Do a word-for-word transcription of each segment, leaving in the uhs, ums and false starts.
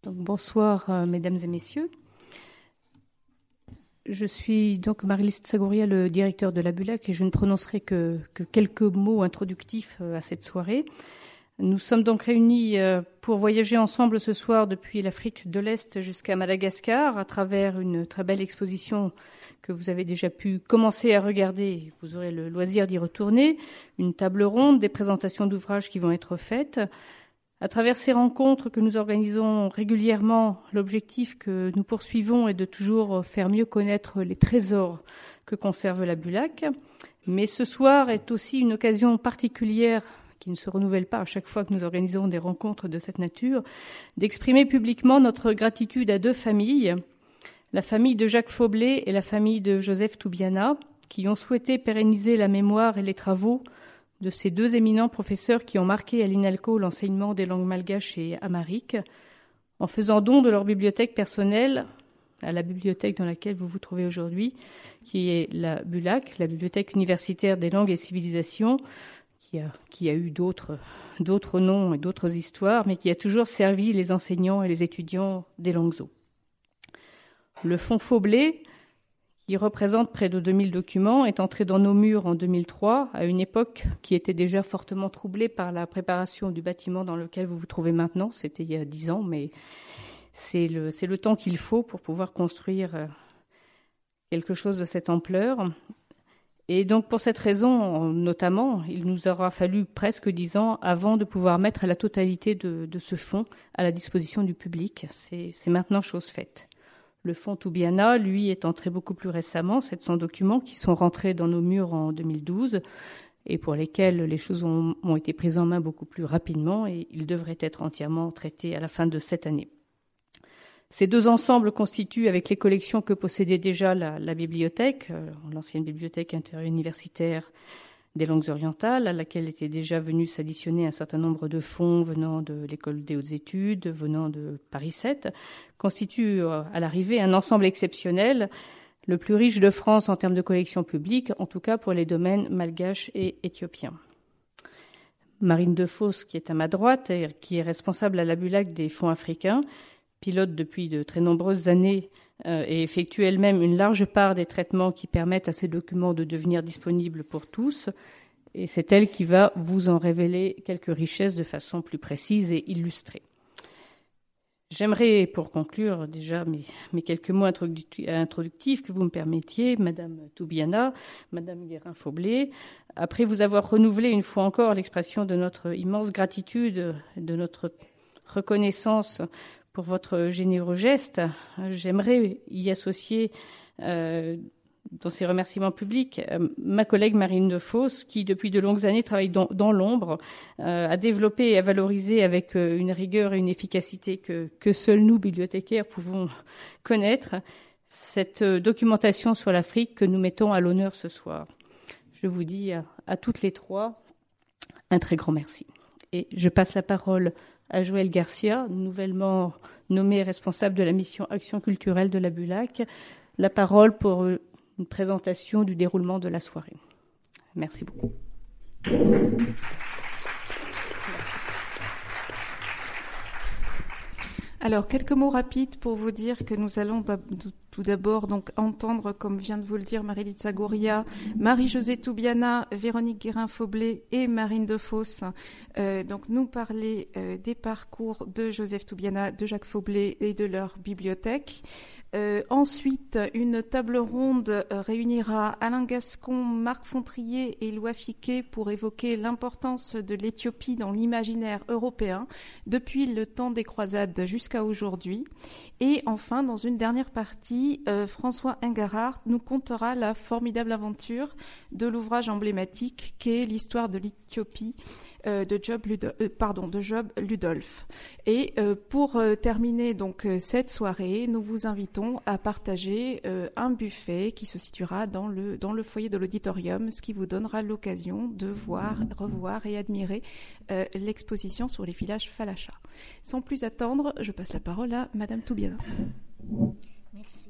Donc, bonsoir, euh, mesdames et messieurs. Je suis donc Marie-Lise Tsagoria, le directeur de la Bulac, et je ne prononcerai que, que quelques mots introductifs euh, à cette soirée. Nous sommes donc réunis euh, pour voyager ensemble ce soir depuis l'Afrique de l'Est jusqu'à Madagascar à travers une très belle exposition que vous avez déjà pu commencer à regarder. Vous aurez le loisir d'y retourner. Une table ronde, des présentations d'ouvrages qui vont être faites. À travers ces rencontres que nous organisons régulièrement, l'objectif que nous poursuivons est de toujours faire mieux connaître les trésors que conserve la Bulac. Mais ce soir est aussi une occasion particulière qui ne se renouvelle pas à chaque fois que nous organisons des rencontres de cette nature, d'exprimer publiquement notre gratitude à deux familles, la famille de Jacques Faublet et la famille de Joseph Toubiana, qui ont souhaité pérenniser la mémoire et les travaux de ces deux éminents professeurs qui ont marqué à l'INALCO l'enseignement des langues malgaches et amhariques, en faisant don de leur bibliothèque personnelle à la bibliothèque dans laquelle vous vous trouvez aujourd'hui, qui est la Bulac, la bibliothèque universitaire des langues et civilisations, qui a, qui a eu d'autres, d'autres noms et d'autres histoires, mais qui a toujours servi les enseignants et les étudiants des langues O. Le fonds Faublet, qui représente près de deux mille documents, est entré dans nos murs en deux mille trois, à une époque qui était déjà fortement troublée par la préparation du bâtiment dans lequel vous vous trouvez maintenant. C'était il y a dix ans, mais c'est le, c'est le temps qu'il faut pour pouvoir construire quelque chose de cette ampleur. Et donc, pour cette raison, notamment, il nous aura fallu presque dix ans avant de pouvoir mettre la totalité de, de ce fonds à la disposition du public. C'est, c'est maintenant chose faite. Le fonds Toubiana, lui, est entré beaucoup plus récemment, sept cents documents qui sont rentrés dans nos murs en deux mille douze et pour lesquels les choses ont, ont été prises en main beaucoup plus rapidement et ils devraient être entièrement traités à la fin de cette année. Ces deux ensembles constituent, avec les collections que possédait déjà la, la bibliothèque, euh, l'ancienne bibliothèque interuniversitaire des langues orientales, à laquelle était déjà venu s'additionner un certain nombre de fonds venant de l'École des hautes études, venant de Paris sept, constituent euh, à l'arrivée un ensemble exceptionnel, le plus riche de France en termes de collections publiques, en tout cas pour les domaines malgaches et éthiopiens. Marine Defosse, qui est à ma droite et qui est responsable à la Bulac des fonds africains, pilote depuis de très nombreuses années euh, et effectue elle-même une large part des traitements qui permettent à ces documents de devenir disponibles pour tous. Et c'est elle qui va vous en révéler quelques richesses de façon plus précise et illustrée. J'aimerais, pour conclure déjà mes, mes quelques mots introductifs, que vous me permettiez, Madame Toubiana, Madame Guérin-Faublet, après vous avoir renouvelé une fois encore l'expression de notre immense gratitude, de notre reconnaissance pour votre généreux geste, j'aimerais y associer, euh, dans ces remerciements publics, euh, ma collègue Marine Defosse, qui depuis de longues années travaille dans, dans l'ombre, euh, a développé et a valorisé avec euh, une rigueur et une efficacité que, que seuls nous, bibliothécaires, pouvons connaître, cette euh, documentation sur l'Afrique que nous mettons à l'honneur ce soir. Je vous dis à, à toutes les trois un très grand merci. Et je passe la parole à Joël Garcia, nouvellement nommé responsable de la mission Action culturelle de la Bulac, la parole pour une présentation du déroulement de la soirée. Merci beaucoup. Alors, quelques mots rapides pour vous dire que nous allons tout d'abord donc entendre, comme vient de vous le dire Marie-Lise Tsagoria, Marie-Josée Toubiana, Véronique Guérin-Faublet et Marine Defosse, euh, donc nous parler euh, des parcours de Joseph Toubiana, de Jacques Faublet et de leur bibliothèque. Euh, ensuite, une table ronde euh, réunira Alain Gascon, Marc Fontrier et Éloi Fiquet pour évoquer l'importance de l'Éthiopie dans l'imaginaire européen depuis le temps des croisades jusqu'à aujourd'hui. Et enfin, dans une dernière partie, euh, François Engarhardt nous contera la formidable aventure de l'ouvrage emblématique qu'est l'histoire de l'Éthiopie euh, de Job Ludo- euh, pardon, de Job Ludolf. Et euh, pour euh, terminer donc euh, cette soirée, nous vous invitons à partager euh, un buffet qui se situera dans le dans le foyer de l'auditorium, ce qui vous donnera l'occasion de voir, revoir et admirer euh, l'exposition sur les villages Falasha. Sans plus attendre, je passe la parole à Madame Toubiana. Merci.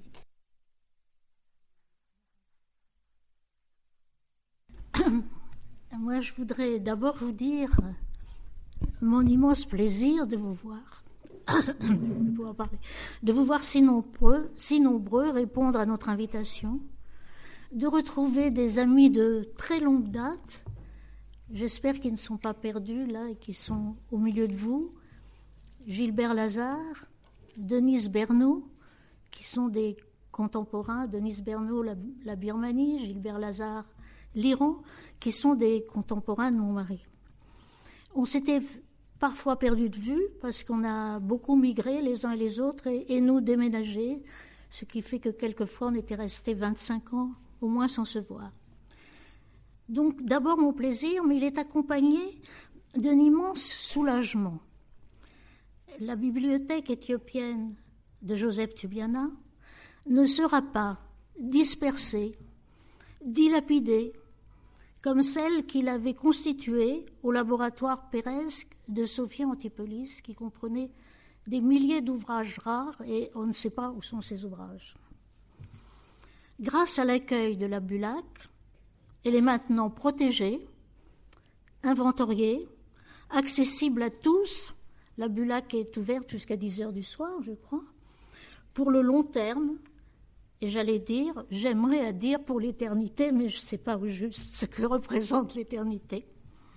Moi, je voudrais d'abord vous dire mon immense plaisir de vous voir de, pouvoir parler, de vous voir si nombreux, si nombreux répondre à notre invitation, de retrouver des amis de très longue date. J'espère qu'ils ne sont pas perdus là et qu'ils sont au milieu de vous. Gilbert Lazare, Denise Bernot, qui sont des contemporains. Denise Bernot, la, la Birmanie, Gilbert Lazare, l'Iran, qui sont des contemporains de mon mari. On s'était parfois perdus de vue parce qu'on a beaucoup migré les uns et les autres et, et nous déménagé, ce qui fait que quelquefois on était restés vingt-cinq ans au moins sans se voir. Donc d'abord mon plaisir, mais il est accompagné d'un immense soulagement. La bibliothèque éthiopienne de Joseph Tubiana ne sera pas dispersée, dilapidée, comme celle qu'il avait constituée au laboratoire Peresque de Sophia Antipolis, qui comprenait des milliers d'ouvrages rares, et on ne sait pas où sont ces ouvrages. Grâce à l'accueil de la Bulac, elle est maintenant protégée, inventoriée, accessible à tous. La Bulac est ouverte jusqu'à dix heures du soir, je crois, pour le long terme. Et j'allais dire, j'aimerais à dire pour l'éternité, mais je ne sais pas au juste ce que représente l'éternité.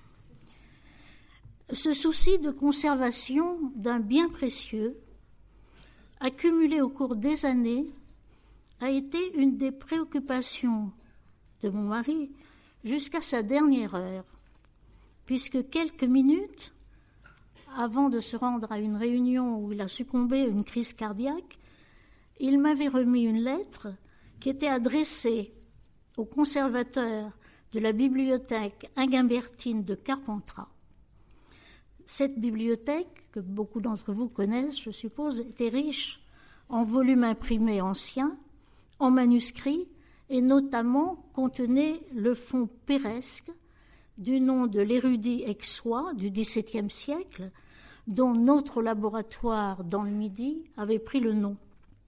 Ce souci de conservation d'un bien précieux, accumulé au cours des années, a été une des préoccupations de mon mari jusqu'à sa dernière heure, puisque quelques minutes avant de se rendre à une réunion où il a succombé à une crise cardiaque, il m'avait remis une lettre qui était adressée au conservateur de la bibliothèque Inguimbertine de Carpentras. Cette bibliothèque, que beaucoup d'entre vous connaissent, je suppose, était riche en volumes imprimés anciens, en manuscrits, et notamment contenait le fonds Peresque, du nom de l'érudit aixois du dix-septième siècle, dont notre laboratoire dans le Midi avait pris le nom.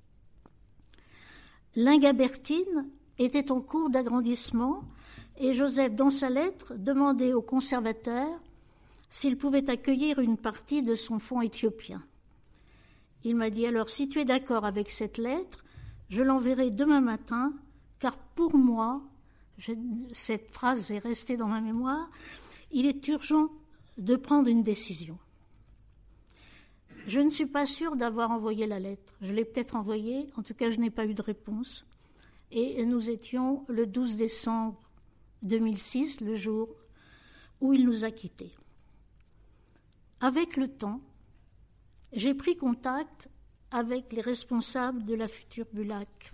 L'Inguimbertine était en cours d'agrandissement et Joseph, dans sa lettre, demandait au conservateur s'il pouvait accueillir une partie de son fonds éthiopien. Il m'a dit alors, si tu es d'accord avec cette lettre, je l'enverrai demain matin, car pour moi, je, cette phrase est restée dans ma mémoire, il est urgent de prendre une décision. Je ne suis pas sûre d'avoir envoyé la lettre. Je l'ai peut-être envoyée, en tout cas je n'ai pas eu de réponse. Et nous étions le douze décembre deux mille six, le jour où il nous a quittés. Avec le temps, j'ai pris contact avec les responsables de la future Bulac,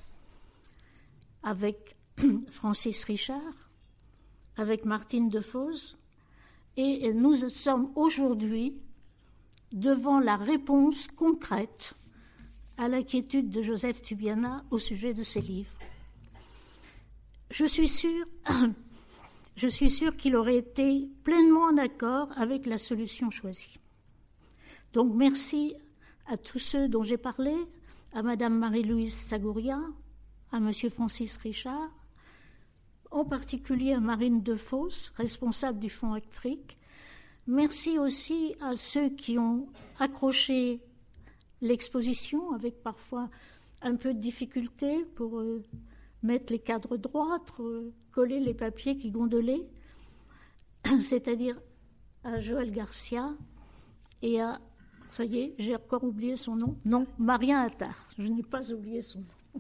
avec Francis Richard, avec Martine Defosse, et nous sommes aujourd'hui devant la réponse concrète à l'inquiétude de Joseph Tubiana au sujet de ses livres. Je suis sûre, je suis sûre qu'il aurait été pleinement en accord avec la solution choisie. Donc merci à tous ceux dont j'ai parlé, à Madame Marie-Louise Sagouria, à Monsieur Francis Richard, en particulier à Marine Defosse, responsable du Fonds Afrique. Merci aussi à ceux qui ont accroché l'exposition, avec parfois un peu de difficulté pour euh, mettre les cadres droits, euh, coller les papiers qui gondolaient, c'est-à-dire à Joël Garcia et à, ça y est, j'ai encore oublié son nom, non, Marien Attard, je n'ai pas oublié son nom.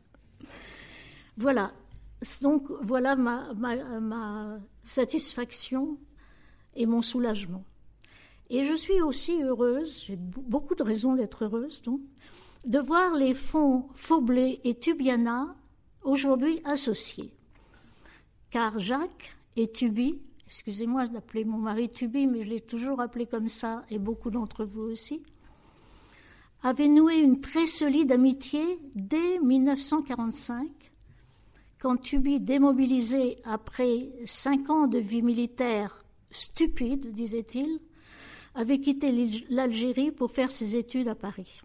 Voilà, donc voilà ma, ma, ma satisfaction et mon soulagement. Et je suis aussi heureuse, j'ai beaucoup de raisons d'être heureuse, donc, de voir les fonds Faublet et Tubiana aujourd'hui associés. Car Jacques et Tubi, excusez-moi d'appeler mon mari Tubi, mais je l'ai toujours appelé comme ça, et beaucoup d'entre vous aussi, avaient noué une très solide amitié dès mille neuf cent quarante-cinq, quand Tubi, démobilisé après cinq ans de vie militaire stupide, disait-il, avait quitté l'Algérie pour faire ses études à Paris.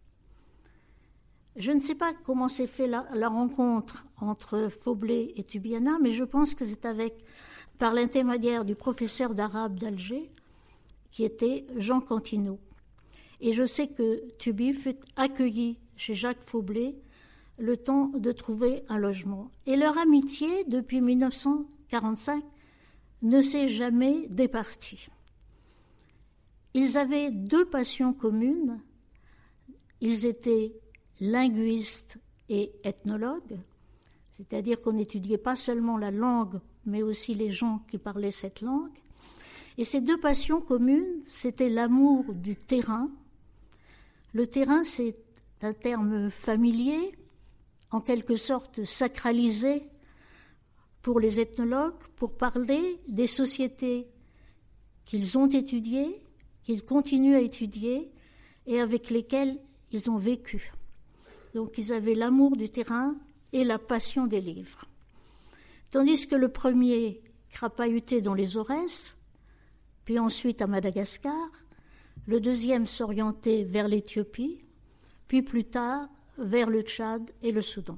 Je ne sais pas comment s'est fait la, la rencontre entre Faublet et Tubiana, mais je pense que c'est avec, par l'intermédiaire du professeur d'arabe d'Alger, qui était Jean Cantineau. Et je sais que Tuby fut accueilli chez Jacques Faublet le temps de trouver un logement. Et leur amitié, depuis mille neuf cent quarante-cinq, ne s'est jamais départie. Ils avaient deux passions communes. Ils étaient linguistes et ethnologues, c'est-à-dire qu'on n'étudiait pas seulement la langue, mais aussi les gens qui parlaient cette langue. Et ces deux passions communes, c'était l'amour du terrain. Le terrain, c'est un terme familier, en quelque sorte sacralisé pour les ethnologues, pour parler des sociétés qu'ils ont étudiées, qu'ils continuent à étudier et avec lesquelles ils ont vécu. Donc ils avaient l'amour du terrain et la passion des livres. Tandis que le premier crapahutait dans les Aurès, puis ensuite à Madagascar, le deuxième s'orientait vers l'Éthiopie, puis plus tard vers le Tchad et le Soudan.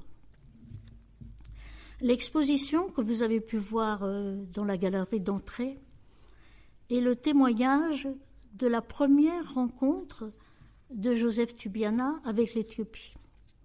L'exposition que vous avez pu voir dans la galerie d'entrée est le témoignage de la première rencontre de Joseph Tubiana avec l'Éthiopie.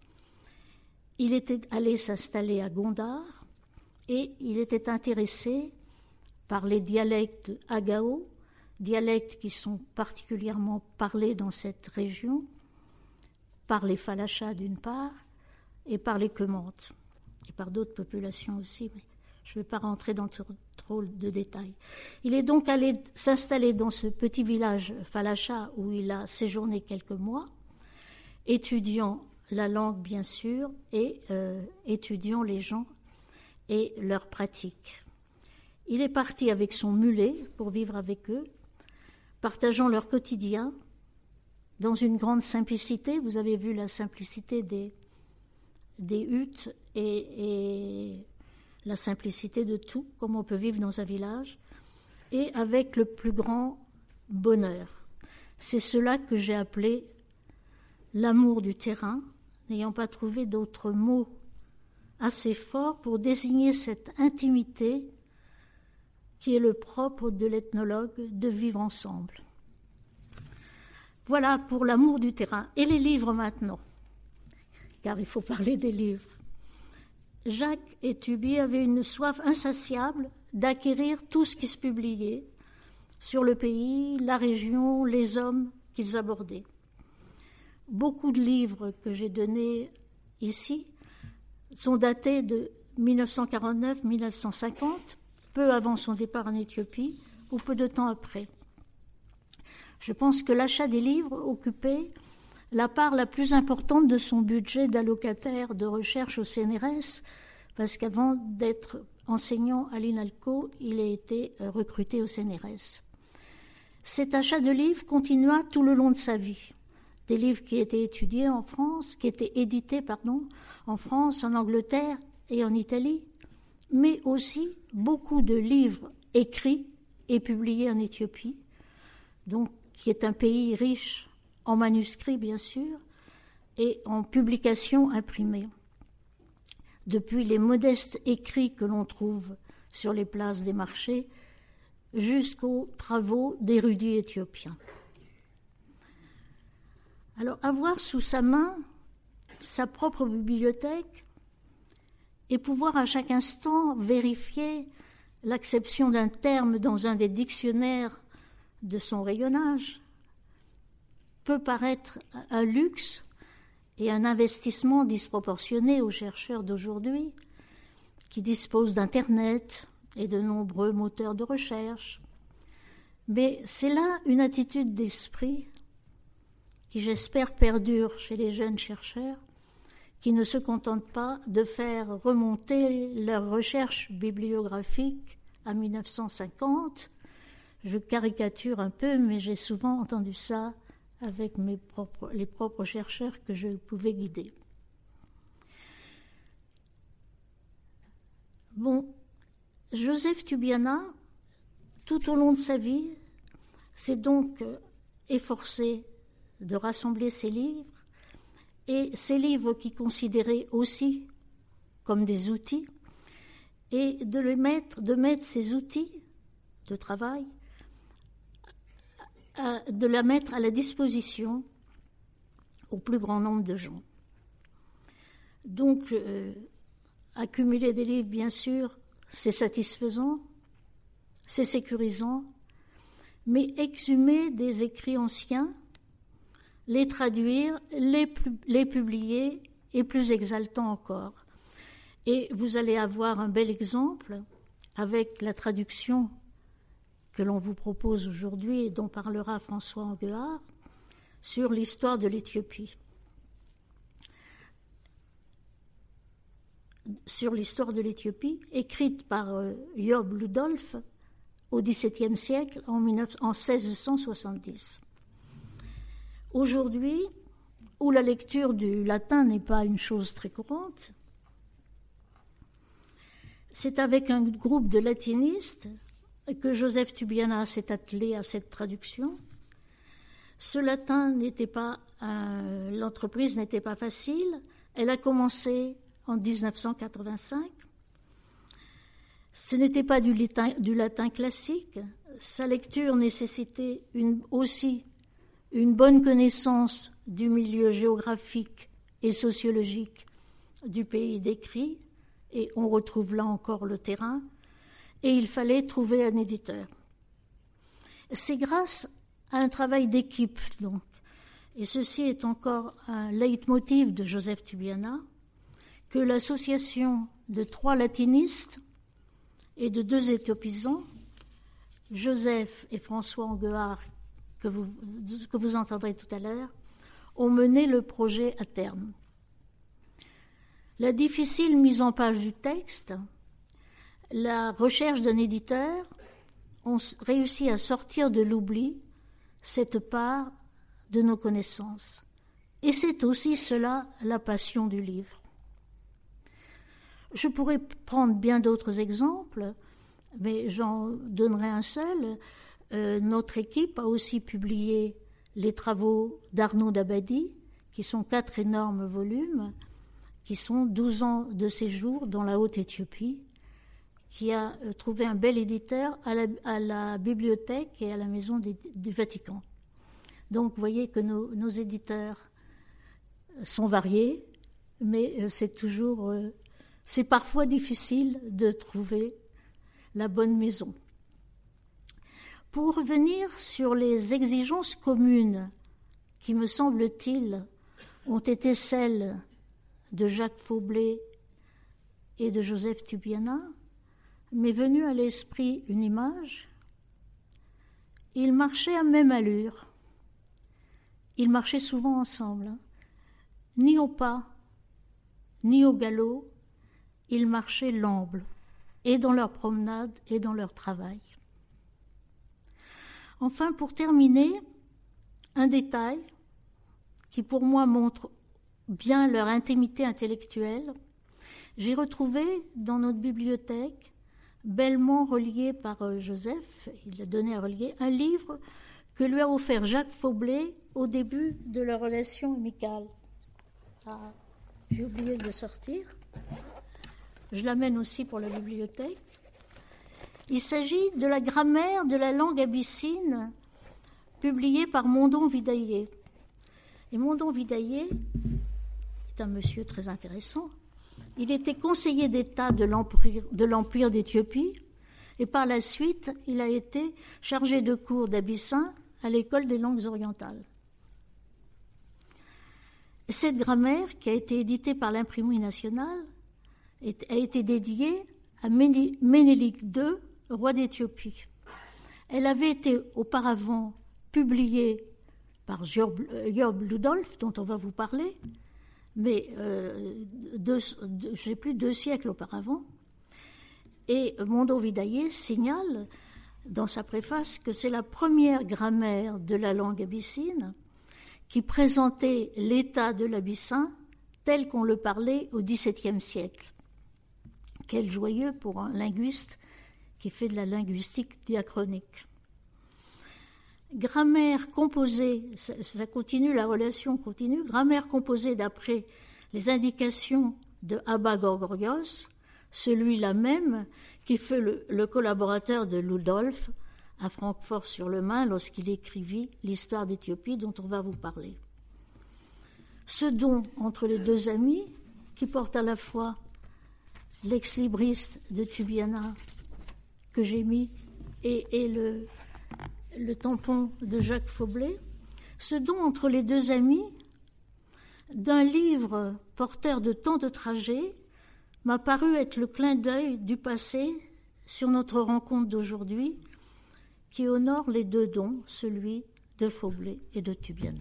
Il était allé s'installer à Gondar et il était intéressé par les dialectes Agao, dialectes qui sont particulièrement parlés dans cette région, par les Falachas d'une part et par les Kemantes, et par d'autres populations aussi, mais je ne vais pas rentrer dans trop de détails. Il est donc allé s'installer dans ce petit village Falacha où il a séjourné quelques mois, étudiant la langue bien sûr et euh, étudiant les gens et leurs pratiques. Il est parti avec son mulet pour vivre avec eux, partageant leur quotidien dans une grande simplicité. Vous avez vu la simplicité des, des huttes et, et la simplicité de tout, comme on peut vivre dans un village, et avec le plus grand bonheur. C'est cela que j'ai appelé l'amour du terrain, n'ayant pas trouvé d'autres mots assez forts pour désigner cette intimité qui est le propre de l'ethnologue, de vivre ensemble. Voilà pour l'amour du terrain. Et les livres maintenant, car il faut parler des livres. Jacques et Tuby avaient une soif insatiable d'acquérir tout ce qui se publiait sur le pays, la région, les hommes qu'ils abordaient. Beaucoup de livres que j'ai donnés ici sont datés de mille neuf cent quarante-neuf à mille neuf cent cinquante, peu avant son départ en Éthiopie ou peu de temps après. Je pense que l'achat des livres occupait la part la plus importante de son budget d'allocataire de recherche au C N R S, parce qu'avant d'être enseignant à l'INALCO, il a été recruté au C N R S. Cet achat de livres continua tout le long de sa vie. Des livres qui étaient étudiés en France, qui étaient édités, pardon, en France, en Angleterre et en Italie, mais aussi beaucoup de livres écrits et publiés en Éthiopie, donc qui est un pays riche en manuscrits, bien sûr, et en publications imprimées. Depuis les modestes écrits que l'on trouve sur les places des marchés jusqu'aux travaux d'érudits éthiopiens. Alors, avoir sous sa main sa propre bibliothèque et pouvoir à chaque instant vérifier l'acception d'un terme dans un des dictionnaires de son rayonnage peut paraître un luxe et un investissement disproportionné aux chercheurs d'aujourd'hui qui disposent d'Internet et de nombreux moteurs de recherche. Mais c'est là une attitude d'esprit qui, j'espère, perdure chez les jeunes chercheurs qui ne se contentent pas de faire remonter leurs recherches bibliographiques à mille neuf cent cinquante. Je caricature un peu, mais j'ai souvent entendu ça avec mes propres, les propres chercheurs que je pouvais guider. Bon, Joseph Tubiana, tout au long de sa vie, s'est donc efforcé de rassembler ses livres, et ces livres qu'il considérait aussi comme des outils, et de, les mettre, de mettre ces outils de travail à, de la mettre à la disposition au plus grand nombre de gens. Donc, euh, accumuler des livres, bien sûr, c'est satisfaisant, c'est sécurisant, mais exhumer des écrits anciens, les traduire, les, les publier, est plus exaltant encore. Et vous allez avoir un bel exemple avec la traduction que l'on vous propose aujourd'hui et dont parlera François Anguard sur l'histoire de l'Éthiopie. Sur l'histoire de l'Éthiopie, écrite par euh, Job Ludolf au dix-septième siècle, en, dix-neuf, en seize cent soixante-dix. Aujourd'hui, où la lecture du latin n'est pas une chose très courante, c'est avec un groupe de latinistes que Joseph Tubiana s'est attelé à cette traduction. Ce latin n'était pas, euh, l'entreprise n'était pas facile. Elle a commencé en dix-neuf cent quatre-vingt-cinq. Ce n'était pas du latin, du latin classique. Sa lecture nécessitait une, aussi une bonne connaissance du milieu géographique et sociologique du pays décrit, et on retrouve là encore le terrain, et il fallait trouver un éditeur. C'est grâce à un travail d'équipe, donc, et ceci est encore un leitmotiv de Joseph Tubiana, que l'association de trois latinistes et de deux éthiopisans, Joseph et François Anguard, que vous, que vous entendrez tout à l'heure, ont mené le projet à terme. La difficile mise en page du texte, la recherche d'un éditeur ont réussi à sortir de l'oubli cette part de nos connaissances. Et c'est aussi cela la passion du livre. Je pourrais prendre bien d'autres exemples, mais j'en donnerai un seul. Euh, notre équipe a aussi publié les travaux d'Arnaud Dabadi, qui sont quatre énormes volumes, qui sont douze ans de séjour dans la Haute-Éthiopie, qui a euh, trouvé un bel éditeur à la, à la bibliothèque et à la maison des, du Vatican. Donc vous voyez que nos, nos éditeurs sont variés, mais euh, c'est toujours... Euh, c'est parfois difficile de trouver la bonne maison. Pour revenir sur les exigences communes qui, me semble-t-il, ont été celles de Jacques Faublet et de Joseph Tubiana, m'est venue à l'esprit une image. Ils marchaient à même allure. Ils marchaient souvent ensemble, hein. Ni au pas, ni au galop, ils marchaient l'amble, et dans leur promenade et dans leur travail. Enfin, pour terminer, un détail qui pour moi montre bien leur intimité intellectuelle. J'ai retrouvé dans notre bibliothèque, bellement relié par Joseph, il a donné à relier, un livre que lui a offert Jacques Faublet au début de leur relation amicale. Ah, j'ai oublié de le sortir. Je l'amène aussi pour la bibliothèque. Il s'agit de la grammaire de la langue abyssine, publiée par Mondon Vidaillé. Et Mondon Vidaillé est un monsieur très intéressant. Il était conseiller d'État de l'Empire, de l'Empire d'Éthiopie, et par la suite, il a été chargé de cours d'abyssin à l'École des langues orientales. Cette grammaire, qui a été éditée par l'Imprimerie nationale, a été dédiée à Ménélik deux, roi d'Éthiopie. Elle avait été auparavant publiée par Job Ludolf, dont on va vous parler, mais euh, deux, deux, je sais plus, deux siècles auparavant. Et Mondon Vidaillé signale dans sa préface que c'est la première grammaire de la langue abyssine qui présentait l'état de l'abyssin tel qu'on le parlait au dix-septième siècle. Quel joyeux pour un linguiste qui fait de la linguistique diachronique. Grammaire composée, ça, ça continue, la relation continue, grammaire composée d'après les indications de Abba Gorgorios, celui-là même qui fut le, le collaborateur de Ludolf à Francfort-sur-le-Main lorsqu'il écrivit l'histoire d'Éthiopie dont on va vous parler. Ce don entre les deux amis, qui porte à la fois l'ex-libris de Tubiana que j'ai mis et, et le, le tampon de Jacques Faublet, ce don entre les deux amis d'un livre porteur de tant de trajets m'a paru être le clin d'œil du passé sur notre rencontre d'aujourd'hui qui honore les deux dons, celui de Faublet et de Tubiana.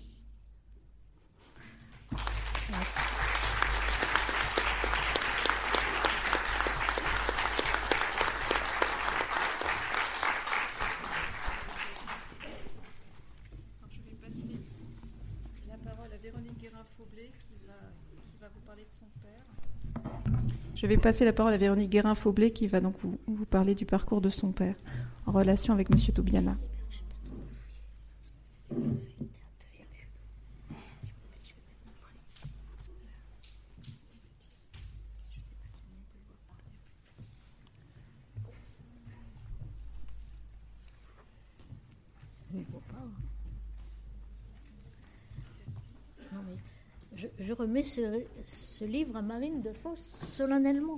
Je vais passer la parole à Véronique Guérin-Faublet qui va donc vous, vous parler du parcours de son père en relation avec M. Tubiana. Non mais je, je remets ce, ce livre à Marine de Fosse solennellement.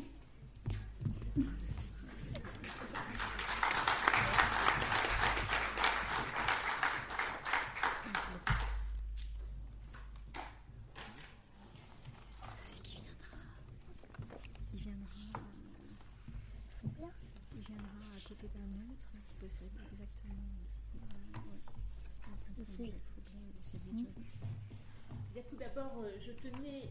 Tout d'abord, je tenais.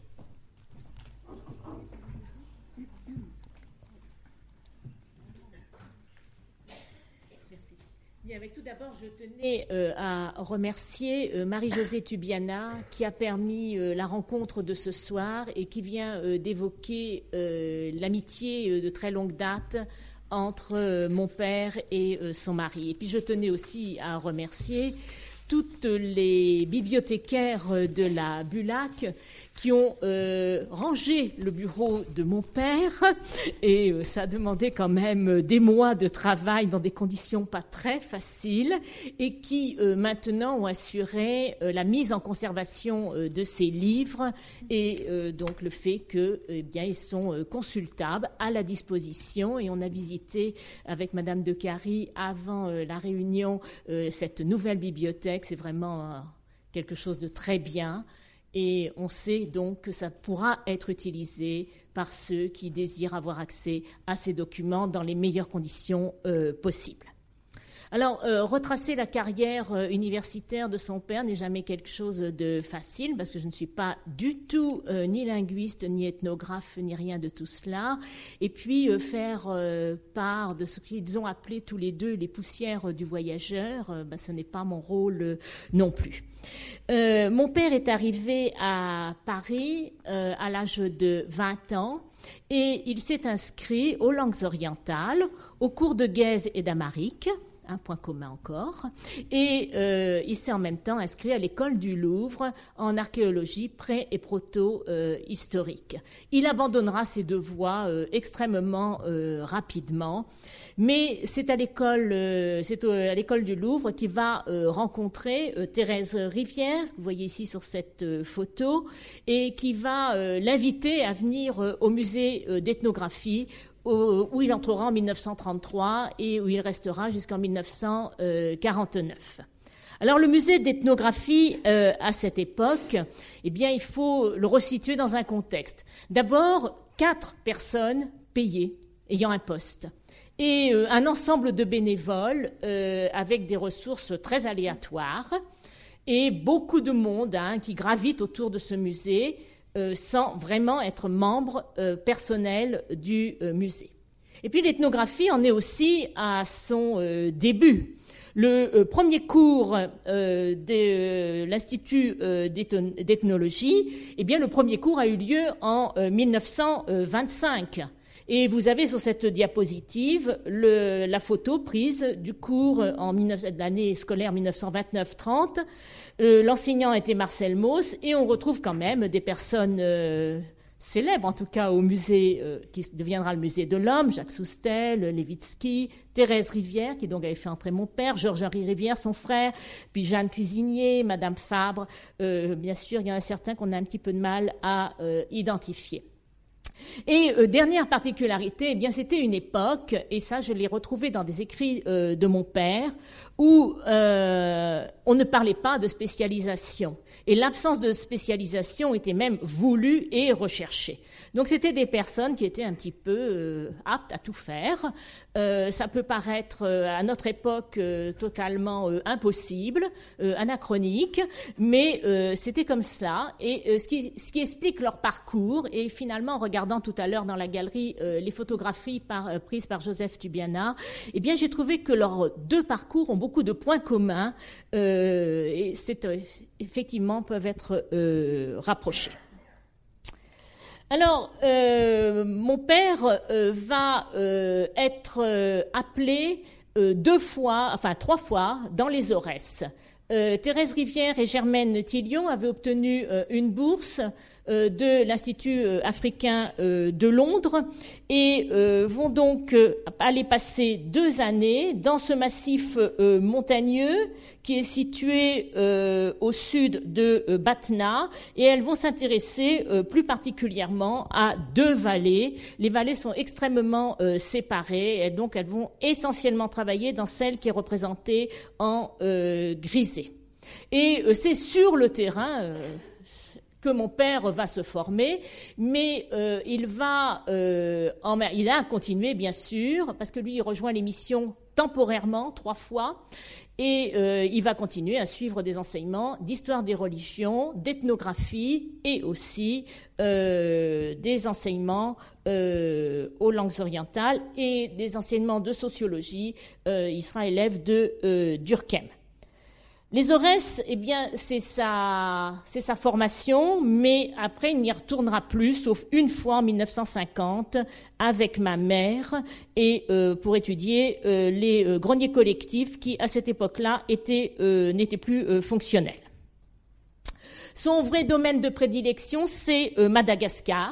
Merci. Bien, mais tout d'abord, je tenais euh, à remercier euh, Marie-Josée Tubiana qui a permis euh, la rencontre de ce soir et qui vient euh, d'évoquer euh, l'amitié euh, de très longue date entre euh, mon père et euh, son mari. Et puis, je tenais aussi à remercier toutes les bibliothécaires de la Bulac qui ont euh, rangé le bureau de mon père, et euh, ça a demandé quand même des mois de travail dans des conditions pas très faciles, et qui euh, maintenant ont assuré euh, la mise en conservation euh, de ces livres, et euh, donc le fait que, eh bien, ils sont euh, consultables, à la disposition, et on a visité avec Madame de Cary avant euh, la réunion euh, cette nouvelle bibliothèque. C'est vraiment euh, quelque chose de très bien. Et on sait donc que ça pourra être utilisé par ceux qui désirent avoir accès à ces documents dans les meilleures conditions euh, possibles. Alors, euh, retracer la carrière euh, universitaire de son père n'est jamais quelque chose de facile, parce que je ne suis pas du tout euh, ni linguiste, ni ethnographe, ni rien de tout cela. Et puis, euh, faire euh, part de ce qu'ils ont appelé tous les deux les poussières du voyageur, euh, ben, ce n'est pas mon rôle euh, non plus. Euh, mon père est arrivé à Paris euh, à l'âge de vingt ans, et il s'est inscrit aux langues orientales, au cours de Guèze et d'Amaric, un point commun encore, et euh, il s'est en même temps inscrit à l'école du Louvre en archéologie pré- et proto-historique. Il abandonnera ses deux voies euh, extrêmement euh, rapidement, mais c'est à l'école, euh, c'est à l'école du Louvre qu'il va euh, rencontrer euh, Thérèse Rivière, que vous voyez ici sur cette euh, photo, et qui va euh, l'inviter à venir euh, au musée euh, d'ethnographie, où il entrera en mille neuf cent trente-trois et où il restera jusqu'en mille neuf cent quarante-neuf. Alors, le musée d'ethnographie, euh, à cette époque, eh bien, il faut le resituer dans un contexte. D'abord, quatre personnes payées, ayant un poste, et euh, un ensemble de bénévoles euh, avec des ressources très aléatoires, et beaucoup de monde hein, qui gravite autour de ce musée, Euh, sans vraiment être membre euh, personnel du euh, musée. Et puis l'ethnographie en est aussi à son euh, début. Le euh, premier cours euh, de euh, l'Institut euh, d'ethnologie, eh bien le premier cours a eu lieu en euh, mille neuf cent vingt-cinq. Et vous avez sur cette diapositive le, la photo prise du cours en l'année scolaire mille neuf cent vingt-neuf trente. Euh, l'enseignant était Marcel Mauss, et on retrouve quand même des personnes euh, célèbres, en tout cas au musée euh, qui deviendra le musée de l'homme, Jacques Soustel, Lévitzky, Thérèse Rivière, qui donc avait fait entrer mon père, Georges-Henri Rivière, son frère, puis Jeanne Cuisinier, Madame Fabre. Euh, bien sûr, il y en a certains qu'on a un petit peu de mal à euh, identifier. Et euh, dernière particularité, eh bien c'était une époque, et ça je l'ai retrouvé dans des écrits euh, de mon père, où euh, on ne parlait pas de spécialisation. Et l'absence de spécialisation était même voulue et recherchée. Donc c'était des personnes qui étaient un petit peu euh, aptes à tout faire. Euh, ça peut paraître euh, à notre époque euh, totalement euh, impossible, euh, anachronique, mais euh, c'était comme cela. Et euh, ce, qui, ce qui explique leur parcours, et finalement en regardant tout à l'heure dans la galerie euh, les photographies par, euh, prises par Joseph Tubiana, eh bien j'ai trouvé que leurs deux parcours ont beaucoup de points communs euh, et c'est, euh, effectivement peuvent être euh, rapprochés. Alors, euh, mon père euh, va euh, être euh, appelé euh, deux fois, enfin trois fois, dans les Aurès. Euh, Thérèse Rivière et Germaine Tillion avaient obtenu euh, une bourse euh, de l'Institut euh, africain euh, de Londres et euh, vont donc euh, aller passer deux années dans ce massif euh, montagneux qui est situé euh, au sud de euh, Batna, et elles vont s'intéresser euh, plus particulièrement à deux vallées. Les vallées sont extrêmement euh, séparées, et donc elles vont essentiellement travailler dans celle qui est représentée en euh, grisé. Et euh, c'est sur le terrain euh, que mon père va se former, mais euh, il va, euh, en, il a continué bien sûr, parce que lui il rejoint les missions temporairement trois fois, et euh, il va continuer à suivre des enseignements d'histoire des religions, d'ethnographie et aussi euh, des enseignements euh, aux langues orientales et des enseignements de sociologie. Euh, il sera élève de euh, Durkheim. Les Aurès, eh bien, c'est sa, c'est sa formation, mais après, il n'y retournera plus, sauf une fois en mille neuf cent cinquante, avec ma mère, et euh, pour étudier euh, les euh, greniers collectifs qui, à cette époque-là, étaient, euh, n'étaient plus euh, fonctionnels. Son vrai domaine de prédilection, c'est euh, Madagascar,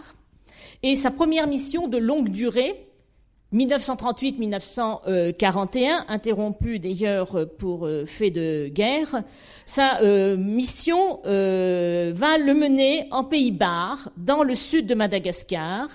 et sa première mission de longue durée, mille neuf cent trente-huit à mille neuf cent quarante et un, interrompue d'ailleurs pour euh, fait de guerre, sa euh, mission euh, va le mener en Pays-Bas, dans le sud de Madagascar,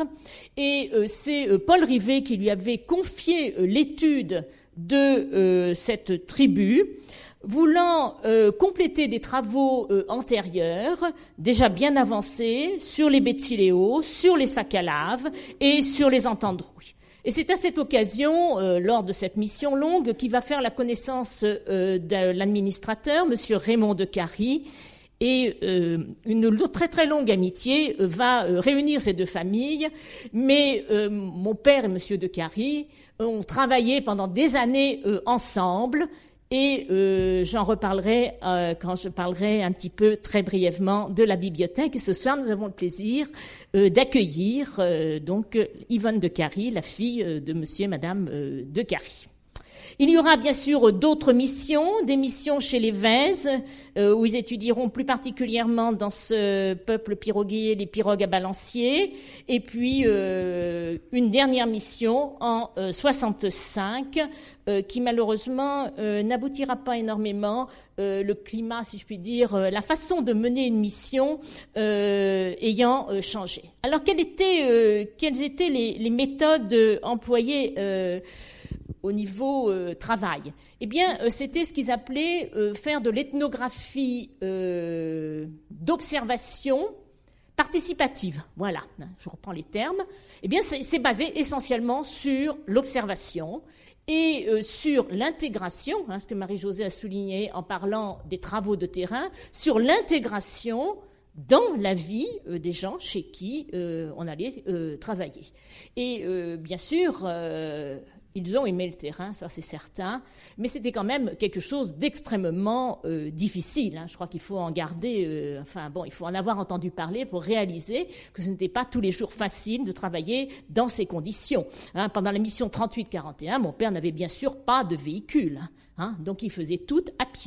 et euh, c'est euh, Paul Rivet qui lui avait confié euh, l'étude de euh, cette tribu, voulant euh, compléter des travaux euh, antérieurs, déjà bien avancés, sur les Betsileo, sur les Sakalaves et sur les Entendrouilles. Et c'est à cette occasion, euh, lors de cette mission longue, qu'il va faire la connaissance euh, de l'administrateur, M. Raymond de Cary, et euh, une très très longue amitié euh, va euh, réunir ces deux familles. Mais euh, mon père et M. de Cary ont travaillé pendant des années euh, ensemble, et euh, j'en reparlerai euh, quand je parlerai un petit peu très brièvement de la bibliothèque. Et ce soir, nous avons le plaisir euh, d'accueillir euh, donc Yvonne de Cary, la fille euh, de Monsieur et Madame euh, de Cary. Il y aura bien sûr d'autres missions, des missions chez les Vèzes, euh, où ils étudieront plus particulièrement dans ce peuple piroguier les pirogues à balancier, et puis euh, une dernière mission en euh, soixante-cinq, euh, qui malheureusement euh, n'aboutira pas énormément. Euh, le climat, si je puis dire, euh, la façon de mener une mission euh, ayant euh, changé. Alors quelles étaient, euh, quelles étaient les, les méthodes euh, employées euh, au niveau euh, travail? Eh bien, euh, c'était ce qu'ils appelaient euh, faire de l'ethnographie euh, d'observation participative. Voilà, je reprends les termes. Eh bien, c'est, c'est basé essentiellement sur l'observation et euh, sur l'intégration, hein, ce que Marie-Josée a souligné en parlant des travaux de terrain, sur l'intégration dans la vie euh, des gens chez qui euh, on allait euh, travailler. Et euh, bien sûr, euh, ils ont aimé le terrain, ça c'est certain, mais c'était quand même quelque chose d'extrêmement euh, difficile. Hein. Je crois qu'il faut en garder, euh, enfin bon, il faut en avoir entendu parler pour réaliser que ce n'était pas tous les jours facile de travailler dans ces conditions. Hein. Pendant la mission trente-huit quarante et un, mon père n'avait bien sûr pas de véhicule, hein, donc il faisait tout à pied.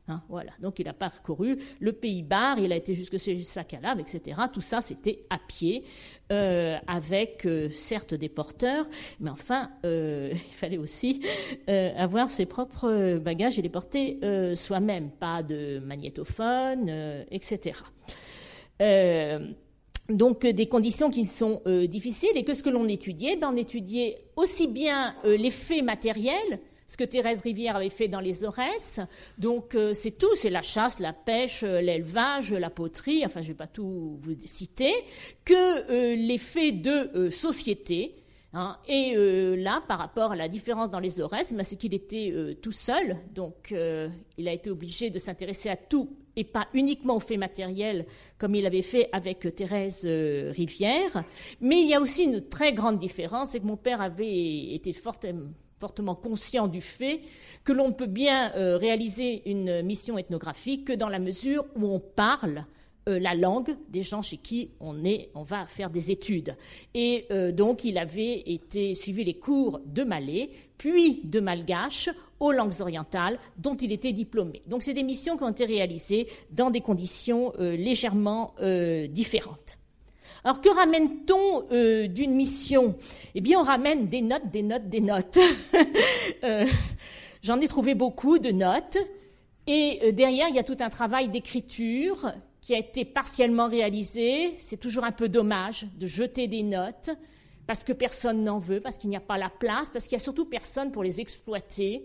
Hein, voilà. Donc il a parcouru le Pays Bar, il a été jusque chez Saint-Calabre, et cetera. Tout ça, c'était à pied, euh, avec euh, certes des porteurs, mais enfin, euh, il fallait aussi euh, avoir ses propres bagages et les porter euh, soi-même, pas de magnétophone, euh, et cetera. Euh, Donc euh, des conditions qui sont euh, difficiles, et que ce que l'on étudiait, ben, on étudiait aussi bien euh, les faits matériels, ce que Thérèse Rivière avait fait dans les Aurès, donc euh, c'est tout, c'est la chasse, la pêche, euh, l'élevage, la poterie, enfin je ne vais pas tout vous citer, que euh, les faits de euh, société. Hein, et euh, là, par rapport à la différence dans les Aurès, ben, c'est qu'il était euh, tout seul, donc euh, il a été obligé de s'intéresser à tout et pas uniquement aux faits matériels comme il avait fait avec euh, Thérèse euh, Rivière. Mais il y a aussi une très grande différence, c'est que mon père avait été fortement, fortement conscient du fait que l'on ne peut bien euh, réaliser une mission ethnographique que dans la mesure où on parle Euh, la langue des gens chez qui on est, on va faire des études. Et euh, donc, il avait été suivi les cours de malais, puis de malgache aux langues orientales, dont il était diplômé. Donc, c'est des missions qui ont été réalisées dans des conditions euh, légèrement euh, différentes. Alors, que ramène-t-on euh, d'une mission ? Eh bien, on ramène des notes, des notes, des notes. euh, j'en ai trouvé beaucoup de notes. Et euh, derrière, il y a tout un travail d'écriture qui a été partiellement réalisé. C'est toujours un peu dommage de jeter des notes parce que personne n'en veut, parce qu'il n'y a pas la place, parce qu'il n'y a surtout personne pour les exploiter.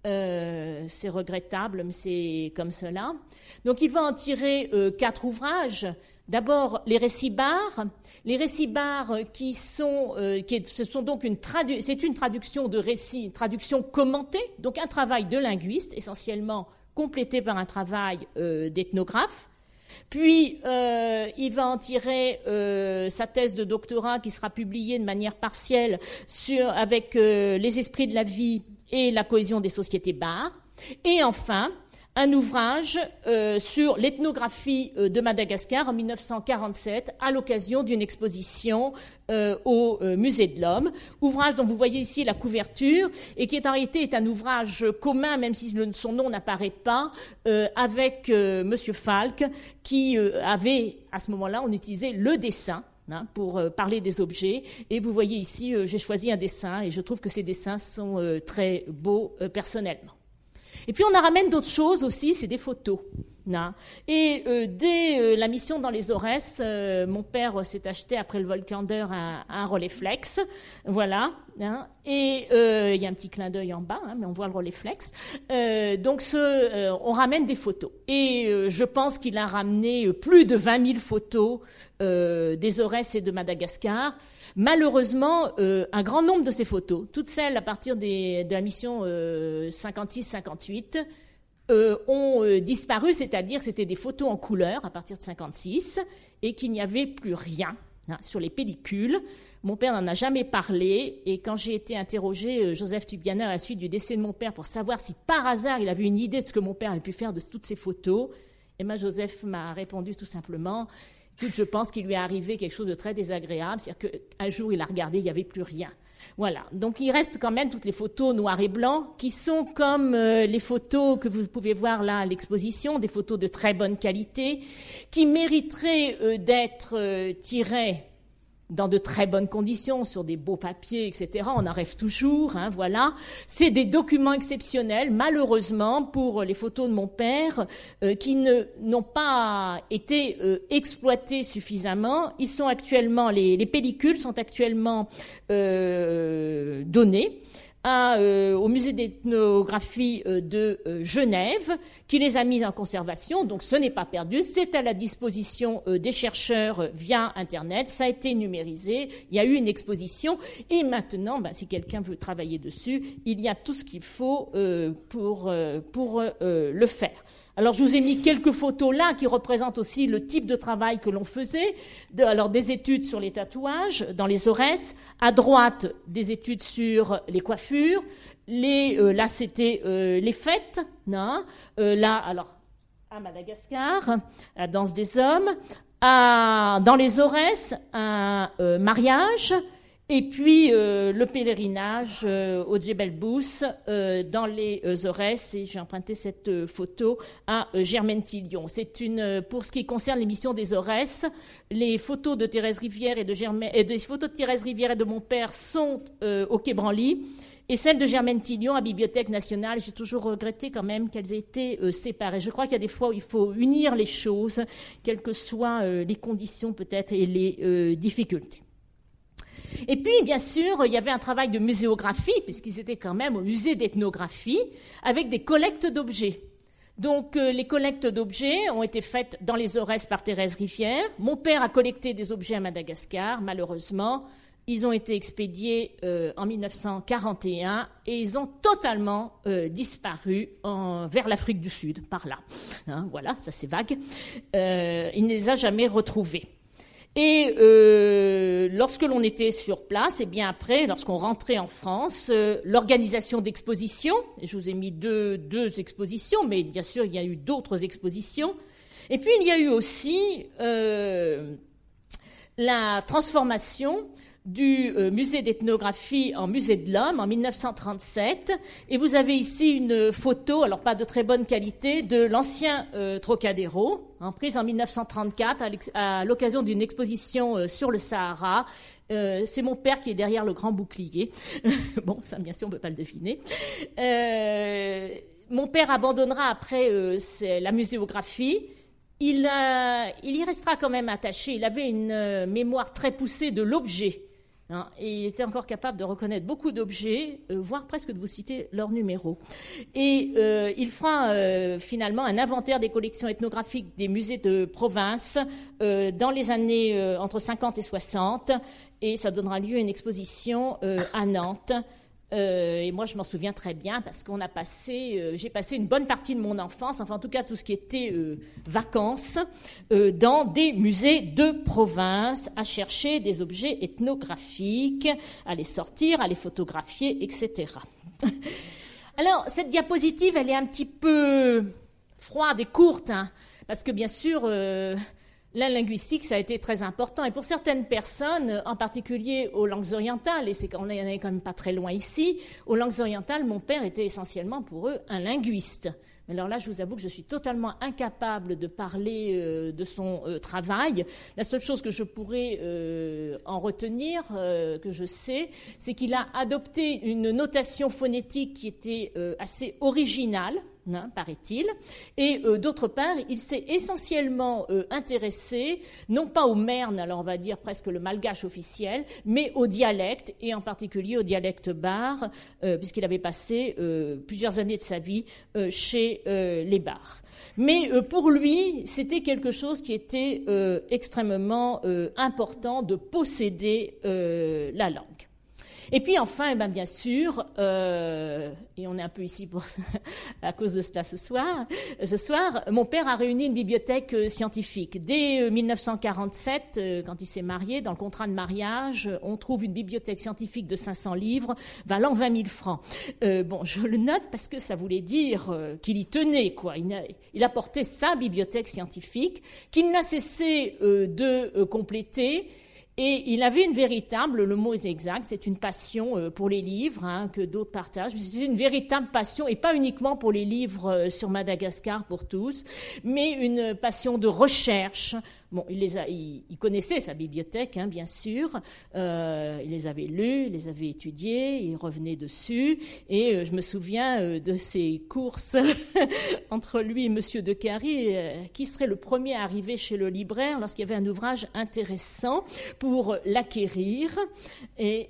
Euh, c'est regrettable, mais c'est comme cela. Donc il va en tirer euh, quatre ouvrages. D'abord, les récits barres. Les récits barres qui sont, euh, qui est, ce sont donc une tradu- c'est une traduction de récits, une traduction commentée, donc un travail de linguiste, essentiellement complété par un travail euh, d'ethnographe. Puis, euh, il va en tirer euh, sa thèse de doctorat qui sera publiée de manière partielle sur, avec euh, les esprits de la vie et la cohésion des sociétés barres. Et enfin, un ouvrage euh, sur l'ethnographie euh, de Madagascar en mille neuf cent quarante-sept à l'occasion d'une exposition euh, au euh, Musée de l'Homme. Ouvrage dont vous voyez ici la couverture et qui est en réalité est un ouvrage commun, même si le, son nom n'apparaît pas, euh, avec euh, Monsieur Falk qui euh, avait, à ce moment-là, on utilisait le dessin. Hein, pour euh, parler des objets. Et vous voyez ici, euh, j'ai choisi un dessin et je trouve que ces dessins sont euh, très beaux euh, personnellement. Et puis on en ramène d'autres choses aussi, c'est des photos. Hein. Et euh, dès euh, la mission dans les Aurès, euh, mon père s'est acheté après le Volkander un, un Rolleiflex, voilà. Hein. Et euh, il y a un petit clin d'œil en bas, hein, mais on voit le Rolleiflex. Euh, donc ce, euh, on ramène des photos. Et euh, je pense qu'il a ramené plus de vingt mille photos euh, des Aurès et de Madagascar. Malheureusement, euh, un grand nombre de ces photos, toutes celles à partir des, de la mission euh, cinquante-six cinquante-huit, euh, ont euh, disparu, c'est-à-dire que c'était des photos en couleur à partir de cinquante-six et qu'il n'y avait plus rien hein, sur les pellicules. Mon père n'en a jamais parlé et quand j'ai été interrogé euh, Joseph Tubiana à la suite du décès de mon père pour savoir si par hasard il avait une idée de ce que mon père avait pu faire de toutes ces photos, et bien Joseph m'a répondu tout simplement... Écoute, je pense qu'il lui est arrivé quelque chose de très désagréable, c'est-à-dire qu'un jour il a regardé, il n'y avait plus rien. Voilà, donc il reste quand même toutes les photos noir et blanc qui sont comme euh, les photos que vous pouvez voir là à l'exposition, des photos de très bonne qualité, qui mériteraient euh, d'être euh, tirées dans de très bonnes conditions, sur des beaux papiers, et cetera. On en rêve toujours, hein, voilà. C'est des documents exceptionnels, malheureusement, pour les photos de mon père, euh, qui ne, n'ont pas été euh, exploités suffisamment. Ils sont actuellement, les, les pellicules sont actuellement euh, données à, euh, au musée d'ethnographie euh, de euh, Genève, qui les a mises en conservation, donc ce n'est pas perdu, c'est à la disposition euh, des chercheurs euh, via Internet, ça a été numérisé, il y a eu une exposition, et maintenant, ben, si quelqu'un veut travailler dessus, il y a tout ce qu'il faut euh, pour, euh, pour euh, le faire. Alors, je vous ai mis quelques photos là qui représentent aussi le type de travail que l'on faisait. De, alors, des études sur les tatouages dans les Aurès. À droite, des études sur les coiffures. Les, euh, là, c'était euh, les fêtes. Non euh, là, alors, à Madagascar, la danse des hommes. À, dans les Aurès, un euh, mariage. Et puis euh, le pèlerinage euh, au Djebel Bous euh, dans les euh, Aurès, et j'ai emprunté cette euh, photo à euh, Germaine-Tillion. C'est une, euh, pour ce qui concerne l'émission des Aurès, les photos de Thérèse Rivière et de Germaine, et des photos de Thérèse Rivière et de mon père sont euh, au Quai Branly, et celles de Germaine-Tillion à Bibliothèque nationale. J'ai toujours regretté quand même qu'elles aient été euh, séparées. Je crois qu'il y a des fois où il faut unir les choses, quelles que soient euh, les conditions peut-être et les euh, difficultés. Et puis, bien sûr, il y avait un travail de muséographie, puisqu'ils étaient quand même au musée d'ethnographie, avec des collectes d'objets. Donc, euh, les collectes d'objets ont été faites dans les Aurès par Thérèse Rivière. Mon père a collecté des objets à Madagascar, malheureusement. Ils ont été expédiés euh, en mille neuf cent quarante et un et ils ont totalement euh, disparu en, vers l'Afrique du Sud, par là. Hein, voilà, ça c'est vague. Euh, il ne les a jamais retrouvés. Et euh, lorsque l'on était sur place, et bien après, lorsqu'on rentrait en France, euh, l'organisation d'expositions, je vous ai mis deux, deux expositions, mais bien sûr, il y a eu d'autres expositions. Et puis, il y a eu aussi euh, la transformation du euh, musée d'ethnographie en musée de l'homme en mille neuf cent trente-sept. Et vous avez ici une photo, alors pas de très bonne qualité, de l'ancien euh, Trocadéro, hein, prise en mille neuf cent trente-quatre à, à l'occasion d'une exposition euh, sur le Sahara. Euh, c'est mon père qui est derrière le grand bouclier. Bon, ça, bien sûr, on ne peut pas le deviner. Euh, mon père abandonnera après euh, la muséographie. Il, euh, il y restera quand même attaché. Il avait une euh, mémoire très poussée de l'objet. Hein, et il était encore capable de reconnaître beaucoup d'objets, euh, voire presque de vous citer leur numéro. Et euh, il fera euh, finalement un inventaire des collections ethnographiques des musées de province euh, dans les années euh, entre cinquante et soixante, et ça donnera lieu à une exposition euh, à Nantes. Euh, et moi, je m'en souviens très bien parce qu'on a passé, euh, j'ai passé une bonne partie de mon enfance, enfin en tout cas tout ce qui était euh, vacances, euh, dans des musées de province, à chercher des objets ethnographiques, à les sortir, à les photographier, et cetera. Alors, cette diapositive, elle est un petit peu froide et courte, hein, parce que bien sûr... Euh, La linguistique, ça a été très important. Et pour certaines personnes, en particulier aux langues orientales, et c'est qu'on n'est quand même pas très loin ici, aux langues orientales, mon père était essentiellement pour eux un linguiste. Mais alors là, je vous avoue que je suis totalement incapable de parler euh, de son euh, travail. La seule chose que je pourrais euh, en retenir, euh, que je sais, c'est qu'il a adopté une notation phonétique qui était euh, assez originale, hein, paraît-il. Et euh, d'autre part, il s'est essentiellement euh, intéressé, non pas au merne, alors on va dire presque le malgache officiel, mais au dialecte, et en particulier au dialecte bar, euh, puisqu'il avait passé euh, plusieurs années de sa vie euh, chez euh, les bars. Mais euh, pour lui, c'était quelque chose qui était euh, extrêmement euh, important de posséder euh, la langue. Et puis enfin, eh bien, bien sûr, euh, et on est un peu ici pour à cause de cela ce soir, ce soir, mon père a réuni une bibliothèque euh, scientifique. Dès euh, mille neuf cent quarante-sept, euh, quand il s'est marié, dans le contrat de mariage, on trouve une bibliothèque scientifique de cinq cents livres, valant vingt mille francs. Euh, bon, je le note parce que ça voulait dire euh, qu'il y tenait, quoi. Il, a, il apportait sa bibliothèque scientifique, qu'il n'a cessé euh, de euh, compléter. Et il avait une véritable, le mot est exact, c'est une passion euh, pour les livres, hein, que d'autres partagent. C'est une véritable passion, et pas uniquement pour les livres euh, sur Madagascar pour tous, mais une passion de recherche. Bon, il, les a, il, il connaissait sa bibliothèque, hein, bien sûr. Euh, il les avait lus, il les avait étudiés, il revenait dessus. Et euh, je me souviens euh, de ces courses entre lui et Monsieur de Cary, euh, qui serait le premier à arriver chez le libraire lorsqu'il y avait un ouvrage intéressant pour l'acquérir et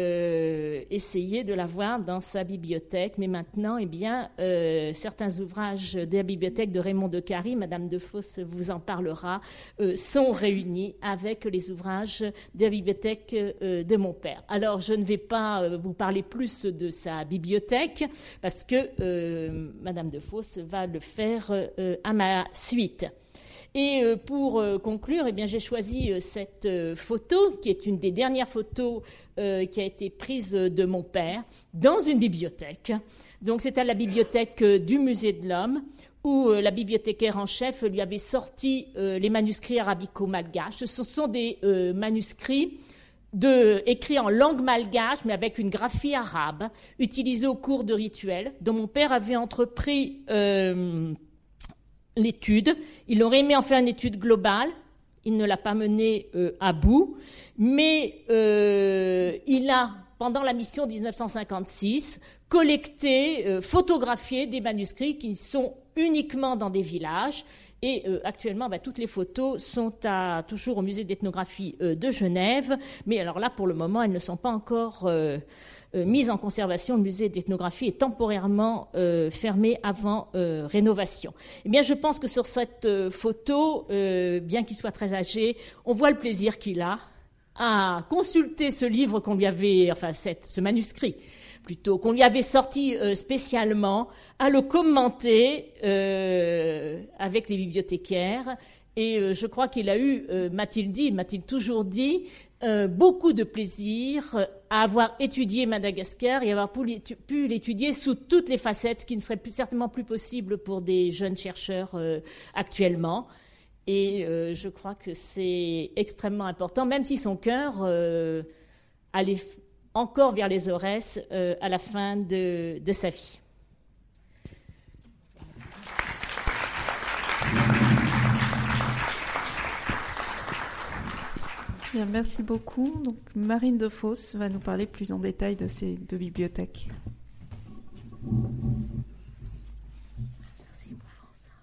euh, essayer de l'avoir dans sa bibliothèque. Mais maintenant, eh bien, euh, certains ouvrages de la bibliothèque de Raymond de Cary, Madame de Fosse vous en parlera, Euh, sont réunis avec les ouvrages de la bibliothèque euh, de mon père. Alors, je ne vais pas euh, vous parler plus de sa bibliothèque parce que euh, Madame de Fosse va le faire euh, à ma suite. Et euh, pour euh, conclure, eh bien, j'ai choisi euh, cette euh, photo, qui est une des dernières photos euh, qui a été prise de mon père dans une bibliothèque. Donc, c'est à la bibliothèque euh, du Musée de l'Homme, où euh, la bibliothécaire en chef lui avait sorti euh, les manuscrits arabico-malgaches. Ce sont des euh, manuscrits de, écrits en langue malgache, mais avec une graphie arabe, utilisée au cours de rituels, dont mon père avait entrepris euh, l'étude. Il aurait aimé en faire une étude globale. Il ne l'a pas menée euh, à bout, mais euh, il a, pendant la mission dix-neuf cent cinquante-six, collecté, euh, photographié des manuscrits qui sont uniquement dans des villages. Et euh, actuellement, bah, toutes les photos sont à, toujours au musée d'ethnographie euh, de Genève. Mais alors là, pour le moment, elles ne sont pas encore euh, euh, mises en conservation. Le musée d'ethnographie est temporairement euh, fermé avant euh, rénovation. Eh bien, je pense que sur cette euh, photo, euh, bien qu'il soit très âgé, on voit le plaisir qu'il a à consulter ce livre qu'on lui avait, enfin, cette, ce manuscrit, plutôt, qu'on lui avait sorti euh, spécialement, à le commenter euh, avec les bibliothécaires. Et euh, je crois qu'il a eu, euh, m'a-t-il dit, m'a-t-il toujours dit, euh, beaucoup de plaisir à avoir étudié Madagascar et avoir pu, pu l'étudier sous toutes les facettes, ce qui ne serait plus, certainement plus possible pour des jeunes chercheurs euh, actuellement. Et euh, je crois que c'est extrêmement important, même si son cœur euh, allait encore vers les Aurès euh, à la fin de, de sa vie. Bien, merci beaucoup. Donc, Marine Defosse va nous parler plus en détail de ces deux bibliothèques. C'est émouvant, ça.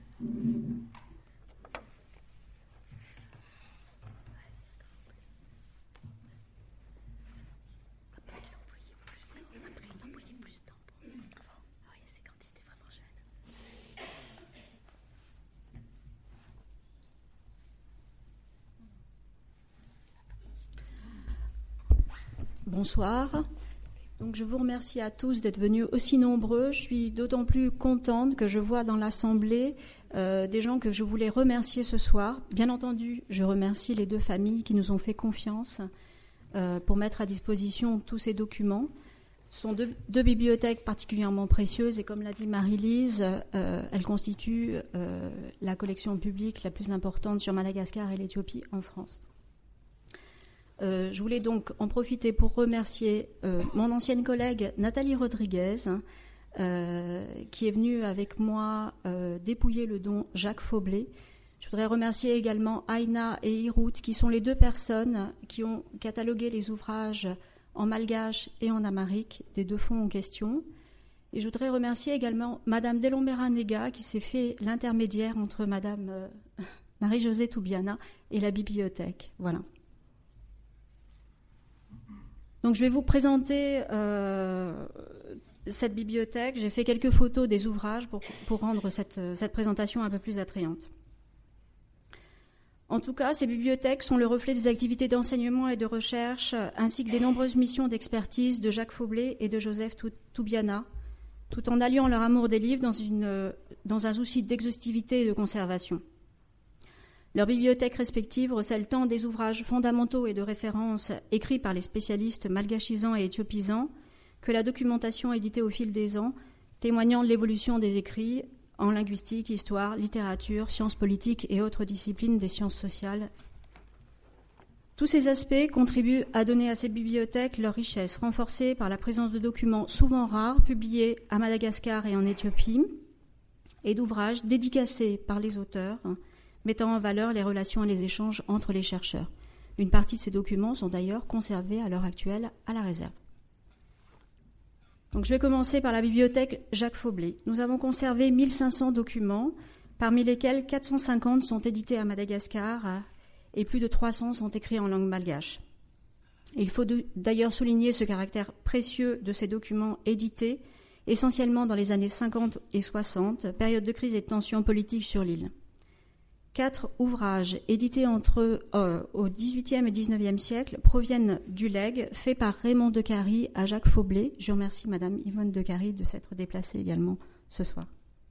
Bonsoir. Donc, je vous remercie à tous d'être venus aussi nombreux. Je suis d'autant plus contente que je vois dans l'Assemblée euh, des gens que je voulais remercier ce soir. Bien entendu, je remercie les deux familles qui nous ont fait confiance euh, pour mettre à disposition tous ces documents. Ce sont deux, deux bibliothèques particulièrement précieuses et comme l'a dit Marie-Lise, euh, elles constituent euh, la collection publique la plus importante sur Madagascar et l'Éthiopie en France. Euh, je voulais donc en profiter pour remercier euh, mon ancienne collègue Nathalie Rodriguez, euh, qui est venue avec moi euh, dépouiller le don Jacques Faublet. Je voudrais remercier également Aïna et Hirout, qui sont les deux personnes qui ont catalogué les ouvrages en malgache et en amharique des deux fonds en question. Et je voudrais remercier également Madame Delombera Nega, qui s'est fait l'intermédiaire entre Madame euh, Marie-Josée Toubiana et la bibliothèque. Voilà. Donc, je vais vous présenter euh, cette bibliothèque. J'ai fait quelques photos des ouvrages pour, pour rendre cette, cette présentation un peu plus attrayante. En tout cas, ces bibliothèques sont le reflet des activités d'enseignement et de recherche, ainsi que des nombreuses missions d'expertise de Jacques Faublet et de Joseph Toubiana, tout en alliant leur amour des livres dans, une, dans un souci d'exhaustivité et de conservation. Leurs bibliothèques respectives recèlent tant des ouvrages fondamentaux et de référence écrits par les spécialistes malgachisants et éthiopisants que la documentation éditée au fil des ans, témoignant de l'évolution des écrits en linguistique, histoire, littérature, sciences politiques et autres disciplines des sciences sociales. Tous ces aspects contribuent à donner à ces bibliothèques leur richesse, renforcée par la présence de documents souvent rares, publiés à Madagascar et en Éthiopie, et d'ouvrages dédicacés par les auteurs, mettant en valeur les relations et les échanges entre les chercheurs. Une partie de ces documents sont d'ailleurs conservés à l'heure actuelle à la réserve. Donc, je vais commencer par la bibliothèque Jacques Faublet. Nous avons conservé mille cinq cents documents, parmi lesquels quatre cent cinquante sont édités à Madagascar et plus de trois cents sont écrits en langue malgache. Il faut d'ailleurs souligner ce caractère précieux de ces documents édités, essentiellement dans les années cinquante et soixante, période de crise et de tensions politiques sur l'île. Quatre ouvrages édités entre euh, au dix-huitième et dix-neuvième siècle proviennent du legs fait par Raymond de Carie à Jacques Faublet. Je remercie Madame Yvonne de Carie de s'être déplacée également ce soir.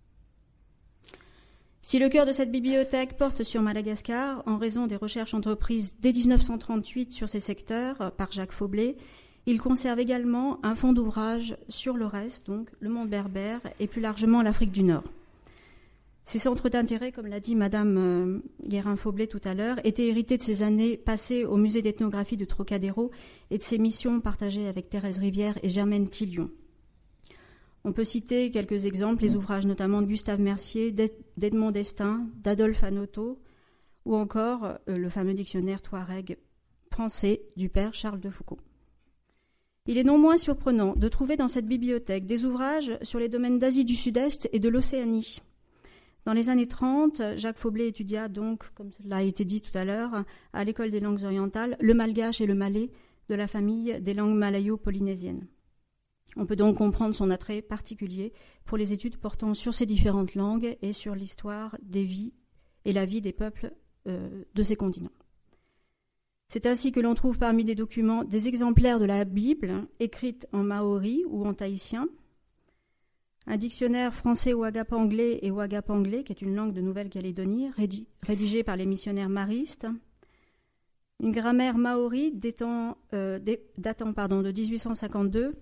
Si le cœur de cette bibliothèque porte sur Madagascar, en raison des recherches entreprises dès dix-neuf cent trente-huit sur ces secteurs par Jacques Faublet, il conserve également un fonds d'ouvrages sur le reste, donc le monde berbère et plus largement l'Afrique du Nord. Ces centres d'intérêt, comme l'a dit Madame euh, Guérin-Faublet tout à l'heure, étaient hérités de ses années passées au musée d'ethnographie de Trocadéro et de ses missions partagées avec Thérèse Rivière et Germaine Tillion. On peut citer quelques exemples, les ouvrages notamment de Gustave Mercier, d'Edmond Destin, d'Adolphe Hanoteau, ou encore euh, le fameux dictionnaire Touareg français du père Charles de Foucauld. Il est non moins surprenant de trouver dans cette bibliothèque des ouvrages sur les domaines d'Asie du Sud-Est et de l'Océanie. Dans les années trente, Jacques Faublet étudia donc, comme cela a été dit tout à l'heure, à l'École des langues orientales, le malgache et le malais de la famille des langues malayo-polynésiennes. On peut donc comprendre son attrait particulier pour les études portant sur ces différentes langues et sur l'histoire des vies et la vie des peuples euh, de ces continents. C'est ainsi que l'on trouve parmi les documents des exemplaires de la Bible écrite en maori ou en tahitien, un dictionnaire français wagap-anglais et wagap-anglais, qui est une langue de Nouvelle-Calédonie, rédigé par les missionnaires maristes, une grammaire maori datant, euh, datant pardon, de dix-huit cent cinquante-deux,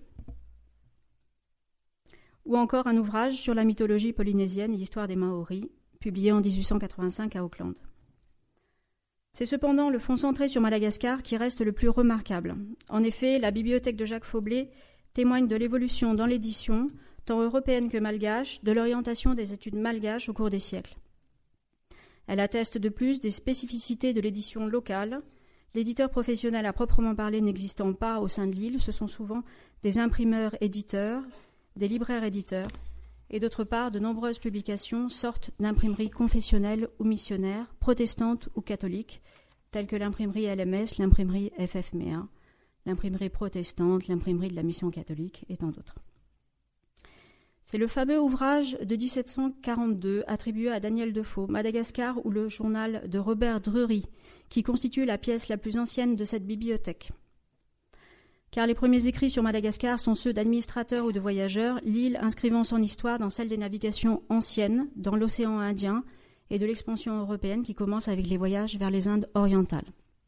ou encore un ouvrage sur la mythologie polynésienne et l'histoire des Maoris, publié en dix-huit cent quatre-vingt-cinq à Auckland. C'est cependant le fonds centré sur Madagascar qui reste le plus remarquable. En effet, la bibliothèque de Jacques Faublet témoigne de l'évolution dans l'édition, tant européenne que malgache, de l'orientation des études malgaches au cours des siècles. Elle atteste de plus des spécificités de l'édition locale. L'éditeur professionnel à proprement parler n'existant pas au sein de l'île, ce sont souvent des imprimeurs-éditeurs, des libraires-éditeurs, et d'autre part, de nombreuses publications sortent d'imprimeries confessionnelles ou missionnaires, protestantes ou catholiques, telles que l'imprimerie L M S, l'imprimerie F F M A, l'imprimerie protestante, l'imprimerie de la mission catholique et tant d'autres. C'est le fameux ouvrage de dix-sept cent quarante-deux attribué à Daniel Defoe, Madagascar ou le journal de Robert Drury, qui constitue la pièce la plus ancienne de cette bibliothèque. Car les premiers écrits sur Madagascar sont ceux d'administrateurs ou de voyageurs, l'île inscrivant son histoire dans celle des navigations anciennes, dans l'océan Indien et de l'expansion européenne qui commence avec les voyages vers les Indes orientales.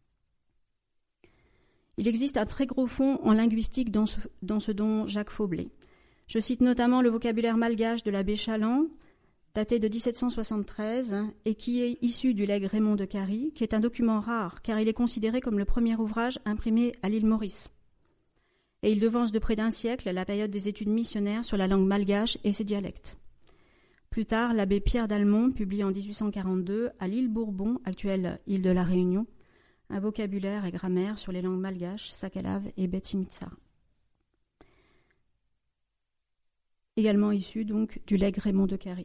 Il existe un très gros fond en linguistique dans ce, dans ce dont Jacques Faublet. Je cite notamment le vocabulaire malgache de l'abbé Chaland, daté de dix-sept cent soixante-treize, et qui est issu du legs Raymond de Cary, qui est un document rare, car il est considéré comme le premier ouvrage imprimé à l'île Maurice. Et il devance de près d'un siècle la période des études missionnaires sur la langue malgache et ses dialectes. Plus tard, l'abbé Pierre d'Almont publie en dix-huit cent quarante-deux à l'île Bourbon, actuelle île de la Réunion, un vocabulaire et grammaire sur les langues malgaches, Sakalav et Betsimitsara. Également issu donc du legs Raymond de Cary.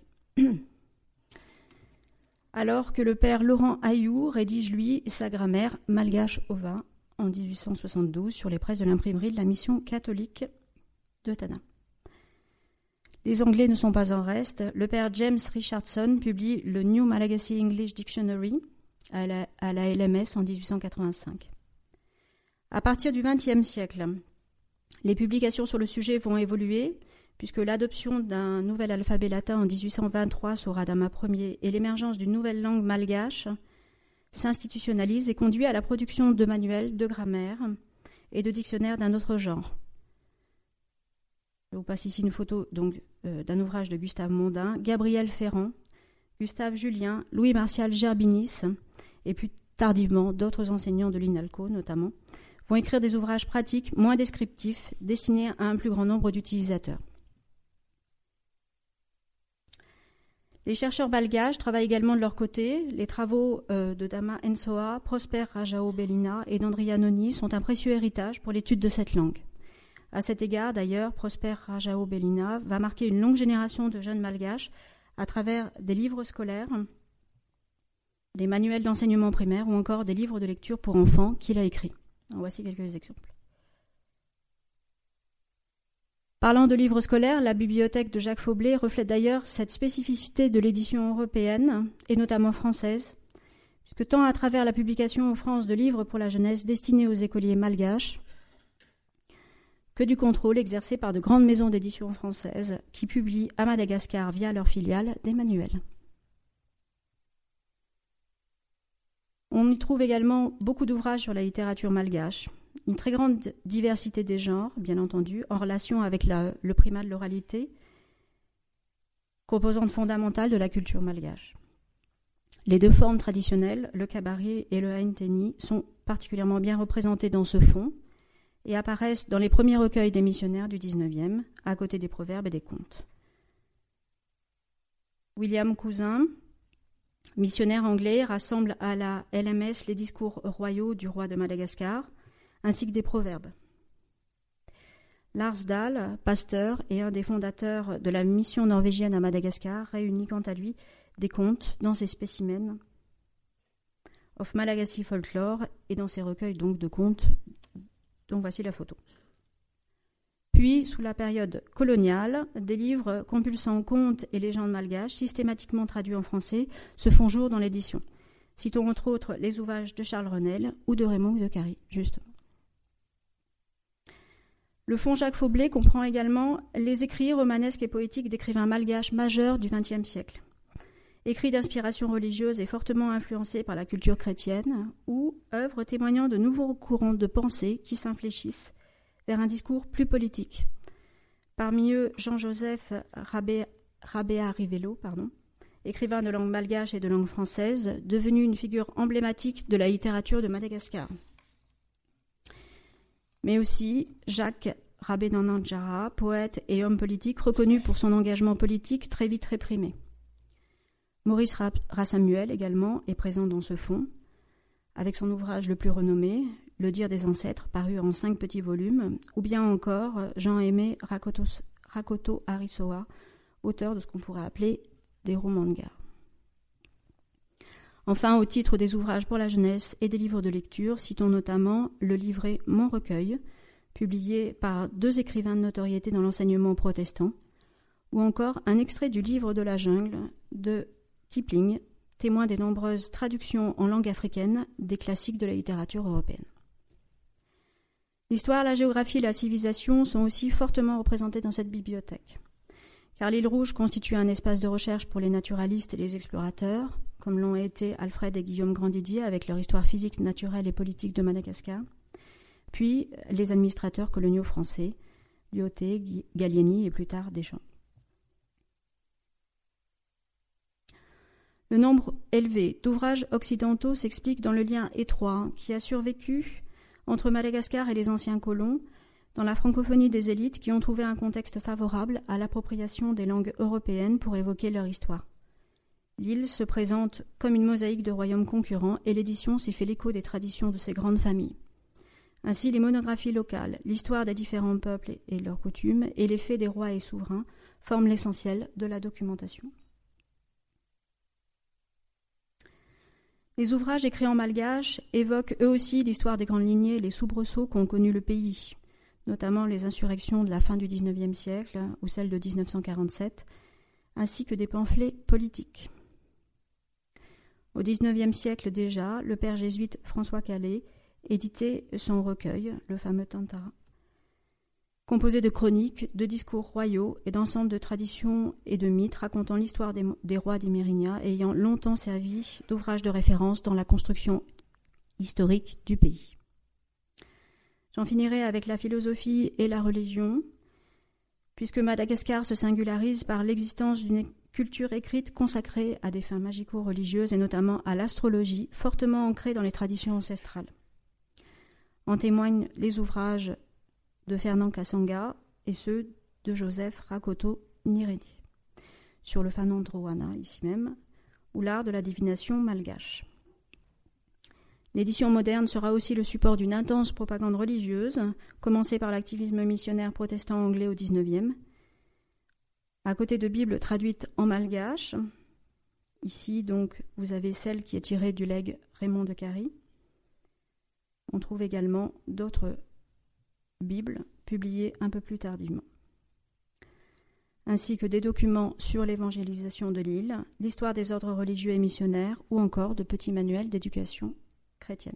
Alors que le père Laurent Ayou rédige lui sa grammaire malgache au vin en dix-huit cent soixante-douze sur les presses de l'imprimerie de la mission catholique de Tana. Les Anglais ne sont pas en reste. Le père James Richardson publie le New Malagasy English Dictionary à la, à la L M S en dix-huit cent quatre-vingt-cinq. À partir du vingtième siècle, les publications sur le sujet vont évoluer, puisque l'adoption d'un nouvel alphabet latin en dix-huit cent vingt-trois sous Radama Ier et l'émergence d'une nouvelle langue malgache s'institutionnalise et conduit à la production de manuels, de grammaire et de dictionnaires d'un autre genre. Je vous passe ici une photo donc, euh, d'un ouvrage de Gustave Mondin, Gabriel Ferrand, Gustave Julien, Louis Martial Gerbinis et plus tardivement d'autres enseignants de l'INALCO notamment, vont écrire des ouvrages pratiques moins descriptifs destinés à un plus grand nombre d'utilisateurs. Les chercheurs malgaches travaillent également de leur côté. Les travaux euh, de Dama Ensoa, Prosper Rajao Bellina et d'Andrea Noni sont un précieux héritage pour l'étude de cette langue. À cet égard, d'ailleurs, Prosper Rajao Bellina va marquer une longue génération de jeunes malgaches à travers des livres scolaires, des manuels d'enseignement primaire ou encore des livres de lecture pour enfants qu'il a écrits. En voici quelques exemples. Parlant de livres scolaires, la bibliothèque de Jacques Faublet reflète d'ailleurs cette spécificité de l'édition européenne, et notamment française, puisque tant à travers la publication en France de livres pour la jeunesse destinés aux écoliers malgaches, que du contrôle exercé par de grandes maisons d'édition françaises qui publient à Madagascar via leurs filiales des manuels. On y trouve également beaucoup d'ouvrages sur la littérature malgache, une très grande diversité des genres, bien entendu, en relation avec la, le primat de l'oralité, composante fondamentale de la culture malgache. Les deux formes traditionnelles, le kabari et le haïnteni, sont particulièrement bien représentées dans ce fonds et apparaissent dans les premiers recueils des missionnaires du dix-neuvième, à côté des proverbes et des contes. William Cousin, missionnaire anglais, rassemble à la L M S les discours royaux du roi de Madagascar, ainsi que des proverbes. Lars Dahl, pasteur et un des fondateurs de la mission norvégienne à Madagascar, réunit quant à lui des contes dans ses spécimens of Malagasy Folklore et dans ses recueils donc de contes dont voici la photo. Puis, sous la période coloniale, des livres compulsant contes et légendes malgaches, systématiquement traduits en français, se font jour dans l'édition. Citons entre autres les ouvrages de Charles Renel ou de Raymond de Cary, justement. Le fonds Jacques Faublet comprend également les écrits romanesques et poétiques d'écrivains malgaches majeurs du vingtième siècle. Écrits d'inspiration religieuse et fortement influencés par la culture chrétienne, ou œuvres témoignant de nouveaux courants de pensée qui s'infléchissent vers un discours plus politique. Parmi eux, Jean-Joseph Rabéa Rivelo, pardon, écrivain de langue malgache et de langue française, devenu une figure emblématique de la littérature de Madagascar. Mais aussi Jacques Rabénanandjara, poète et homme politique reconnu pour son engagement politique très vite réprimé. Maurice Rassamuel également est présent dans ce fonds, avec son ouvrage le plus renommé, Le dire des ancêtres, paru en cinq petits volumes, ou bien encore Jean-Aimé Rakoto, Rakoto Arisoa, auteur de ce qu'on pourrait appeler des romans-mangas. Enfin, au titre des ouvrages pour la jeunesse et des livres de lecture, citons notamment le livret Mon recueil, publié par deux écrivains de notoriété dans l'enseignement protestant, ou encore un extrait du livre de la jungle de Kipling, témoin des nombreuses traductions en langue africaine des classiques de la littérature européenne. L'histoire, la géographie et la civilisation sont aussi fortement représentées dans cette bibliothèque, car l'île Rouge constitue un espace de recherche pour les naturalistes et les explorateurs, comme l'ont été Alfred et Guillaume Grandidier avec leur histoire physique, naturelle et politique de Madagascar, puis les administrateurs coloniaux français, Lyautey, Gallieni et plus tard Deschamps. Le nombre élevé d'ouvrages occidentaux s'explique dans le lien étroit qui a survécu entre Madagascar et les anciens colons, dans la francophonie des élites qui ont trouvé un contexte favorable à l'appropriation des langues européennes pour évoquer leur histoire. L'île se présente comme une mosaïque de royaumes concurrents et l'édition s'y fait l'écho des traditions de ces grandes familles. Ainsi, les monographies locales, l'histoire des différents peuples et leurs coutumes et les faits des rois et souverains forment l'essentiel de la documentation. Les ouvrages écrits en malgache évoquent eux aussi l'histoire des grandes lignées et les soubresauts qu'ont connu le pays, notamment les insurrections de la fin du dix-neuvième siècle ou celles de dix-neuf cent quarante-sept, ainsi que des pamphlets politiques. Au dix-neuvième siècle déjà, le père jésuite François Calais éditait son recueil, le fameux Tantara, composé de chroniques, de discours royaux et d'ensemble de traditions et de mythes racontant l'histoire des, des rois d'Imérinia et ayant longtemps servi d'ouvrage de référence dans la construction historique du pays. J'en finirai avec la philosophie et la religion, puisque Madagascar se singularise par l'existence d'une culture écrite consacrée à des fins magico-religieuses et notamment à l'astrologie, fortement ancrée dans les traditions ancestrales. En témoignent les ouvrages de Fernand Kassanga et ceux de Joseph Rakoto Niredi, sur le Fanandroana, ici même, ou l'art de la divination malgache. L'édition moderne sera aussi le support d'une intense propagande religieuse, commencée par l'activisme missionnaire protestant anglais au dix-neuvième. À côté de Bibles traduites en malgache, ici donc vous avez celle qui est tirée du legs Raymond de Cary. On trouve également d'autres Bibles publiées un peu plus tardivement, ainsi que des documents sur l'évangélisation de l'île, l'histoire des ordres religieux et missionnaires, ou encore de petits manuels d'éducation chrétienne.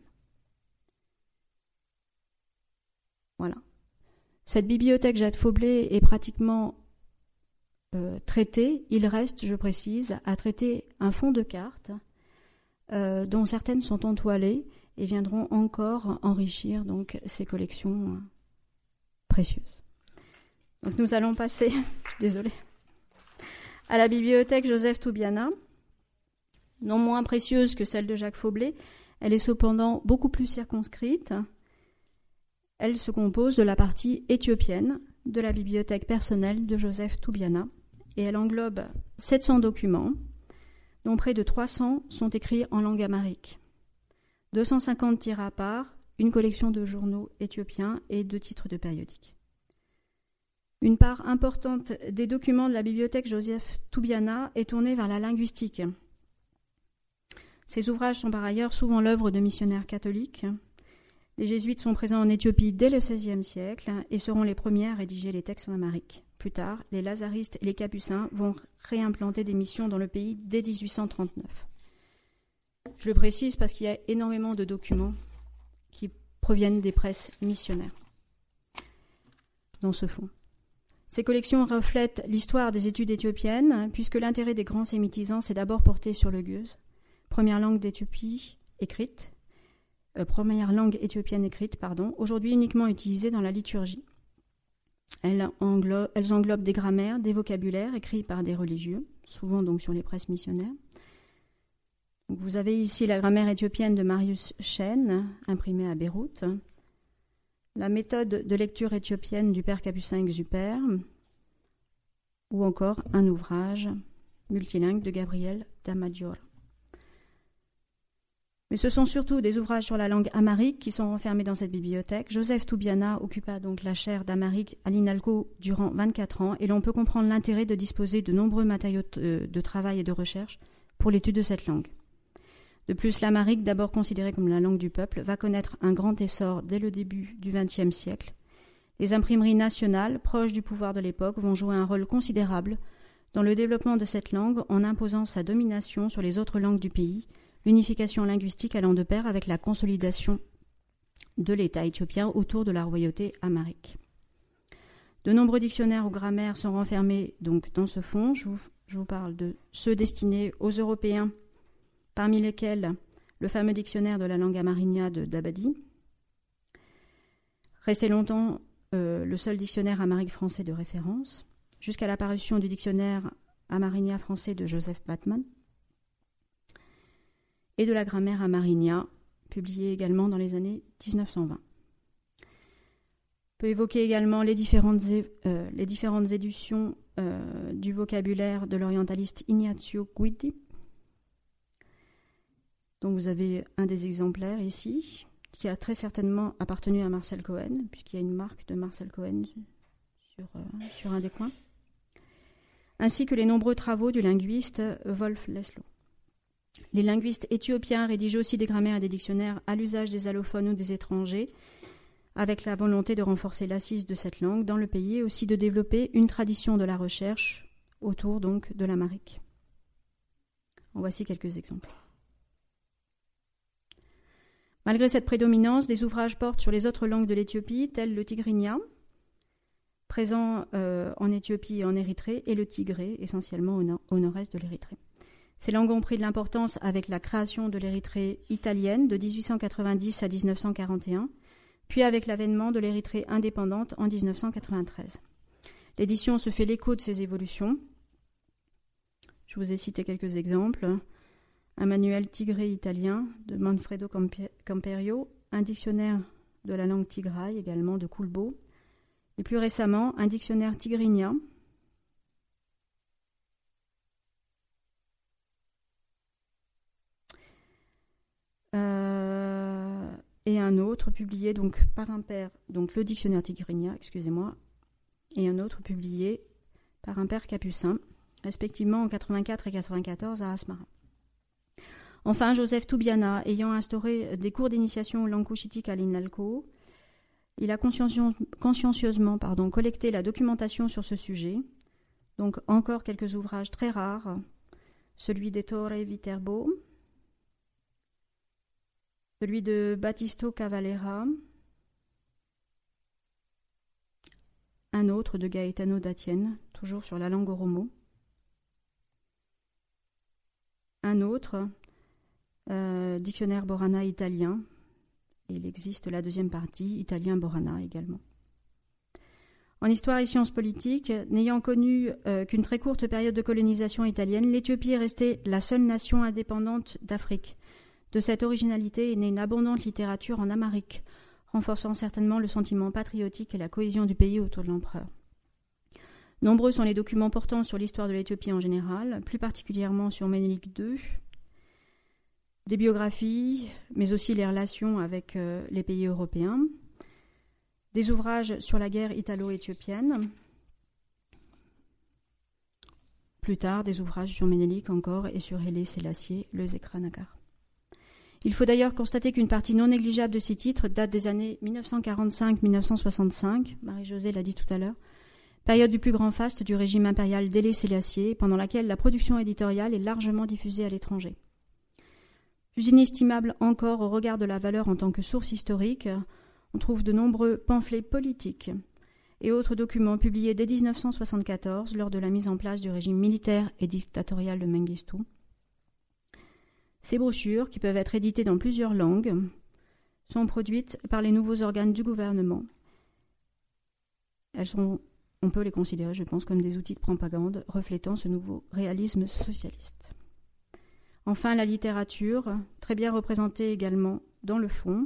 Voilà. Cette bibliothèque Jacques Faublet est pratiquement euh, traitée. Il reste, je précise, à traiter un fond de cartes euh, dont certaines sont entoilées et viendront encore enrichir donc ces collections euh, précieuses. Donc nous allons passer, désolée, à la bibliothèque Joseph Toubiana. Non moins précieuse que celle de Jacques Faublet, elle est cependant beaucoup plus circonscrite. Elle se compose de la partie éthiopienne de la bibliothèque personnelle de Joseph Toubiana et elle englobe sept cents documents, dont près de trois cents sont écrits en langue amharique. deux cent cinquante tirés à part, une collection de journaux éthiopiens et deux titres de périodiques. Une part importante des documents de la bibliothèque Joseph Toubiana est tournée vers la linguistique. Ces ouvrages sont par ailleurs souvent l'œuvre de missionnaires catholiques. Les jésuites sont présents en Éthiopie dès le seizième siècle et seront les premiers à rédiger les textes en amharique. Plus tard, les lazaristes et les capucins vont réimplanter des missions dans le pays dès dix-huit cent trente-neuf. Je le précise parce qu'il y a énormément de documents qui proviennent des presses missionnaires dans ce fonds. Ces collections reflètent l'histoire des études éthiopiennes, puisque l'intérêt des grands sémitisants s'est d'abord porté sur le gueuse, première langue d'Éthiopie écrite, euh, première langue éthiopienne écrite, pardon, aujourd'hui uniquement utilisée dans la liturgie. Elles englobent, elles englobent des grammaires, des vocabulaires écrits par des religieux, souvent donc sur les presses missionnaires. Donc vous avez ici la grammaire éthiopienne de Marius Chen, imprimée à Beyrouth, la méthode de lecture éthiopienne du père Capucin Exupère, ou encore un ouvrage multilingue de Gabriel Damadior. Mais ce sont surtout des ouvrages sur la langue amharique qui sont renfermés dans cette bibliothèque. Joseph Toubiana occupa donc la chaire d'amharique à l'INALCO durant vingt-quatre ans et l'on peut comprendre l'intérêt de disposer de nombreux matériaux de travail et de recherche pour l'étude de cette langue. De plus, l'amharique, d'abord considérée comme la langue du peuple, va connaître un grand essor dès le début du vingtième siècle. Les imprimeries nationales, proches du pouvoir de l'époque, vont jouer un rôle considérable dans le développement de cette langue en imposant sa domination sur les autres langues du pays, l'unification linguistique allant de pair avec la consolidation de l'État éthiopien autour de la royauté amharique. De nombreux dictionnaires ou grammaires sont renfermés donc dans ce fonds. Je vous, je vous parle de ceux destinés aux Européens, parmi lesquels le fameux dictionnaire de la langue amharinia de Dabadi, resté longtemps euh, le seul dictionnaire amharique français de référence, jusqu'à l'apparition du dictionnaire amharinia français de Joseph Batman, et de la grammaire amharinia, publiée également dans les années dix-neuf cent vingt. On peut évoquer également les différentes, euh, les différentes éditions euh, du vocabulaire de l'orientaliste Ignazio Guidi. Donc vous avez un des exemplaires ici, qui a très certainement appartenu à Marcel Cohen, puisqu'il y a une marque de Marcel Cohen sur, euh, sur un des coins, ainsi que les nombreux travaux du linguiste Wolf Leslau. Les linguistes éthiopiens rédigent aussi des grammaires et des dictionnaires à l'usage des allophones ou des étrangers, avec la volonté de renforcer l'assise de cette langue dans le pays et aussi de développer une tradition de la recherche autour donc de l'amharique. En voici quelques exemples. Malgré cette prédominance, des ouvrages portent sur les autres langues de l'Éthiopie, tels le tigrinya, présent euh, en Éthiopie et en Érythrée, et le tigré, essentiellement au, nord- au nord-est de l'Érythrée. Ces langues ont pris de l'importance avec la création de l'Érythrée italienne de dix-huit cent quatre-vingt-dix à dix-neuf cent quarante et un, puis avec l'avènement de l'Érythrée indépendante en dix-neuf cent quatre-vingt-treize. L'édition se fait l'écho de ces évolutions. Je vous ai cité quelques exemples. Un manuel tigré italien de Manfredo Camperio, un dictionnaire de la langue tigraï également de Kulbo, et plus récemment un dictionnaire tigrinya euh, et un autre publié donc par un père, donc le dictionnaire tigrinya, excusez-moi, et un autre publié par un père capucin, respectivement en quatre-vingt-quatre et quatre-vingt-quatorze à Asmara. Enfin, Joseph Toubiana, ayant instauré des cours d'initiation aux langues couchitiques à l'INALCO, il a consciencieusement pardon, collecté la documentation sur ce sujet, donc encore quelques ouvrages très rares, celui d'Ettore Viterbo, celui de Battisto Cavallera, un autre de Gaetano D'Atienne, toujours sur la langue oromo, un autre Euh, dictionnaire Borana italien. Il existe la deuxième partie, italien Borana également. En histoire et sciences politiques, n'ayant connu euh, qu'une très courte période de colonisation italienne, l'Éthiopie est restée la seule nation indépendante d'Afrique. De cette originalité est née une abondante littérature en amharique, renforçant certainement le sentiment patriotique et la cohésion du pays autour de l'empereur. Nombreux sont les documents portant sur l'histoire de l'Éthiopie en général, plus particulièrement sur Ménélique deux, des biographies, mais aussi les relations avec euh, les pays européens, des ouvrages sur la guerre italo-éthiopienne, plus tard des ouvrages sur Ménélique encore et sur Haïlé Sélassié, le Zekranagar. Il faut d'ailleurs constater qu'une partie non négligeable de ces titres date des années dix-neuf cent quarante-cinq à dix-neuf cent soixante-cinq, Marie-Josée l'a dit tout à l'heure, période du plus grand faste du régime impérial d'Haïlé Sélassié, pendant laquelle la production éditoriale est largement diffusée à l'étranger. Plus inestimable encore au regard de la valeur en tant que source historique, on trouve de nombreux pamphlets politiques et autres documents publiés dès dix-neuf cent soixante-quatorze lors de la mise en place du régime militaire et dictatorial de Mengistu. Ces brochures, qui peuvent être éditées dans plusieurs langues, sont produites par les nouveaux organes du gouvernement. Elles sont, on peut les considérer, je pense, comme des outils de propagande reflétant ce nouveau réalisme socialiste. Enfin, la littérature, très bien représentée également dans le fond.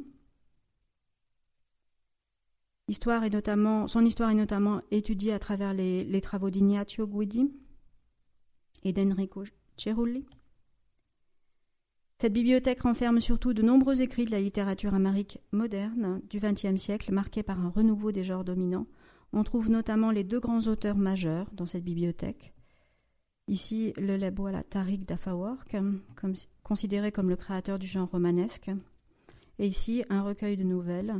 Histoire est notamment, son histoire est notamment étudiée à travers les, les travaux d'Ignazio Guidi et d'Enrico Cerulli. Cette bibliothèque renferme surtout de nombreux écrits de la littérature amharique moderne du vingtième siècle, marquée par un renouveau des genres dominants. On trouve notamment les deux grands auteurs majeurs dans cette bibliothèque. Ici, le Lebwala Tariq d'Afaworq, comme, considéré comme le créateur du genre romanesque. Et ici, un recueil de nouvelles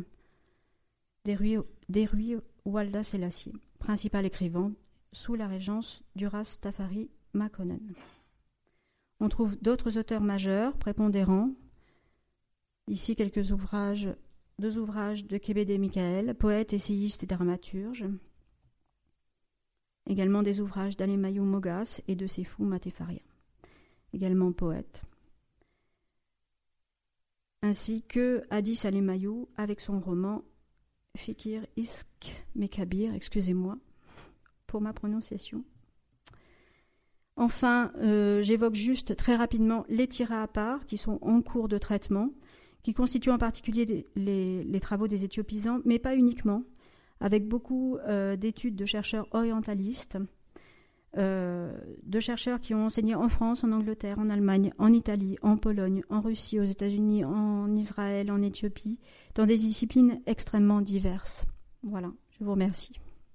d'Erui Walda Selassie, principal écrivain sous la régence d'Uras Tafari Makonnen. On trouve d'autres auteurs majeurs, prépondérants. Ici, quelques ouvrages, deux ouvrages de Kebede Michael, poète, essayiste et dramaturge. Également des ouvrages d'Alemayu Mogas et de Sefou Matefaria, également poète. Ainsi que Hadis Alemayu avec son roman Fikir Isk Mekabir, excusez-moi pour ma prononciation. Enfin, euh, j'évoque juste très rapidement les tirats à part qui sont en cours de traitement, qui constituent en particulier les, les, les travaux des éthiopisants, mais pas uniquement, avec beaucoup euh, d'études de chercheurs orientalistes, euh, de chercheurs qui ont enseigné en France, en Angleterre, en Allemagne, en Italie, en Pologne, en Russie, aux États-Unis, en Israël, en Éthiopie, dans des disciplines extrêmement diverses. Voilà, je vous remercie.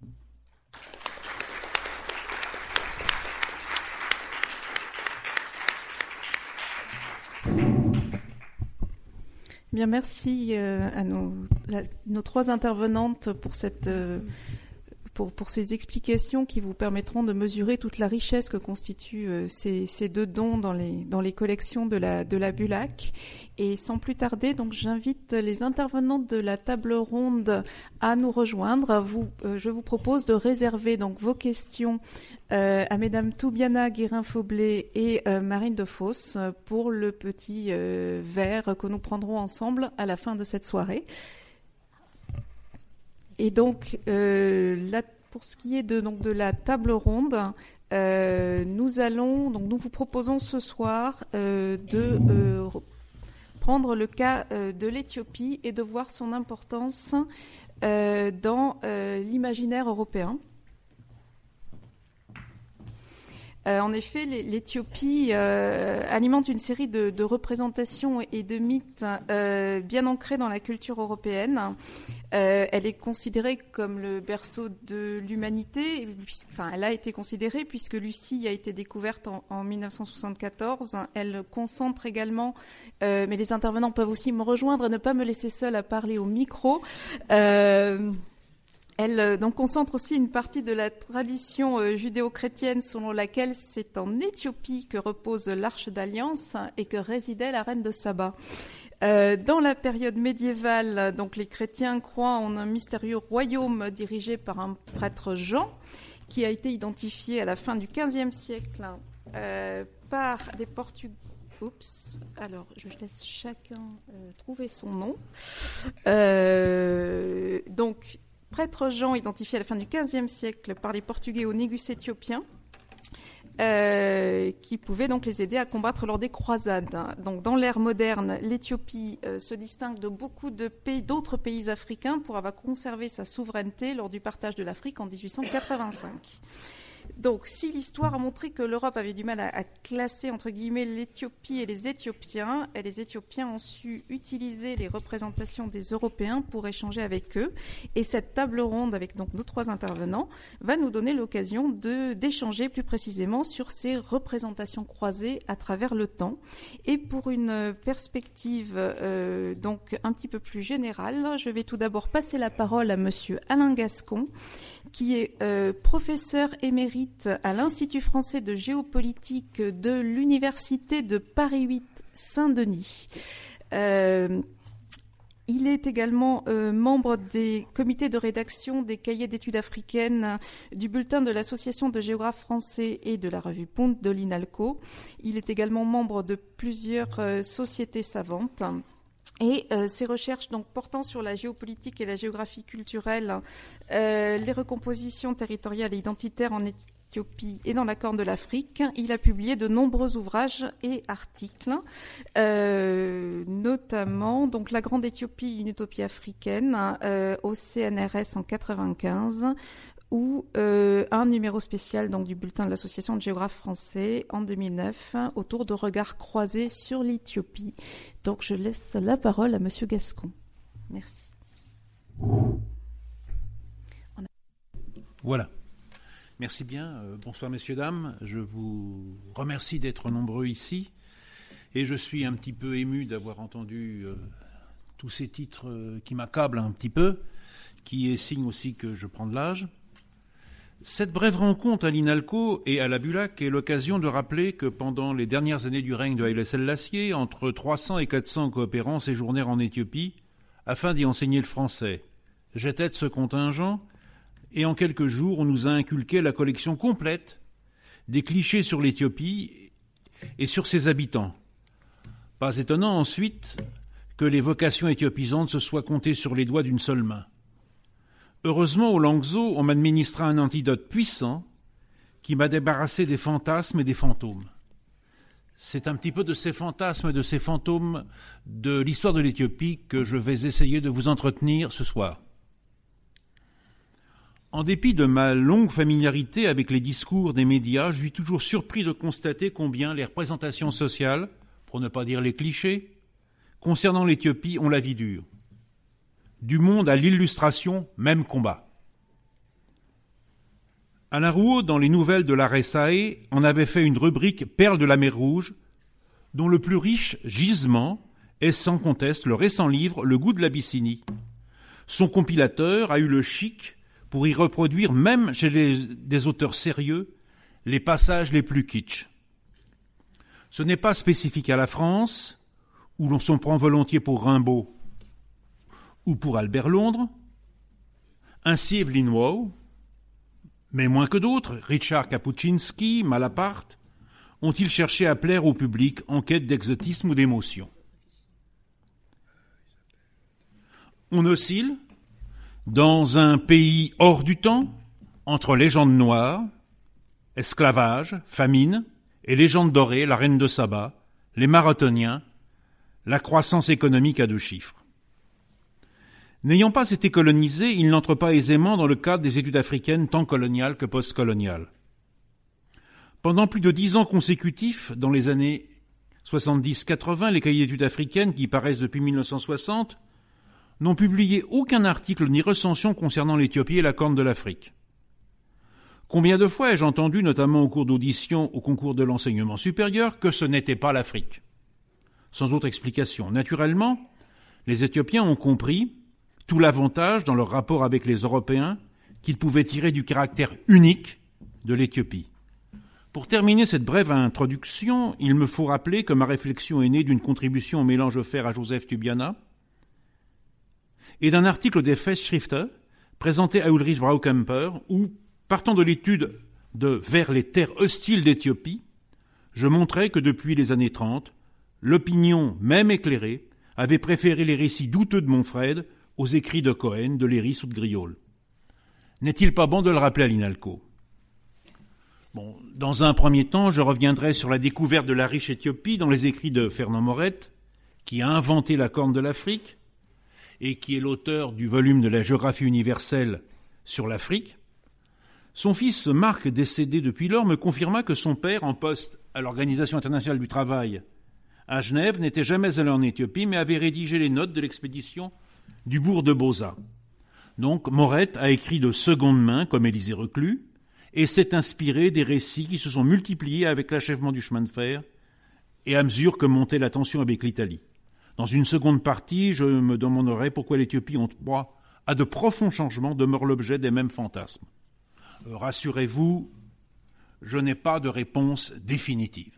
Bien, merci euh, à nos, la, nos trois intervenantes pour cette euh, pour, pour ces explications qui vous permettront de mesurer toute la richesse que constituent euh, ces, ces deux dons dans les dans les collections de la de la Bulac. Et sans plus tarder, donc j'invite les intervenantes de la table ronde à nous rejoindre. Vous, euh, je vous propose de réserver donc vos questions Euh, à Mesdames Toubiana Guérin-Faublé et euh, Marine Defos pour le petit euh, verre que nous prendrons ensemble à la fin de cette soirée. Et donc, euh, là, pour ce qui est de, donc, de la table ronde, euh, nous allons, donc nous vous proposons ce soir euh, de euh, prendre le cas euh, de l'Éthiopie et de voir son importance euh, dans euh, l'imaginaire européen. Euh, en effet, l'Éthiopie euh, alimente une série de, de représentations et de mythes euh, bien ancrés dans la culture européenne. Euh, elle est considérée comme le berceau de l'humanité. Enfin, elle a été considérée puisque Lucie a été découverte en, en mille neuf cent soixante-quatorze. Elle concentre également, euh, mais les intervenants peuvent aussi me rejoindre, ne pas me laisser seule à parler au micro. Euh, Elle donc concentre aussi une partie de la tradition euh, judéo-chrétienne selon laquelle c'est en Éthiopie que repose l'Arche d'Alliance et que résidait la reine de Saba. Euh, dans la période médiévale, donc les chrétiens croient en un mystérieux royaume dirigé par un prêtre Jean, qui a été identifié à la fin du quinzième siècle euh, par des Portugais. Oups, alors je laisse chacun euh, trouver son nom. Euh, donc prêtre Jean identifié à la fin du quinzième siècle par les Portugais au Négus éthiopien, Euh, qui pouvaient donc les aider à combattre lors des croisades. Donc, dans l'ère moderne, l'Éthiopie euh, se distingue de beaucoup de pays, d'autres pays africains pour avoir conservé sa souveraineté lors du partage de l'Afrique en dix-huit cent quatre-vingt-cinq. Donc, si l'histoire a montré que l'Europe avait du mal à, à classer, entre guillemets, l'Éthiopie et les Éthiopiens, et les Éthiopiens ont su utiliser les représentations des Européens pour échanger avec eux. Et cette table ronde, avec donc nos trois intervenants, va nous donner l'occasion de, d'échanger plus précisément sur ces représentations croisées à travers le temps. Et pour une perspective euh, donc un petit peu plus générale, je vais tout d'abord passer la parole à Monsieur Alain Gascon, qui est euh, professeur émérite à l'Institut français de géopolitique de l'Université de Paris huit Saint-Denis. Euh, il est également euh, membre des comités de rédaction des cahiers d'études africaines, du bulletin de l'Association de géographes français et de la revue Punt de l'INALCO. Il est également membre de plusieurs euh, sociétés savantes. Et euh, ces recherches donc portant sur la géopolitique et la géographie culturelle, euh, les recompositions territoriales et identitaires en Éthiopie et dans la Corne de l'Afrique, il a publié de nombreux ouvrages et articles, euh, notamment donc La Grande Éthiopie, une utopie africaine, euh, au C N R S en quatre-vingt-quinze, ou euh, un numéro spécial donc du bulletin de l'Association de géographes français en deux mille neuf autour de regards croisés sur l'Éthiopie. Donc je laisse la parole à Monsieur Gascon. Merci. A... Voilà. Merci bien. Euh, bonsoir messieurs, dames. Je vous remercie d'être nombreux ici et je suis un petit peu ému d'avoir entendu euh, tous ces titres euh, qui m'accablent un petit peu, qui est signe aussi que je prends de l'âge. Cette brève rencontre à l'INALCO et à la Bulac est l'occasion de rappeler que pendant les dernières années du règne de Haïlé Sellassié, entre trois cents et quatre cents coopérants séjournèrent en Éthiopie afin d'y enseigner le français. J'étais de ce contingent et en quelques jours on nous a inculqué la collection complète des clichés sur l'Éthiopie et sur ses habitants. Pas étonnant ensuite que les vocations éthiopisantes se soient comptées sur les doigts d'une seule main. Heureusement, au Langso, on m'administra un antidote puissant qui m'a débarrassé des fantasmes et des fantômes. C'est un petit peu de ces fantasmes et de ces fantômes de l'histoire de l'Éthiopie que je vais essayer de vous entretenir ce soir. En dépit de ma longue familiarité avec les discours des médias, je suis toujours surpris de constater combien les représentations sociales, pour ne pas dire les clichés, concernant l'Éthiopie ont la vie dure. Du monde à l'illustration, même combat. Alain Rouault, dans les nouvelles de la R S A E, en avait fait une rubrique « Perles de la mer Rouge », dont le plus riche gisement est sans conteste le récent livre « Le goût de l'Abyssinie ». Son compilateur a eu le chic pour y reproduire, même chez les, des auteurs sérieux, les passages les plus kitsch. Ce n'est pas spécifique à la France, où l'on s'en prend volontiers pour Rimbaud, ou pour Albert Londres, ainsi Evelyn Waugh, mais moins que d'autres, Richard Kapuscinski, Malaparte, ont-ils cherché à plaire au public en quête d'exotisme ou d'émotion. On oscille dans un pays hors du temps, entre légendes noires, esclavage, famine, et légendes dorées, la reine de Saba, les marathoniens, la croissance économique à deux chiffres. N'ayant pas été colonisé, il n'entre pas aisément dans le cadre des études africaines tant coloniales que postcoloniales. Pendant plus de dix ans consécutifs, dans les années soixante-dix quatre-vingts, les cahiers d'études africaines, qui paraissent depuis mille neuf cent soixante, n'ont publié aucun article ni recension concernant l'Éthiopie et la Corne de l'Afrique. Combien de fois ai-je entendu, notamment au cours d'auditions au concours de l'enseignement supérieur, que ce n'était pas l'Afrique? Sans autre explication. Naturellement, les Éthiopiens ont compris tout l'avantage dans leur rapport avec les Européens qu'ils pouvaient tirer du caractère unique de l'Éthiopie. Pour terminer cette brève introduction, il me faut rappeler que ma réflexion est née d'une contribution au mélange offert à Joseph Tubiana et d'un article des Festschriften présenté à Ulrich Braukemper où, partant de l'étude de « Vers les terres hostiles d'Éthiopie », je montrais que depuis les années trente, l'opinion, même éclairée, avait préféré les récits douteux de Monfred aux écrits de Cohen, de Léris ou de Griaule. N'est-il pas bon de le rappeler à l'INALCO ? Bon, dans un premier temps, je reviendrai sur la découverte de la riche Éthiopie dans les écrits de Fernand Morette, qui a inventé la Corne de l'Afrique et qui est l'auteur du volume de la géographie universelle sur l'Afrique. Son fils Marc, décédé depuis lors, me confirma que son père, en poste à l'Organisation internationale du travail à Genève, n'était jamais allé en Éthiopie, mais avait rédigé les notes de l'expédition du bourg de Boza. Donc Morette a écrit de seconde main, comme Élisée Reclus, et s'est inspiré des récits qui se sont multipliés avec l'achèvement du chemin de fer et à mesure que montait la tension avec l'Italie. Dans une seconde partie, je me demanderai pourquoi l'Éthiopie, en proie à de profonds changements, demeure l'objet des mêmes fantasmes. Euh, rassurez-vous, je n'ai pas de réponse définitive.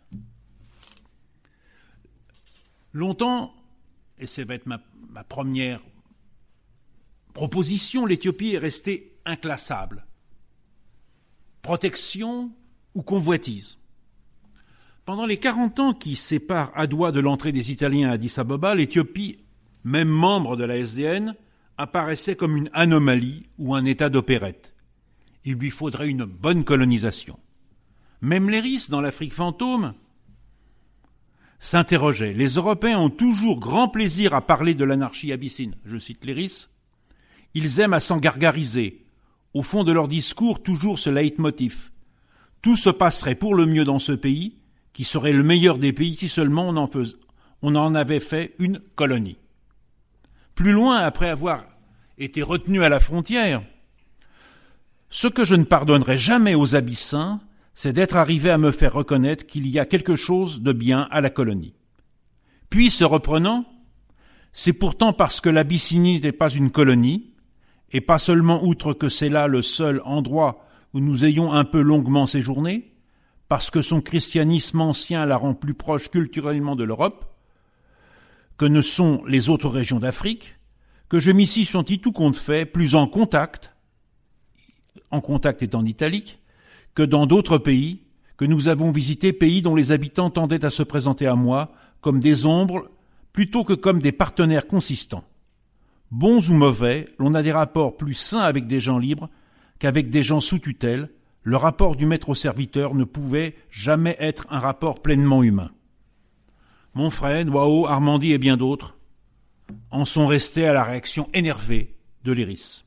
Longtemps, et ça va être ma, ma première proposition, l'Éthiopie est restée inclassable. Protection ou convoitise. Pendant les quarante ans qui séparent Adoua de l'entrée des Italiens à Addis Abeba, l'Éthiopie, même membre de la S D N, apparaissait comme une anomalie ou un état d'opérette. Il lui faudrait une bonne colonisation. Même Léris, dans l'Afrique fantôme, s'interrogeait. Les Européens ont toujours grand plaisir à parler de l'anarchie abyssine. Je cite Léris. Ils aiment à s'en gargariser. Au fond de leur discours, toujours ce leitmotiv. Tout se passerait pour le mieux dans ce pays, qui serait le meilleur des pays si seulement on en, fais, on en avait fait une colonie. Plus loin, après avoir été retenu à la frontière, ce que je ne pardonnerai jamais aux Abyssins, c'est d'être arrivé à me faire reconnaître qu'il y a quelque chose de bien à la colonie. Puis, se reprenant, c'est pourtant parce que l'Abyssinie n'était pas une colonie, et pas seulement outre que c'est là le seul endroit où nous ayons un peu longuement séjourné, parce que son christianisme ancien la rend plus proche culturellement de l'Europe, que ne sont les autres régions d'Afrique, que je m'y suis senti tout compte fait, plus en contact, en contact étant italique, que dans d'autres pays, que nous avons visités, pays dont les habitants tendaient à se présenter à moi comme des ombres plutôt que comme des partenaires consistants. Bons ou mauvais, l'on a des rapports plus sains avec des gens libres qu'avec des gens sous tutelle. Le rapport du maître au serviteur ne pouvait jamais être un rapport pleinement humain. Monfrey, Noao, Armandi et bien d'autres en sont restés à la réaction énervée de Léris.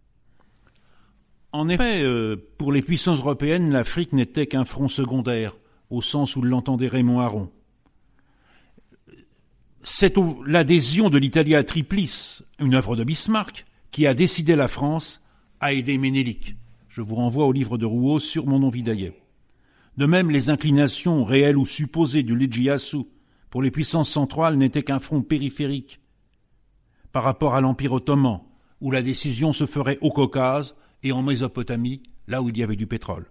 En effet, euh, pour les puissances européennes, l'Afrique n'était qu'un front secondaire, au sens où l'entendait Raymond Aron. C'est l'adhésion de l'Italie à Triplice, une œuvre de Bismarck, qui a décidé la France à aider Ménélique. Je vous renvoie au livre de Rouault sur mon nom Vidaillet. De même, les inclinations réelles ou supposées du Ieyasu pour les puissances centrales n'étaient qu'un front périphérique par rapport à l'Empire ottoman, où la décision se ferait au Caucase et en Mésopotamie, là où il y avait du pétrole.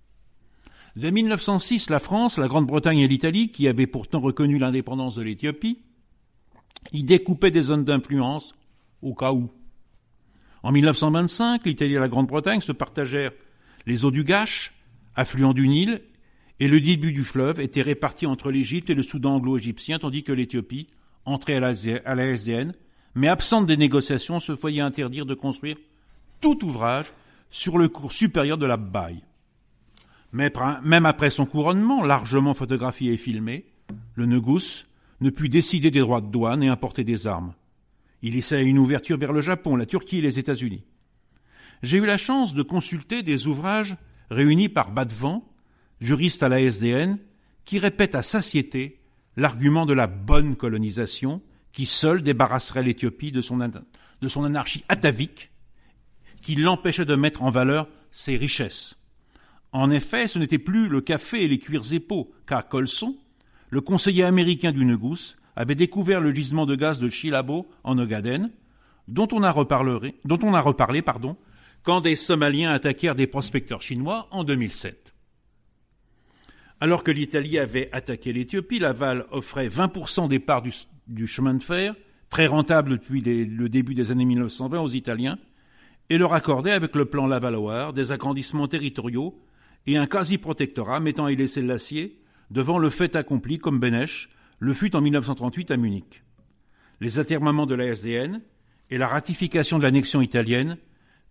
Dès mille neuf cent six, la France, la Grande-Bretagne et l'Italie, qui avaient pourtant reconnu l'indépendance de l'Éthiopie, y découpaient des zones d'influence au cas où. En mille neuf cent vingt-cinq, l'Italie et la Grande-Bretagne se partagèrent les eaux du Gache, affluent du Nil, et le début du fleuve était réparti entre l'Égypte et le Soudan anglo-égyptien, tandis que l'Éthiopie, entrée à la S D N, mais absente des négociations, se voyait interdire de construire tout ouvrage sur le cours supérieur de la Baye. Mais même après son couronnement, largement photographié et filmé, le Negus ne put décider des droits de douane et importer des armes. Il essayait une ouverture vers le Japon, la Turquie et les États-Unis. J'ai eu la chance de consulter des ouvrages réunis par Badevant, juriste à la S D N, qui répète à satiété l'argument de la bonne colonisation qui seule débarrasserait l'Éthiopie de son, de son anarchie atavique, qui l'empêchait de mettre en valeur ses richesses. En effet, ce n'était plus le café et les cuirs épeaux, car Colson, le conseiller américain du Negus, avait découvert le gisement de gaz de Chilabo en Ogaden, dont on a reparlé, dont on a reparlé pardon, quand des Somaliens attaquèrent des prospecteurs chinois en deux mille sept. Alors que l'Italie avait attaqué l'Éthiopie, Laval offrait vingt pour cent des parts du, du chemin de fer, très rentable depuis les, le début des années mille neuf cent vingt aux Italiens, et leur accordait avec le plan Laval-Howard des agrandissements territoriaux et un quasi-protectorat mettant à y laisser l'acier devant le fait accompli comme Bénèche le fut en mille neuf cent trente-huit à Munich. Les atermoiements de la S D N et la ratification de l'annexion italienne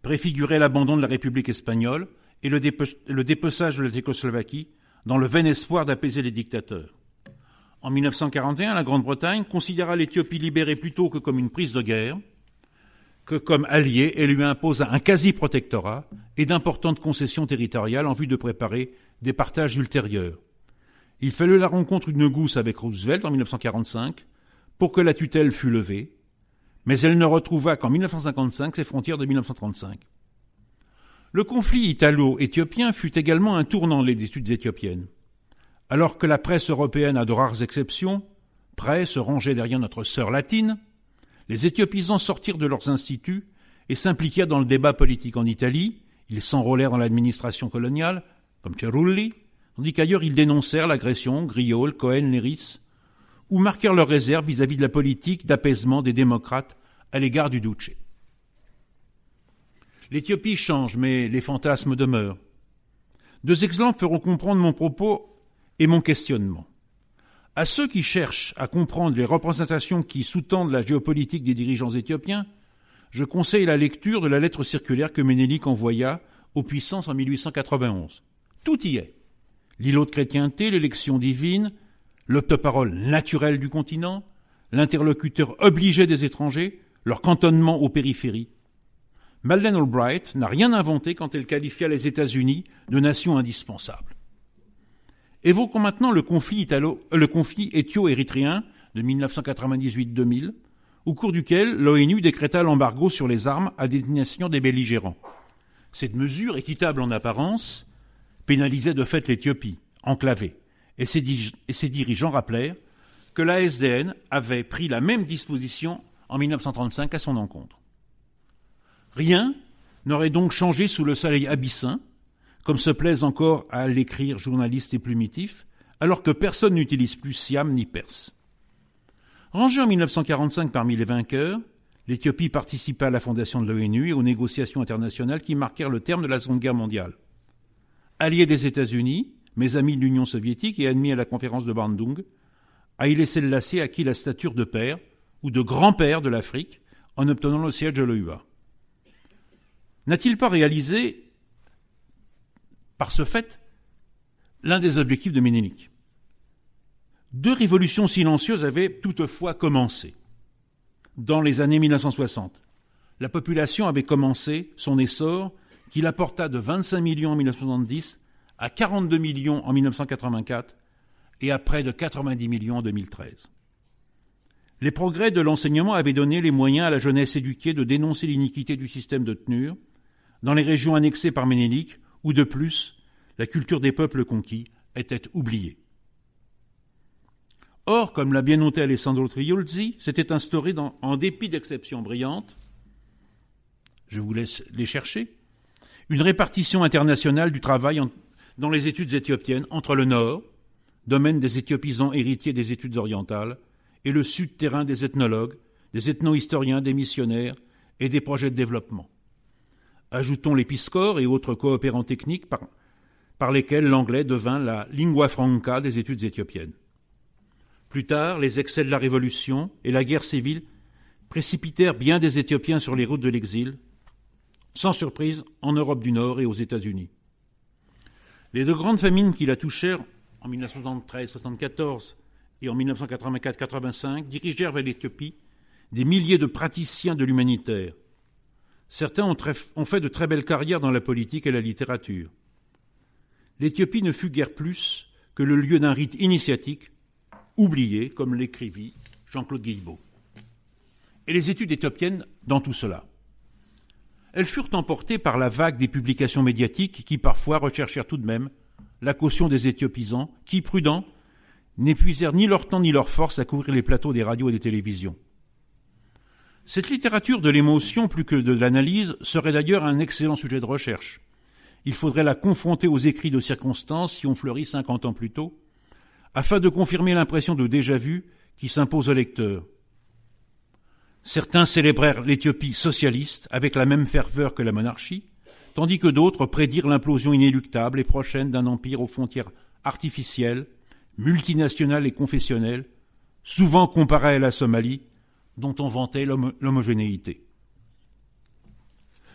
préfigurait l'abandon de la République espagnole et le, dépe- le dépeçage de la Tchécoslovaquie dans le vain espoir d'apaiser les dictateurs. En mille neuf cent quarante et un, la Grande-Bretagne considéra l'Éthiopie libérée plutôt que comme une prise de guerre, que comme alliée, et lui imposa un quasi-protectorat et d'importantes concessions territoriales en vue de préparer des partages ultérieurs. Il fallut la rencontre d'une gousse avec Roosevelt en mille neuf cent quarante-cinq pour que la tutelle fût levée, mais elle ne retrouva qu'en mille neuf cent cinquante-cinq ses frontières de mille neuf cent trente-cinq. Le conflit italo-éthiopien fut également un tournant des études éthiopiennes. Alors que la presse européenne, à de rares exceptions, prêt se rangeait derrière notre sœur latine, les Éthiopisants sortirent de leurs instituts et s'impliquèrent dans le débat politique en Italie. Ils s'enrôlèrent dans l'administration coloniale, comme Cerulli, tandis qu'ailleurs ils dénoncèrent l'agression, Griol, Cohen, Léris, ou marquèrent leurs réserves vis-à-vis de la politique d'apaisement des démocrates à l'égard du Duce. L'Éthiopie change, mais les fantasmes demeurent. Deux exemples feront comprendre mon propos et mon questionnement. À ceux qui cherchent à comprendre les représentations qui sous-tendent la géopolitique des dirigeants éthiopiens, je conseille la lecture de la lettre circulaire que Ménélique envoya aux puissances en mille huit cent quatre-vingt-onze. Tout y est. L'îlot de chrétienté, l'élection divine, l'octoparole naturelle du continent, l'interlocuteur obligé des étrangers, leur cantonnement aux périphéries. Madeleine Albright n'a rien inventé quand elle qualifia les États-Unis de nation indispensable. Évoquons maintenant le conflit, italo, le conflit éthio-érythréen de mille neuf cent quatre-vingt-dix-huit à deux mille, au cours duquel l'ONU décréta l'embargo sur les armes à destination des belligérants. Cette mesure, équitable en apparence, pénalisait de fait l'Éthiopie, enclavée, et ses, dig- et ses dirigeants rappelèrent que l'A S D N avait pris la même disposition en mille neuf cent trente-cinq à son encontre. Rien n'aurait donc changé sous le soleil abyssin, comme se plaisent encore à l'écrire journalistes et plumitifs, alors que personne n'utilise plus Siam ni Perse. Rangée en mille neuf cent quarante-cinq parmi les vainqueurs, l'Éthiopie participa à la fondation de l'ONU et aux négociations internationales qui marquèrent le terme de la Seconde Guerre mondiale. Allié des États-Unis, mais ami de l'Union soviétique et admis à la conférence de Bandung, Haïlé Sélassié acquit la stature de père ou de grand-père de l'Afrique en obtenant le siège de l'O U A. N'a-t-il pas réalisé, par ce fait, l'un des objectifs de Ménélique? Deux révolutions silencieuses avaient toutefois commencé. Dans les années mille neuf cent soixante, la population avait commencé son essor qui la porta de vingt-cinq millions en mille neuf cent soixante-dix à quarante-deux millions en mille neuf cent quatre-vingt-quatre et à près de quatre-vingt-dix millions en deux mille treize. Les progrès de l'enseignement avaient donné les moyens à la jeunesse éduquée de dénoncer l'iniquité du système de tenure dans les régions annexées par Ménélique où, de plus, la culture des peuples conquis était oubliée. Or, comme l'a bien noté Alessandro Triolzi, s'était instauré dans, en dépit d'exceptions brillantes, je vous laisse les chercher, une répartition internationale du travail en, dans les études éthiopiennes entre le Nord, domaine des Éthiopisants héritiers des études orientales, et le Sud, terrain des ethnologues, des ethno-historiens, des missionnaires et des projets de développement. Ajoutons les P-scores et autres coopérants techniques par, par lesquels l'anglais devint la lingua franca des études éthiopiennes. Plus tard, les excès de la Révolution et la guerre civile précipitèrent bien des Éthiopiens sur les routes de l'exil, sans surprise en Europe du Nord et aux États-Unis. Les deux grandes famines qui la touchèrent en mille neuf cent soixante-treize soixante-quatorze et en mille neuf cent quatre-vingt-quatre quatre-vingt-cinq dirigèrent vers l'Éthiopie des milliers de praticiens de l'humanitaire. Certains ont, très, ont fait de très belles carrières dans la politique et la littérature. L'Éthiopie ne fut guère plus que le lieu d'un rite initiatique oublié, comme l'écrivit Jean-Claude Guilbeault. Et les études éthiopiennes dans tout cela. Elles furent emportées par la vague des publications médiatiques qui parfois recherchèrent tout de même la caution des Éthiopisants, qui, prudents, n'épuisèrent ni leur temps ni leur force à couvrir les plateaux des radios et des télévisions. Cette littérature de l'émotion plus que de l'analyse serait d'ailleurs un excellent sujet de recherche. Il faudrait la confronter aux écrits de circonstances qui ont fleuri cinquante ans plus tôt, afin de confirmer l'impression de déjà-vu qui s'impose au lecteur. Certains célébrèrent l'Éthiopie socialiste avec la même ferveur que la monarchie, tandis que d'autres prédirent l'implosion inéluctable et prochaine d'un empire aux frontières artificielles, multinationales et confessionnelles, souvent comparé à la Somalie, dont on vantait l'homo- l'homogénéité.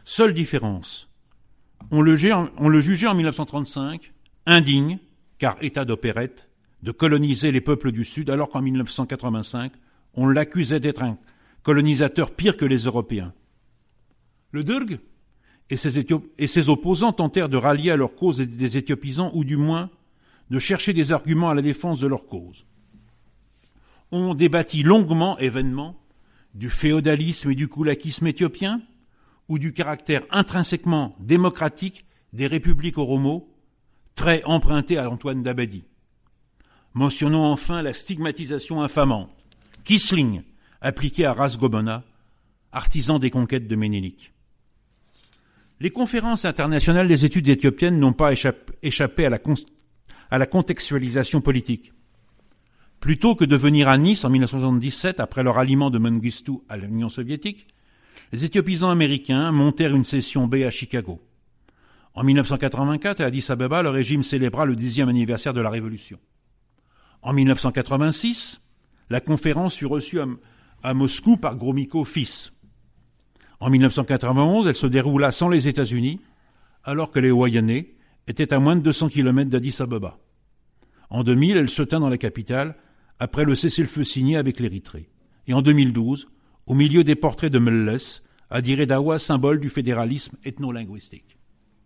Seule différence, on le, on le jugeait en mille neuf cent trente-cinq indigne, car état d'opérette, de coloniser les peuples du Sud, alors qu'en mille neuf cent quatre-vingt-cinq, on l'accusait d'être un colonisateur pire que les Européens. Le Derg et ses, Éthiop- et ses opposants tentèrent de rallier à leur cause des, des Éthiopisans, ou du moins de chercher des arguments à la défense de leur cause. On débattit longuement et vainement du féodalisme et du koulakisme éthiopien, ou du caractère intrinsèquement démocratique des républiques oromo, très emprunté à Antoine Dabadi. Mentionnons enfin la stigmatisation infamante, Quisling, appliquée à Ras Gobona, artisan des conquêtes de Ménélik. Les conférences internationales des études éthiopiennes n'ont pas échappé à la, à la contextualisation politique. Plutôt que de venir à Nice en mille neuf cent soixante-dix-sept, après leur ralliement de Mengistu à l'Union soviétique, les Éthiopisans américains montèrent une session B à Chicago. En mille neuf cent quatre-vingt-quatre, à Addis Abeba, le régime célébra le dixième anniversaire de la Révolution. En mille neuf cent quatre-vingt-six, la conférence fut reçue à, à Moscou par Gromyko fils. En mille neuf cent quatre-vingt-onze, elle se déroula sans les États-Unis, alors que les Oyanais étaient à moins de deux cents kilomètres d'Addis Abeba. En deux mille, elle se tint dans la capitale, après le cessez-le-feu signé avec l'Érythrée. Et en deux mille douze, au milieu des portraits de Melles, à Dire Dawa, symbole du fédéralisme ethno-linguistique.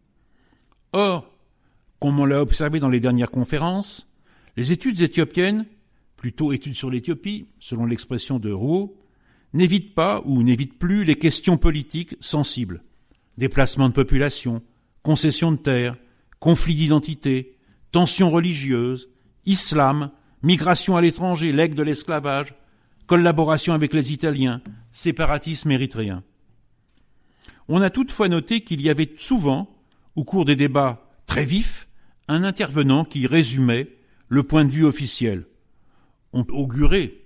Or, comme on l'a observé dans les dernières conférences, les études éthiopiennes, plutôt études sur l'Éthiopie, selon l'expression de Rouault, n'évitent pas ou n'évitent plus les questions politiques sensibles. Déplacement de population, concession de terres, conflits d'identité, tensions religieuses, islam, migration à l'étranger, legs de l'esclavage, collaboration avec les Italiens, séparatisme érythréen. On a toutefois noté qu'il y avait souvent, au cours des débats très vifs, un intervenant qui résumait le point de vue officiel. On peut augurer,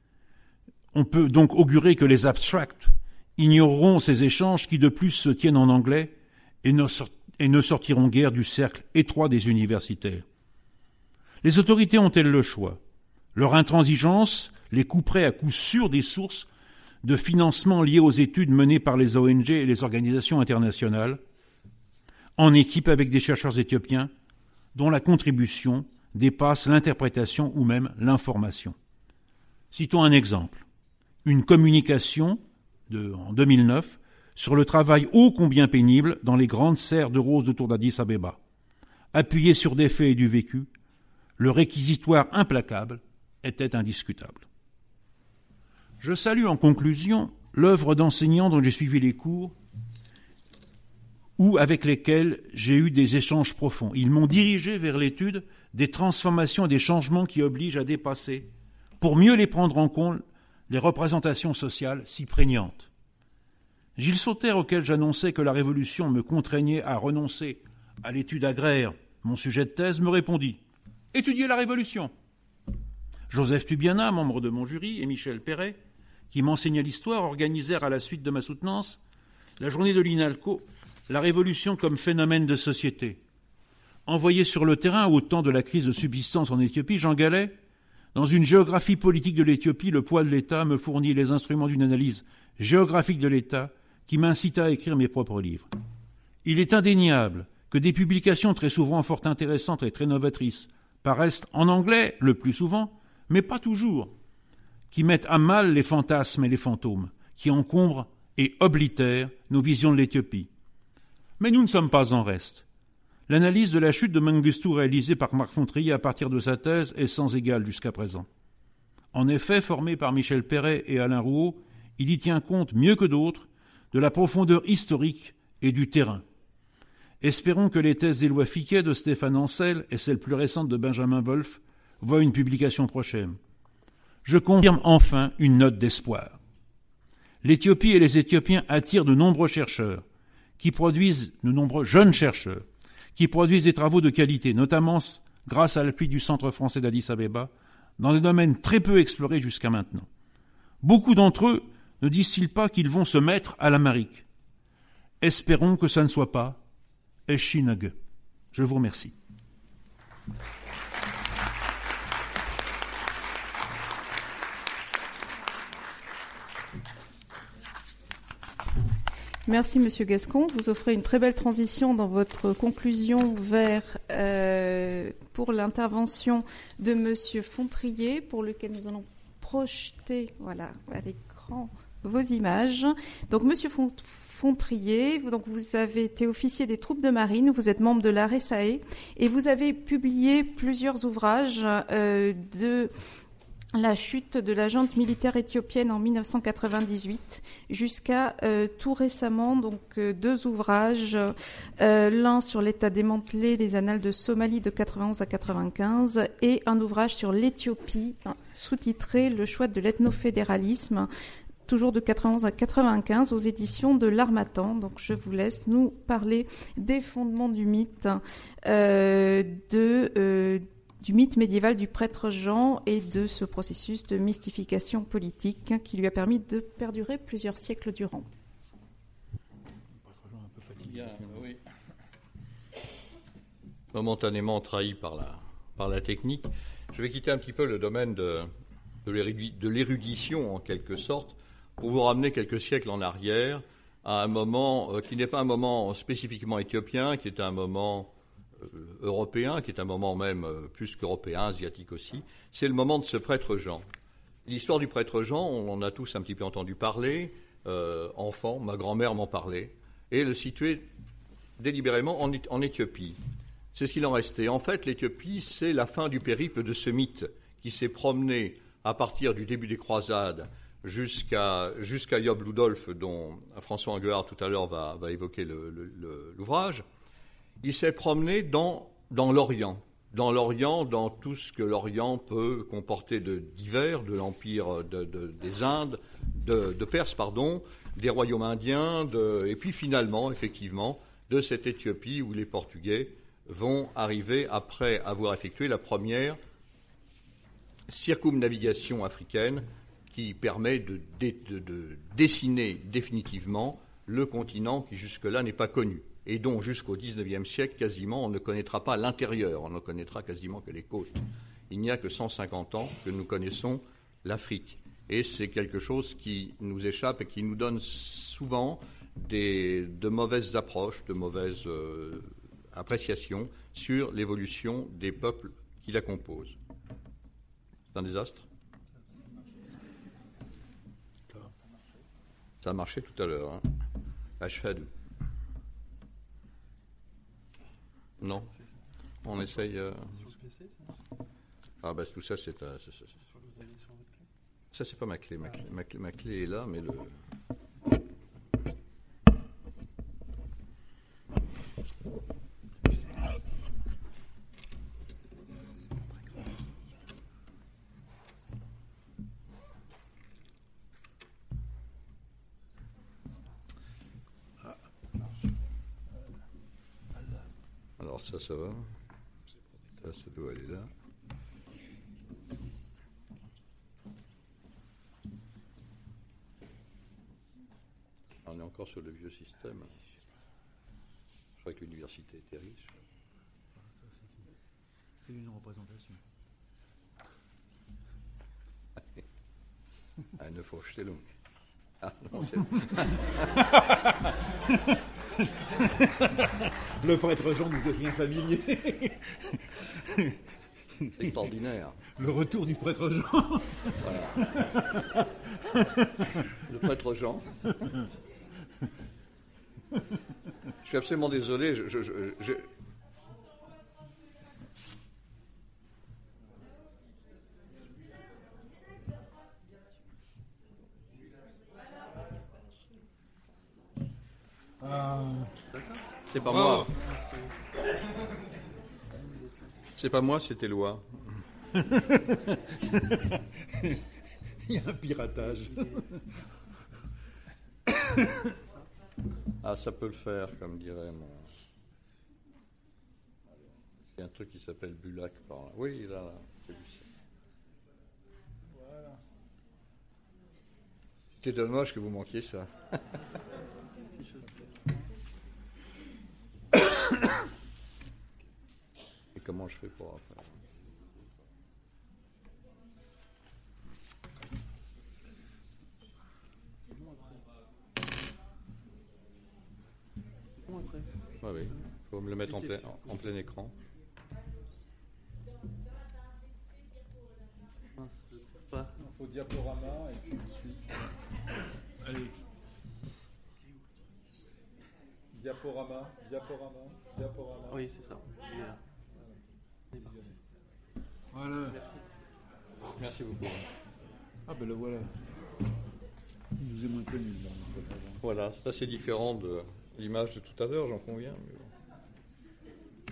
on peut donc augurer que les abstracts ignoreront ces échanges qui de plus se tiennent en anglais et ne, sort, et ne sortiront guère du cercle étroit des universitaires. Les autorités ont-elles le choix? Leur intransigeance les couperait à coup sûr des sources de financement liées aux études menées par les O N G et les organisations internationales, en équipe avec des chercheurs éthiopiens dont la contribution dépasse l'interprétation ou même l'information. Citons un exemple. Une communication de, en deux mille neuf sur le travail ô combien pénible dans les grandes serres de roses autour d'Addis Abeba. Appuyé sur des faits et du vécu, le réquisitoire implacable était indiscutable. Je salue en conclusion l'œuvre d'enseignants dont j'ai suivi les cours ou avec lesquels j'ai eu des échanges profonds. Ils m'ont dirigé vers l'étude des transformations et des changements qui obligent à dépasser, pour mieux les prendre en compte, les représentations sociales si prégnantes. Gilles Sauter, auquel j'annonçais que la Révolution me contraignait à renoncer à l'étude agraire, mon sujet de thèse, me répondit « Étudiez la Révolution !» Joseph Tubiana, membre de mon jury, et Michel Perret, qui m'enseignaient l'histoire, organisèrent à la suite de ma soutenance la journée de l'INALCO, la Révolution comme phénomène de société. Envoyé sur le terrain au temps de la crise de subsistance en Éthiopie, Jean Gallet, dans une géographie politique de l'Éthiopie, le poids de l'État me fournit les instruments d'une analyse géographique de l'État qui m'incita à écrire mes propres livres. Il est indéniable que des publications très souvent fort intéressantes et très novatrices paraissent en anglais le plus souvent, mais pas toujours, qui mettent à mal les fantasmes et les fantômes, qui encombrent et oblitèrent nos visions de l'Éthiopie. Mais nous ne sommes pas en reste. L'analyse de la chute de Mengistu réalisée par Marc Fontrier à partir de sa thèse est sans égale jusqu'à présent. En effet, formé par Michel Perret et Alain Rouault, il y tient compte mieux que d'autres de la profondeur historique et du terrain. Espérons que les thèses d'Éloi Ficquet, de Stéphane Ancel et celle plus récente de Benjamin Wolf voient une publication prochaine. Je confirme enfin une note d'espoir. L'Éthiopie et les Éthiopiens attirent de nombreux chercheurs, qui produisent de nombreux jeunes chercheurs, qui produisent des travaux de qualité, notamment grâce à l'appui du Centre français d'Addis Abeba, dans des domaines très peu explorés jusqu'à maintenant. Beaucoup d'entre eux ne disent-ils pas qu'ils vont se mettre à l'Amérique? Espérons que ça ne soit pas Eshinag. Je vous remercie. Merci Monsieur Gascon. Vous offrez une très belle transition dans votre conclusion vers euh, pour l'intervention de Monsieur Fontrier, pour lequel nous allons projeter, voilà, à l'écran vos images. Donc Monsieur Fontrier, donc vous avez été officier des troupes de marine, vous êtes membre de l'A R E S A E et vous avez publié plusieurs ouvrages euh, de la chute de la junte militaire éthiopienne en mille neuf cent quatre-vingt-dix-huit jusqu'à euh, tout récemment, donc euh, deux ouvrages, euh, l'un sur l'état démantelé des annales de Somalie de quatre-vingt-onze à quatre-vingt-quinze et un ouvrage sur l'Éthiopie sous-titré Le choix de l'ethnofédéralisme, toujours de quatre-vingt-onze à quatre-vingt-quinze aux éditions de l'Harmattan. Donc je vous laisse nous parler des fondements du mythe euh, de euh, du mythe médiéval du prêtre Jean et de ce processus de mystification politique qui lui a permis de perdurer plusieurs siècles durant. Oui. Momentanément trahi par la, par la technique, je vais quitter un petit peu le domaine de, de l'érudition en quelque sorte pour vous ramener quelques siècles en arrière à un moment euh, qui n'est pas un moment spécifiquement éthiopien, qui est un moment européen, qui est un moment même plus qu'européen, asiatique aussi, c'est le moment de ce prêtre Jean. L'histoire du prêtre Jean, on en a tous un petit peu entendu parler, euh, enfant, ma grand-mère m'en parlait, et le situer délibérément en, en Éthiopie. C'est ce qu'il en restait. En fait, l'Éthiopie, c'est la fin du périple de ce mythe qui s'est promené à partir du début des croisades jusqu'à, jusqu'à Job Ludolf, dont François Anguard tout à l'heure va, va évoquer le, le, le, l'ouvrage. Il s'est promené dans, dans l'Orient, dans l'Orient, dans tout ce que l'Orient peut comporter de divers, de l'Empire de, de, des Indes, de, de Perse, pardon, des royaumes indiens, de, et puis finalement, effectivement, de cette Éthiopie où les Portugais vont arriver après avoir effectué la première circumnavigation africaine qui permet de, de, de, de dessiner définitivement le continent qui jusque-là n'est pas connu, et dont jusqu'au dix-neuvième siècle, quasiment, on ne connaîtra pas l'intérieur, on ne connaîtra quasiment que les côtes. Il n'y a que cent cinquante ans que nous connaissons l'Afrique. Et c'est quelque chose qui nous échappe et qui nous donne souvent des, de mauvaises approches, de mauvaises euh, appréciations sur l'évolution des peuples qui la composent. C'est un désastre ? Ça a marché tout à l'heure. Hein. Ashhadu. Non. On essaye. Euh... Ah ben tout ça c'est. Euh, c'est, c'est, c'est... Ça c'est pas ma clé. Ma clé, ma clé, ma clé est là, mais le. Alors ça, ça va. Ça, ça doit aller là. On est encore sur le vieux système. Je crois que l'université était riche. C'est une représentation. Eine Vorstellung. Ah, non, c'est... Le prêtre Jean nous devient familier. C'est extraordinaire. Le retour du prêtre Jean. Voilà. Le prêtre Jean. Je suis absolument désolé. Je, je, je, je... C'est pas moi. C'est pas moi, c'était Éloi. Il y a un piratage. Ah, ça peut le faire, comme dirait mon... Il y a un truc qui s'appelle Bulac par là. Oui, là, là. C'est lui. Voilà. C'était dommage que vous manquiez ça. Et comment je fais pour après ? l'écran après. Oui, oui. Il faut me le mettre en plein, en, en plein écran. Mince, je trouve pas. Il faut diaporama et puis ensuite. Allez. Diaporama, diaporama, diaporama. Oui, c'est ça. Il est là. Il est parti. Voilà. Merci. Merci beaucoup. Ah ben le voilà. Il nous est moins connu. Là. Voilà, ça c'est différent de l'image de tout à l'heure, j'en conviens. Mais bon.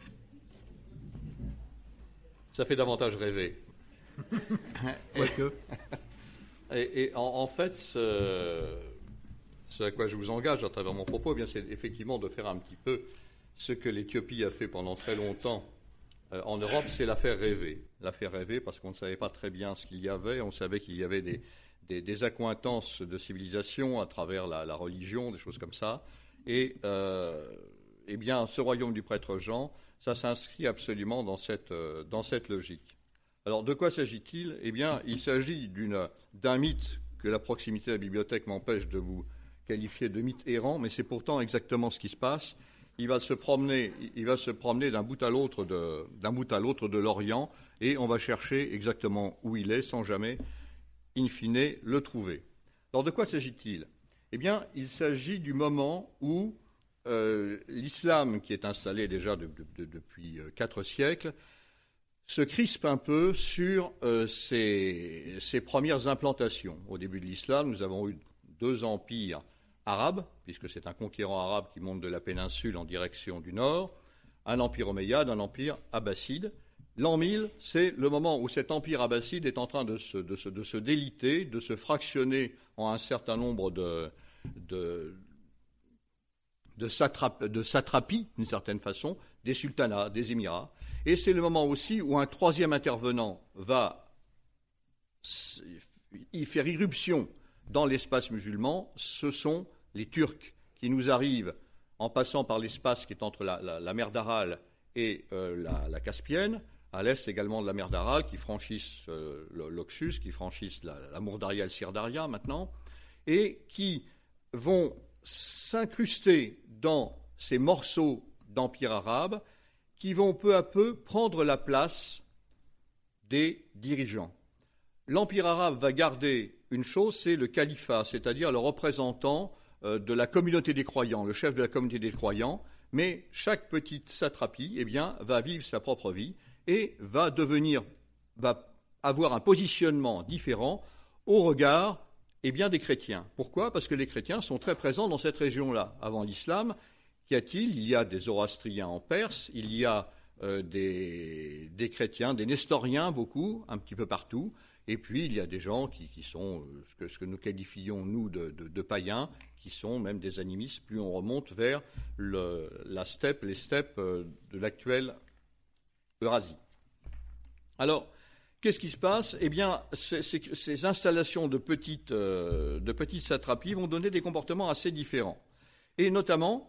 Ça fait davantage rêver. Quoique. Et, et en, en fait, ce, ce à quoi je vous engage à travers mon propos, eh bien, c'est effectivement de faire un petit peu ce que l'Éthiopie a fait pendant très longtemps euh, en Europe, c'est la faire rêver. La faire rêver parce qu'on ne savait pas très bien ce qu'il y avait. On savait qu'il y avait des, des, des accointances de civilisation à travers la, la religion, des choses comme ça. Et euh, eh bien, ce royaume du prêtre Jean, ça s'inscrit absolument dans cette, euh, dans cette logique. Alors, de quoi s'agit-il ? Eh bien, il s'agit d'une, d'un mythe que la proximité de la bibliothèque m'empêche de vous qualifier de mythe errant, mais c'est pourtant exactement ce qui se passe. Il va se promener, il va se promener d'un bout à l'autre de, d'un bout à l'autre de l'Orient, et on va chercher exactement où il est, sans jamais, in fine, le trouver. Alors, de quoi s'agit-il ? Eh bien, il s'agit du moment où euh, l'islam, qui est installé déjà de, de, de, depuis quatre siècles, se crispe un peu sur euh, ses, ses premières implantations. Au début de l'islam, nous avons eu deux empires arabes, puisque c'est un conquérant arabe qui monte de la péninsule en direction du nord, un empire omeyyade, un empire abbasside. L'an mille, c'est le moment où cet empire abbasside est en train de se, de se, de se déliter, de se fractionner en un certain nombre de, de, de, satrap, de satrapies, d'une certaine façon, des sultanats, des émirats. Et c'est le moment aussi où un troisième intervenant va y faire irruption dans l'espace musulman. Ce sont les Turcs qui nous arrivent en passant par l'espace qui est entre la, la, la mer d'Aral et euh, la, la Caspienne, à l'est également de la mer d'Aral, qui franchissent euh, l'Oxus, qui franchissent la, la Mourdaria et le Sirdaria maintenant, et qui vont s'incruster dans ces morceaux d'empire arabe qui vont peu à peu prendre la place des dirigeants. L'empire arabe va garder une chose, c'est le califat, c'est-à-dire le représentant euh, de la communauté des croyants, le chef de la communauté des croyants, mais chaque petite satrapie, eh bien, va vivre sa propre vie et va devenir, va avoir un positionnement différent au regard, eh bien, des chrétiens. Pourquoi ? Parce que les chrétiens sont très présents dans cette région-là. Avant l'islam, qu'y a-t-il ? Il y a des zoroastriens en Perse, il y a euh, des, des chrétiens, des nestoriens, beaucoup, un petit peu partout, et puis il y a des gens qui, qui sont euh, ce, que, ce que nous qualifions, nous, de, de, de païens, qui sont même des animistes, plus on remonte vers le, la steppe, les steppes euh, de l'actuelle Eurasie. Alors, qu'est-ce qui se passe ? Eh bien, ces, ces, ces installations de petites, euh, de petites satrapies vont donner des comportements assez différents, et notamment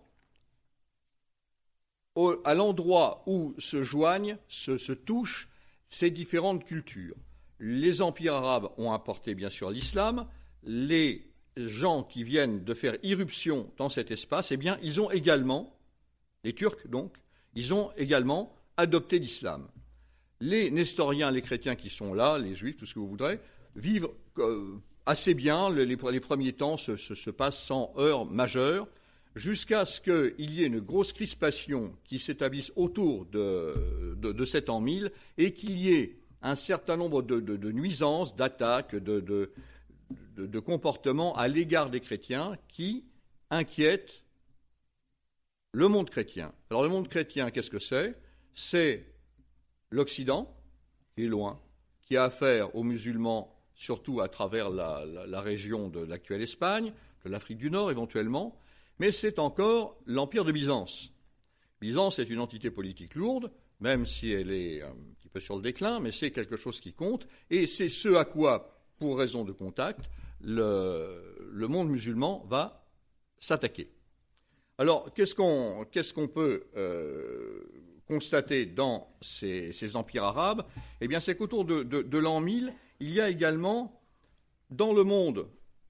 au, à l'endroit où se joignent, se, se touchent ces différentes cultures. Les empires arabes ont apporté bien sûr l'islam, les gens qui viennent de faire irruption dans cet espace, eh bien, ils ont également, les Turcs donc, ils ont également adopté l'islam. Les nestoriens, les chrétiens qui sont là, les juifs, tout ce que vous voudrez, vivent euh, assez bien, les, les premiers temps se, se, se passent sans heurts majeurs, jusqu'à ce qu'il y ait une grosse crispation qui s'établisse autour de, de, de cet an mille et qu'il y ait un certain nombre de, de, de nuisances, d'attaques, de, de, de, de comportements à l'égard des chrétiens qui inquiètent le monde chrétien. Alors le monde chrétien, qu'est-ce que c'est ? C'est l'Occident, qui est loin, qui a affaire aux musulmans, surtout à travers la, la, la région de l'actuelle Espagne, de l'Afrique du Nord éventuellement, mais c'est encore l'Empire de Byzance. Byzance est une entité politique lourde, même si elle est un petit peu sur le déclin, mais c'est quelque chose qui compte, et c'est ce à quoi, pour raison de contact, le, le monde musulman va s'attaquer. Alors, qu'est-ce qu'on, qu'est-ce qu'on peut euh, constater dans ces, ces empires arabes ? Eh bien, c'est qu'autour de, de, de l'an mille, il y a également, dans le monde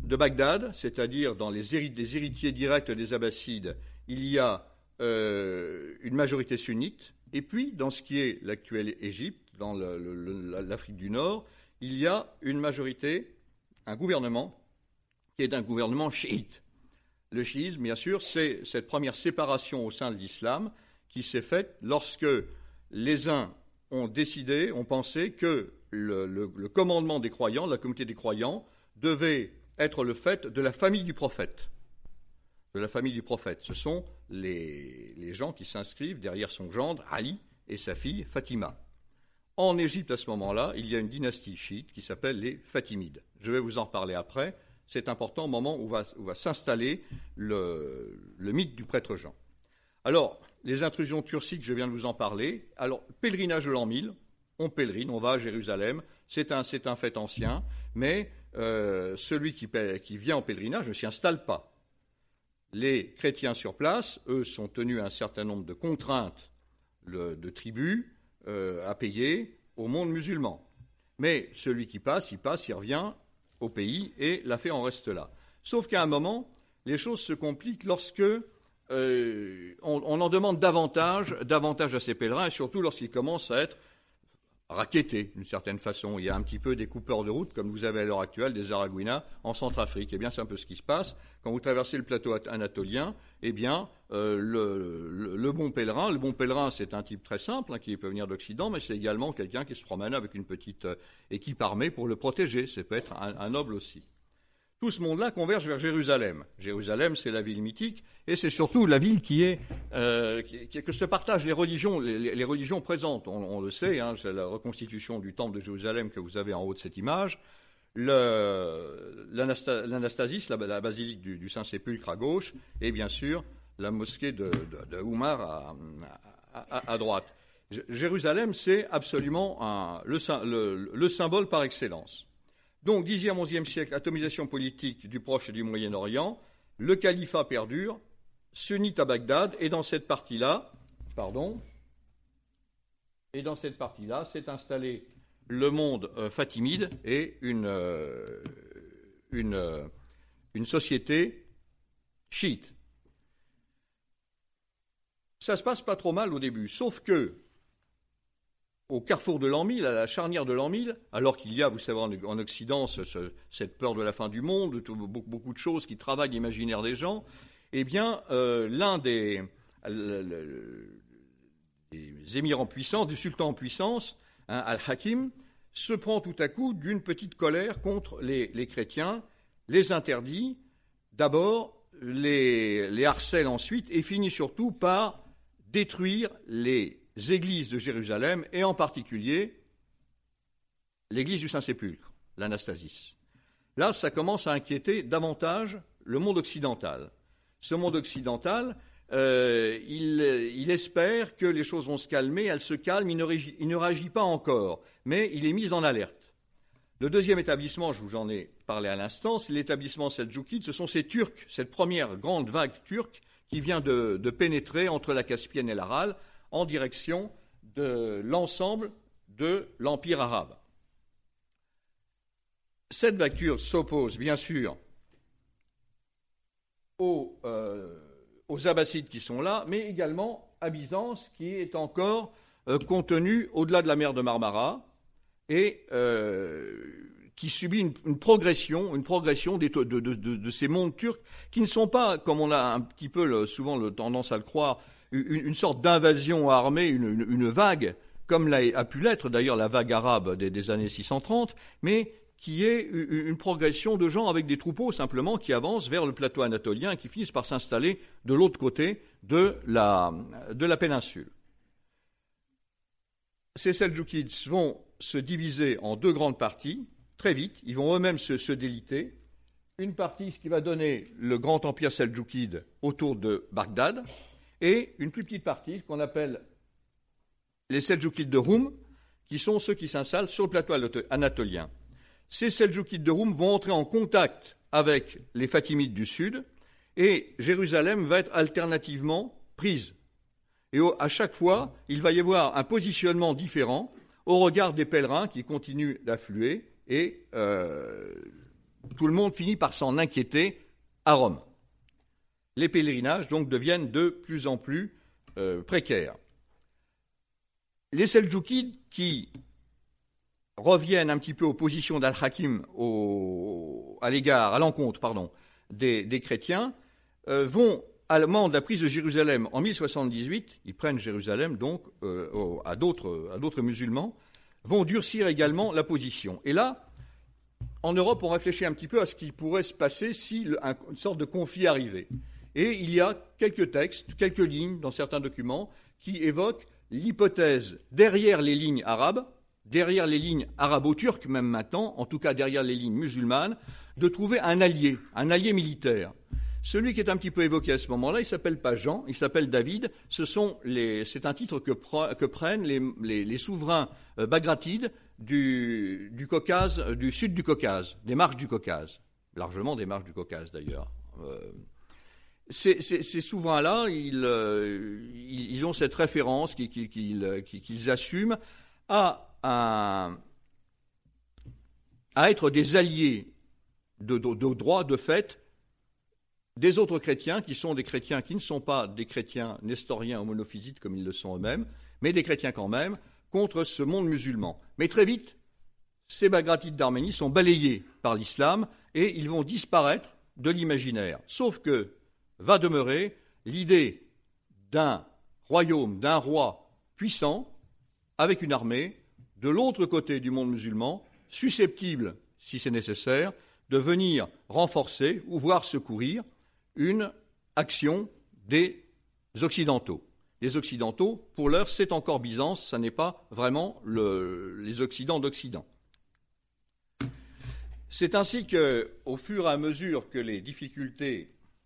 de Bagdad, c'est-à-dire dans les hérit- des héritiers directs des Abbassides, il y a euh, une majorité sunnite, et puis dans ce qui est l'actuelle Égypte, dans le, le, l'Afrique du Nord, il y a une majorité, un gouvernement, qui est un gouvernement chiite. Le chiisme, bien sûr, c'est cette première séparation au sein de l'islam qui s'est faite lorsque les uns ont décidé, ont pensé que le, le, le commandement des croyants, la communauté des croyants, devait être le fait de la famille du prophète. De la famille du prophète. Ce sont les, les gens qui s'inscrivent derrière son gendre, Ali, et sa fille, Fatima. En Égypte, à ce moment-là, il y a une dynastie chiite qui s'appelle les Fatimides. Je vais vous en reparler après. C'est important au moment où va, où va s'installer le, le mythe du prêtre Jean. Alors, les intrusions turciques, je viens de vous en parler. Alors, pèlerinage de l'an mille, on pèlerine, on va à Jérusalem. C'est un, c'est un fait ancien, mais euh, celui qui, qui vient en pèlerinage ne s'y installe pas. Les chrétiens sur place, eux, sont tenus à un certain nombre de contraintes le, de tribut euh, à payer au monde musulman. Mais celui qui passe, il passe, il revient au pays et l'affaire en reste là. Sauf qu'à un moment, les choses se compliquent lorsque euh, on, on en demande davantage, davantage à ces pèlerins, et surtout lorsqu'ils commencent à être rackettés d'une certaine façon. Il y a un petit peu des coupeurs de route, comme vous avez à l'heure actuelle des Aragouinas en Centrafrique. Eh bien, c'est un peu ce qui se passe. Quand vous traversez le plateau anatolien, eh bien, euh, le, le, le bon pèlerin, le bon pèlerin, c'est un type très simple, hein, qui peut venir d'Occident, mais c'est également quelqu'un qui se promène avec une petite euh, équipe armée pour le protéger. Ça peut être un, un noble aussi. Tout ce monde-là converge vers Jérusalem. Jérusalem, c'est la ville mythique, et c'est surtout la ville qui est, euh, qui, qui, que se partagent les religions, les, les religions présentes. On, on le sait, hein, c'est la reconstitution du temple de Jérusalem que vous avez en haut de cette image. Le, l'anasta, l'Anastasis, la, la basilique du, du Saint-Sépulcre à gauche, et bien sûr la mosquée de, de, de Oumar à, à, à droite. Jérusalem, c'est absolument un, le, le, le symbole par excellence. Donc, dixième, onzième siècle, atomisation politique du Proche et du Moyen-Orient, le califat perdure, sunnite à Bagdad, et dans cette partie-là, pardon, et dans cette partie-là, s'est installé le monde euh, fatimide et une, euh, une, euh, une société chiite. Ça se passe pas trop mal au début, sauf que au carrefour de l'an mille, à la charnière de l'an mille, alors qu'il y a, vous savez, en Occident, ce, ce, cette peur de la fin du monde, tout, beaucoup, beaucoup de choses qui travaillent l'imaginaire des gens, eh bien, euh, l'un des, le, le, des émirs en puissance, du sultan en puissance, hein, Al-Hakim, se prend tout à coup d'une petite colère contre les, les chrétiens, les interdit, d'abord, les, les harcèle ensuite, et finit surtout par détruire les églises de Jérusalem, et en particulier l'église du Saint-Sépulcre, l'Anastasis. Là, ça commence à inquiéter davantage le monde occidental. Ce monde occidental, euh, il, il espère que les choses vont se calmer, elles se calment, il ne, réagit, il ne réagit pas encore, mais il est mis en alerte. Le deuxième établissement, je vous en ai parlé à l'instant, c'est l'établissement seldjoukide, ce sont ces Turcs, cette première grande vague turque qui vient de, de pénétrer entre la Caspienne et l'Aral, en direction de l'ensemble de l'Empire arabe. Cette vague turque s'oppose, bien sûr, aux, euh, aux Abbassides qui sont là, mais également à Byzance, qui est encore euh, contenu au-delà de la mer de Marmara et euh, qui subit une, une progression, une progression des, de, de, de, de ces mondes turcs qui ne sont pas, comme on a un petit peu le, souvent le, tendance à le croire, Une, une sorte d'invasion armée, une, une, une vague, comme l'a, a pu l'être d'ailleurs la vague arabe des, des années six cent trente, mais qui est une, une progression de gens avec des troupeaux simplement qui avancent vers le plateau anatolien et qui finissent par s'installer de l'autre côté de la, de la péninsule. Ces Seldjoukides vont se diviser en deux grandes parties, très vite, ils vont eux-mêmes se, se déliter. Une partie, ce qui va donner le grand empire Seldjoukide autour de Bagdad, et une plus petite partie, qu'on appelle les Seldjoukides de Roum, qui sont ceux qui s'installent sur le plateau anatolien. Ces Seldjoukides de Roum vont entrer en contact avec les Fatimides du Sud, et Jérusalem va être alternativement prise. Et au, à chaque fois, il va y avoir un positionnement différent au regard des pèlerins qui continuent d'affluer, et euh, tout le monde finit par s'en inquiéter à Rome. Les pèlerinages donc deviennent de plus en plus euh, précaires. Les Seldjoukides qui reviennent un petit peu aux positions d'Al-Hakim au, à l'égard, à l'encontre, pardon, des, des chrétiens, euh, vont à la moment de la prise de Jérusalem en mille soixante-dix-huit, ils prennent Jérusalem donc euh, à, d'autres, à d'autres musulmans, vont durcir également la position. Et là, en Europe, on réfléchit un petit peu à ce qui pourrait se passer si le, un, une sorte de conflit arrivait. Et il y a quelques textes, quelques lignes dans certains documents qui évoquent l'hypothèse derrière les lignes arabes, derrière les lignes arabo-turques même maintenant, en tout cas derrière les lignes musulmanes, de trouver un allié, un allié militaire. Celui qui est un petit peu évoqué à ce moment-là, il ne s'appelle pas Jean, il s'appelle David. Ce sont les, c'est un titre que, pre, que prennent les, les, les souverains euh, bagratides du, du Caucase, du sud du Caucase, des marches du Caucase, largement des marches du Caucase d'ailleurs. Euh, ces, ces, ces souverains-là, ils, euh, ils ont cette référence qu'ils, qu'ils, qu'ils, qu'ils assument à, un, à être des alliés de, de, de droit, de fait, des autres chrétiens, qui sont des chrétiens qui ne sont pas des chrétiens nestoriens ou monophysites comme ils le sont eux-mêmes, mais des chrétiens quand même, contre ce monde musulman. Mais très vite, ces bagratides d'Arménie sont balayés par l'islam et ils vont disparaître de l'imaginaire. Sauf que va demeurer l'idée d'un royaume, d'un roi puissant, avec une armée, de l'autre côté du monde musulman, susceptible, si c'est nécessaire, de venir renforcer ou voire secourir une action des Occidentaux. Les Occidentaux, pour l'heure, c'est encore Byzance, ça n'est pas vraiment le, les Occidents d'Occident. C'est ainsi qu'au fur et à mesure que les difficultés,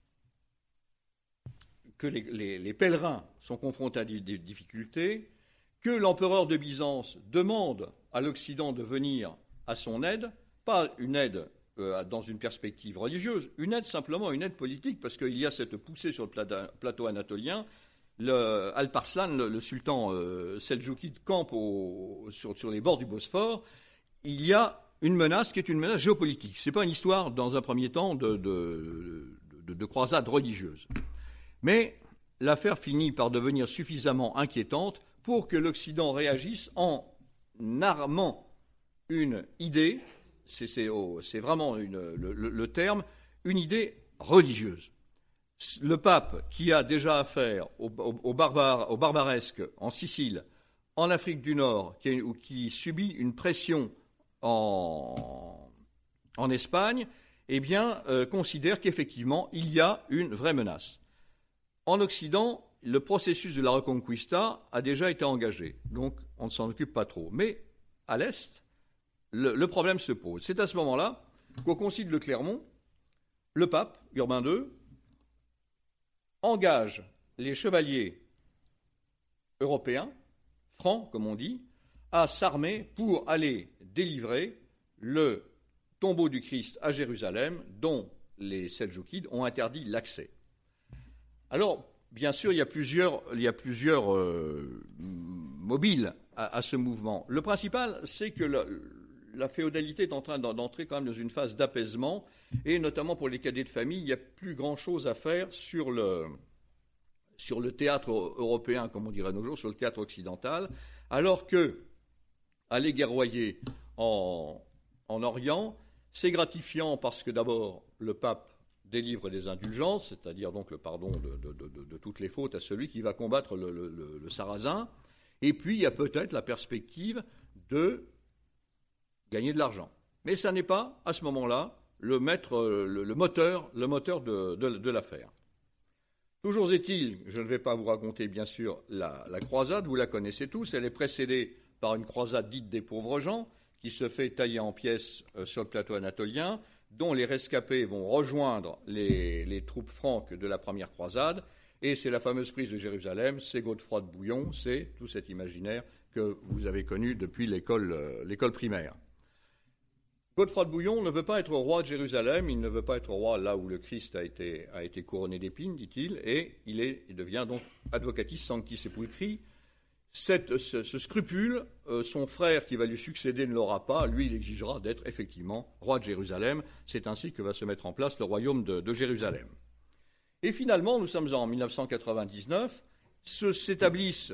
que les, les, les pèlerins sont confrontés à des, des difficultés, que l'empereur de Byzance demande à l'Occident de venir à son aide, pas une aide euh, dans une perspective religieuse, une aide simplement, une aide politique, parce qu'il y a cette poussée sur le plateau anatolien. Le, Alparslan, le, le sultan euh, seldjoukide, campe au, sur, sur les bords du Bosphore. Il y a une menace qui est une menace géopolitique. Ce n'est pas une histoire, dans un premier temps, de, de, de, de croisade religieuse. Mais l'affaire finit par devenir suffisamment inquiétante pour que l'Occident réagisse en armant une idée, c'est, c'est, oh, c'est vraiment une, le, le, le terme, une idée religieuse. Le pape, qui a déjà affaire au, au, au, barbare, au barbaresque en Sicile, en Afrique du Nord, qui, qui subit une pression en, en Espagne, eh bien, euh, considère qu'effectivement, il y a une vraie menace. En Occident, le processus de la Reconquista a déjà été engagé, donc on ne s'en occupe pas trop. Mais à l'Est, le, le problème se pose. C'est à ce moment-là qu'au concile de Clermont, le pape, Urbain deux, engage les chevaliers européens, francs comme on dit, à s'armer pour aller délivrer le tombeau du Christ à Jérusalem, dont les Seldjoukides ont interdit l'accès. Alors, bien sûr, il y a plusieurs, il y a plusieurs euh, mobiles à, à ce mouvement. Le principal, c'est que la, la féodalité est en train d'entrer quand même dans une phase d'apaisement, et notamment pour les cadets de famille, il n'y a plus grand-chose à faire sur le, sur le théâtre européen, comme on dirait nos jours, sur le théâtre occidental, alors que aller guerroyer en, en Orient, c'est gratifiant parce que d'abord, le pape délivre des indulgences, c'est-à-dire donc le pardon de, de, de, de toutes les fautes à celui qui va combattre le, le, le, le Sarrasin, et puis il y a peut-être la perspective de gagner de l'argent. Mais ça n'est pas, à ce moment-là, le, maître, le, le moteur, le moteur de, de, de l'affaire. Toujours est-il, je ne vais pas vous raconter bien sûr la, la croisade, vous la connaissez tous, elle est précédée par une croisade dite des pauvres gens, qui se fait tailler en pièces euh, sur le plateau anatolien, dont les rescapés vont rejoindre les, les troupes franques de la première croisade, et c'est la fameuse prise de Jérusalem, c'est Godefroy de Bouillon, c'est tout cet imaginaire que vous avez connu depuis l'école, euh, l'école primaire. Godefroy de Bouillon ne veut pas être roi de Jérusalem, il ne veut pas être roi là où le Christ a été, a été couronné d'épines, dit-il, et il, est, il devient donc advocatis sancti sepulchri. cette, ce, ce scrupule, euh, son frère qui va lui succéder ne l'aura pas, lui il exigera d'être effectivement roi de Jérusalem. C'est ainsi que va se mettre en place le royaume de, de Jérusalem. Et finalement, nous sommes en mille neuf cent quatre-vingt-dix-neuf, se, s'établissent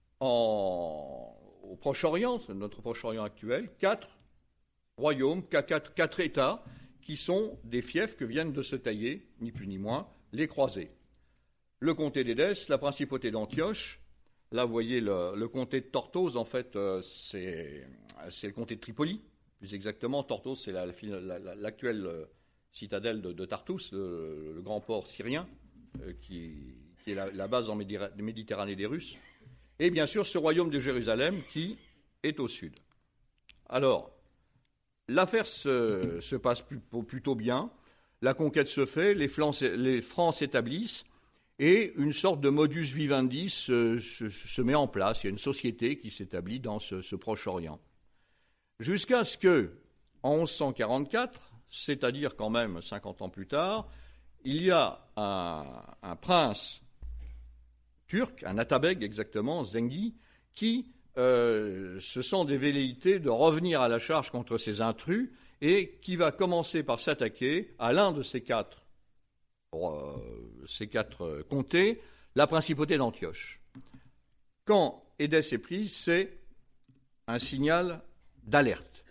en, au Proche-Orient, notre Proche-Orient actuel, quatre royaumes, quatre, quatre États, qui sont des fiefs que viennent de se tailler, ni plus ni moins, les croisés. Le comté d'Édesse, la principauté d'Antioche, là vous voyez le, le comté de Tortose, en fait euh, c'est, c'est le comté de Tripoli, plus exactement, Tortose c'est la, la, la, l'actuelle euh, citadelle de, de Tartous, le, le grand port syrien, euh, qui, qui est la, la base en Méditerranée des Russes, et bien sûr ce royaume de Jérusalem qui est au sud. Alors, l'affaire se, se passe plutôt bien, la conquête se fait, les, Francs, les Francs s'établissent, et une sorte de modus vivendi se, se, se met en place. Il y a une société qui s'établit dans ce, ce Proche-Orient. Jusqu'à ce que, en onze cent quarante-quatre, c'est-à-dire quand même cinquante ans plus tard, il y a un, un prince turc, un Atabeg exactement, Zengi, qui euh, se sent des velléités de revenir à la charge contre ces intrus et qui va commencer par s'attaquer à l'un de ces quatre Pour, euh, ces quatre euh, comtés, la principauté d'Antioche. Quand Édesse est prise, c'est un signal d'alerte.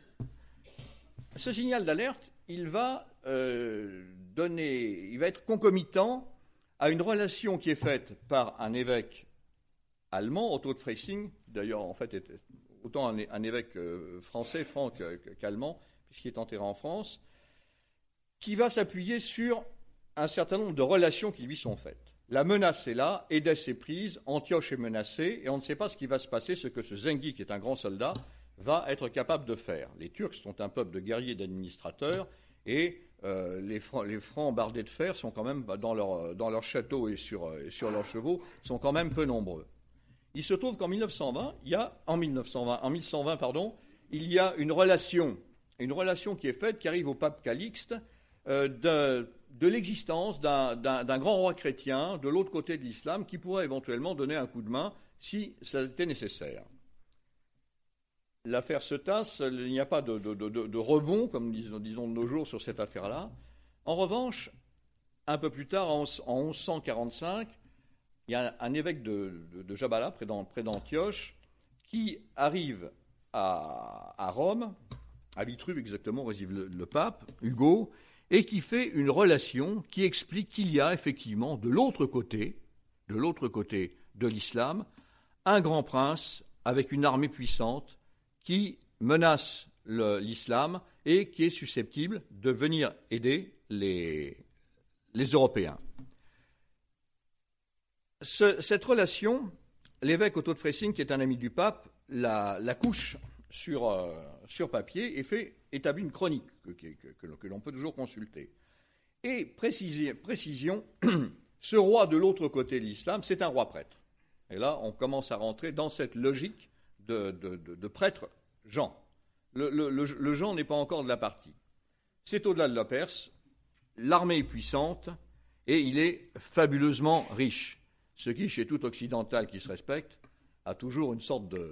Ce signal d'alerte, il va euh, donner, il va être concomitant à une relation qui est faite par un évêque allemand, Otto de Freising, d'ailleurs en fait était autant un, un évêque euh, français, franc, qu'allemand, puisqu'il est enterré en France, qui va s'appuyer sur un certain nombre de relations qui lui sont faites. La menace est là, Édesse est prise, Antioche est menacée, et on ne sait pas ce qui va se passer, ce que ce Zengi, qui est un grand soldat, va être capable de faire. Les Turcs sont un peuple de guerriers et d'administrateurs, et euh, les, Francs, les Francs bardés de fer sont quand même, dans leur, dans leur château et sur, et sur leurs chevaux, sont quand même peu nombreux. Il se trouve qu'en mille neuf cent vingt, il y a, en mille neuf cent vingt, en mille cent vingt, pardon, il y a une relation, une relation qui est faite, qui arrive au pape Calixte, euh, de de l'existence d'un, d'un, d'un grand roi chrétien de l'autre côté de l'islam qui pourrait éventuellement donner un coup de main si ça était nécessaire. L'affaire se tasse, il n'y a pas de, de, de, de rebond, comme disons, disons de nos jours, sur cette affaire-là. En revanche, un peu plus tard, en, en onze cent quarante-cinq, il y a un, un évêque de, de, de Jabala, près, près d'Antioche, qui arrive à, à Rome, à Vitruve exactement, où réside le, le pape, Hugo, et qui fait une relation qui explique qu'il y a effectivement de l'autre côté, de l'autre côté de l'islam, un grand prince avec une armée puissante qui menace le, l'islam et qui est susceptible de venir aider les, les Européens. Ce, cette relation, l'évêque Otto de Freising, qui est un ami du pape, la, la couche sur, euh, sur papier et fait établit une chronique que, que, que, que l'on peut toujours consulter. Et précision, précision ce roi de l'autre côté de l'islam, c'est un roi prêtre. Et là, on commence à rentrer dans cette logique de, de, de, de prêtre Jean. Le, le, le, le Jean n'est pas encore de la partie. C'est au-delà de la Perse, l'armée est puissante et il est fabuleusement riche. Ce qui, chez tout occidental qui se respecte, a toujours une sorte de...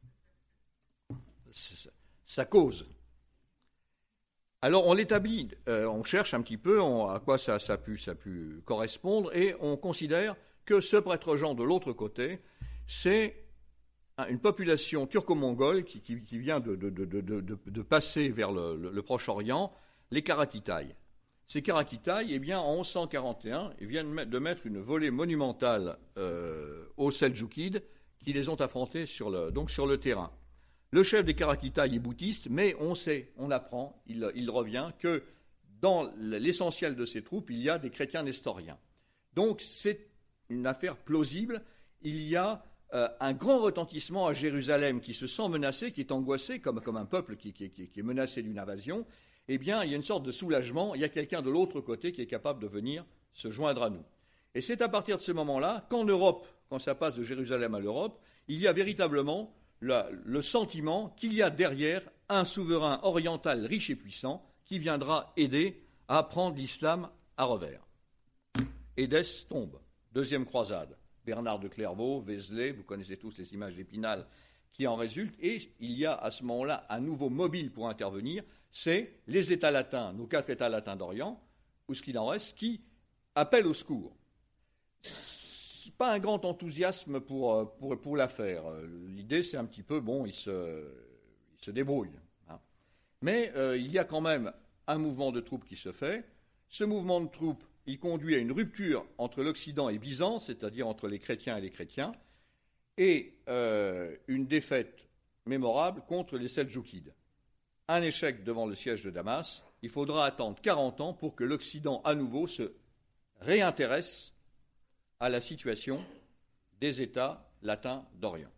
sa cause. Alors on l'établit, euh, on cherche un petit peu on, à quoi ça, ça, a pu, ça a pu correspondre, et on considère que ce prêtre Jean de l'autre côté, c'est une population turco-mongole qui, qui, qui vient de, de, de, de, de, de passer vers le, le, le Proche-Orient, les Karakitaï. Ces Karakitaï, eh bien, en onze cent quarante et un, ils viennent de mettre une volée monumentale euh, aux Seldjoukides qui les ont affrontés sur le, donc sur le terrain. Le chef des Karakitaï est bouddhiste, mais on sait, on apprend, il, il revient, que dans l'essentiel de ces troupes, il y a des chrétiens nestoriens. Donc c'est une affaire plausible. Il y a euh, un grand retentissement à Jérusalem qui se sent menacé, qui est angoissé, comme, comme un peuple qui, qui, qui, qui est menacé d'une invasion. Eh bien, il y a une sorte de soulagement. Il y a quelqu'un de l'autre côté qui est capable de venir se joindre à nous. Et c'est à partir de ce moment-là qu'en Europe, quand ça passe de Jérusalem à l'Europe, il y a véritablement La, le sentiment qu'il y a derrière un souverain oriental riche et puissant qui viendra aider à prendre l'islam à revers. Édesse tombe, deuxième croisade. Bernard de Clairvaux, Vézelay, vous connaissez tous les images d'Épinal qui en résultent, et il y a à ce moment-là un nouveau mobile pour intervenir, c'est les États latins, nos quatre États latins d'Orient, ou ce qu'il en reste, qui appellent au secours. C'est pas un grand enthousiasme pour, pour, pour l'affaire. L'idée, c'est un petit peu, bon, ils se, ils se débrouillent. Hein. Mais euh, il y a quand même un mouvement de troupes qui se fait. Ce mouvement de troupes, il conduit à une rupture entre l'Occident et Byzance, c'est-à-dire entre les chrétiens et les chrétiens, et euh, une défaite mémorable contre les Seldjoukides. Un échec devant le siège de Damas. Il faudra attendre quarante ans pour que l'Occident, à nouveau, se réintéresse à la situation des États latins d'Orient.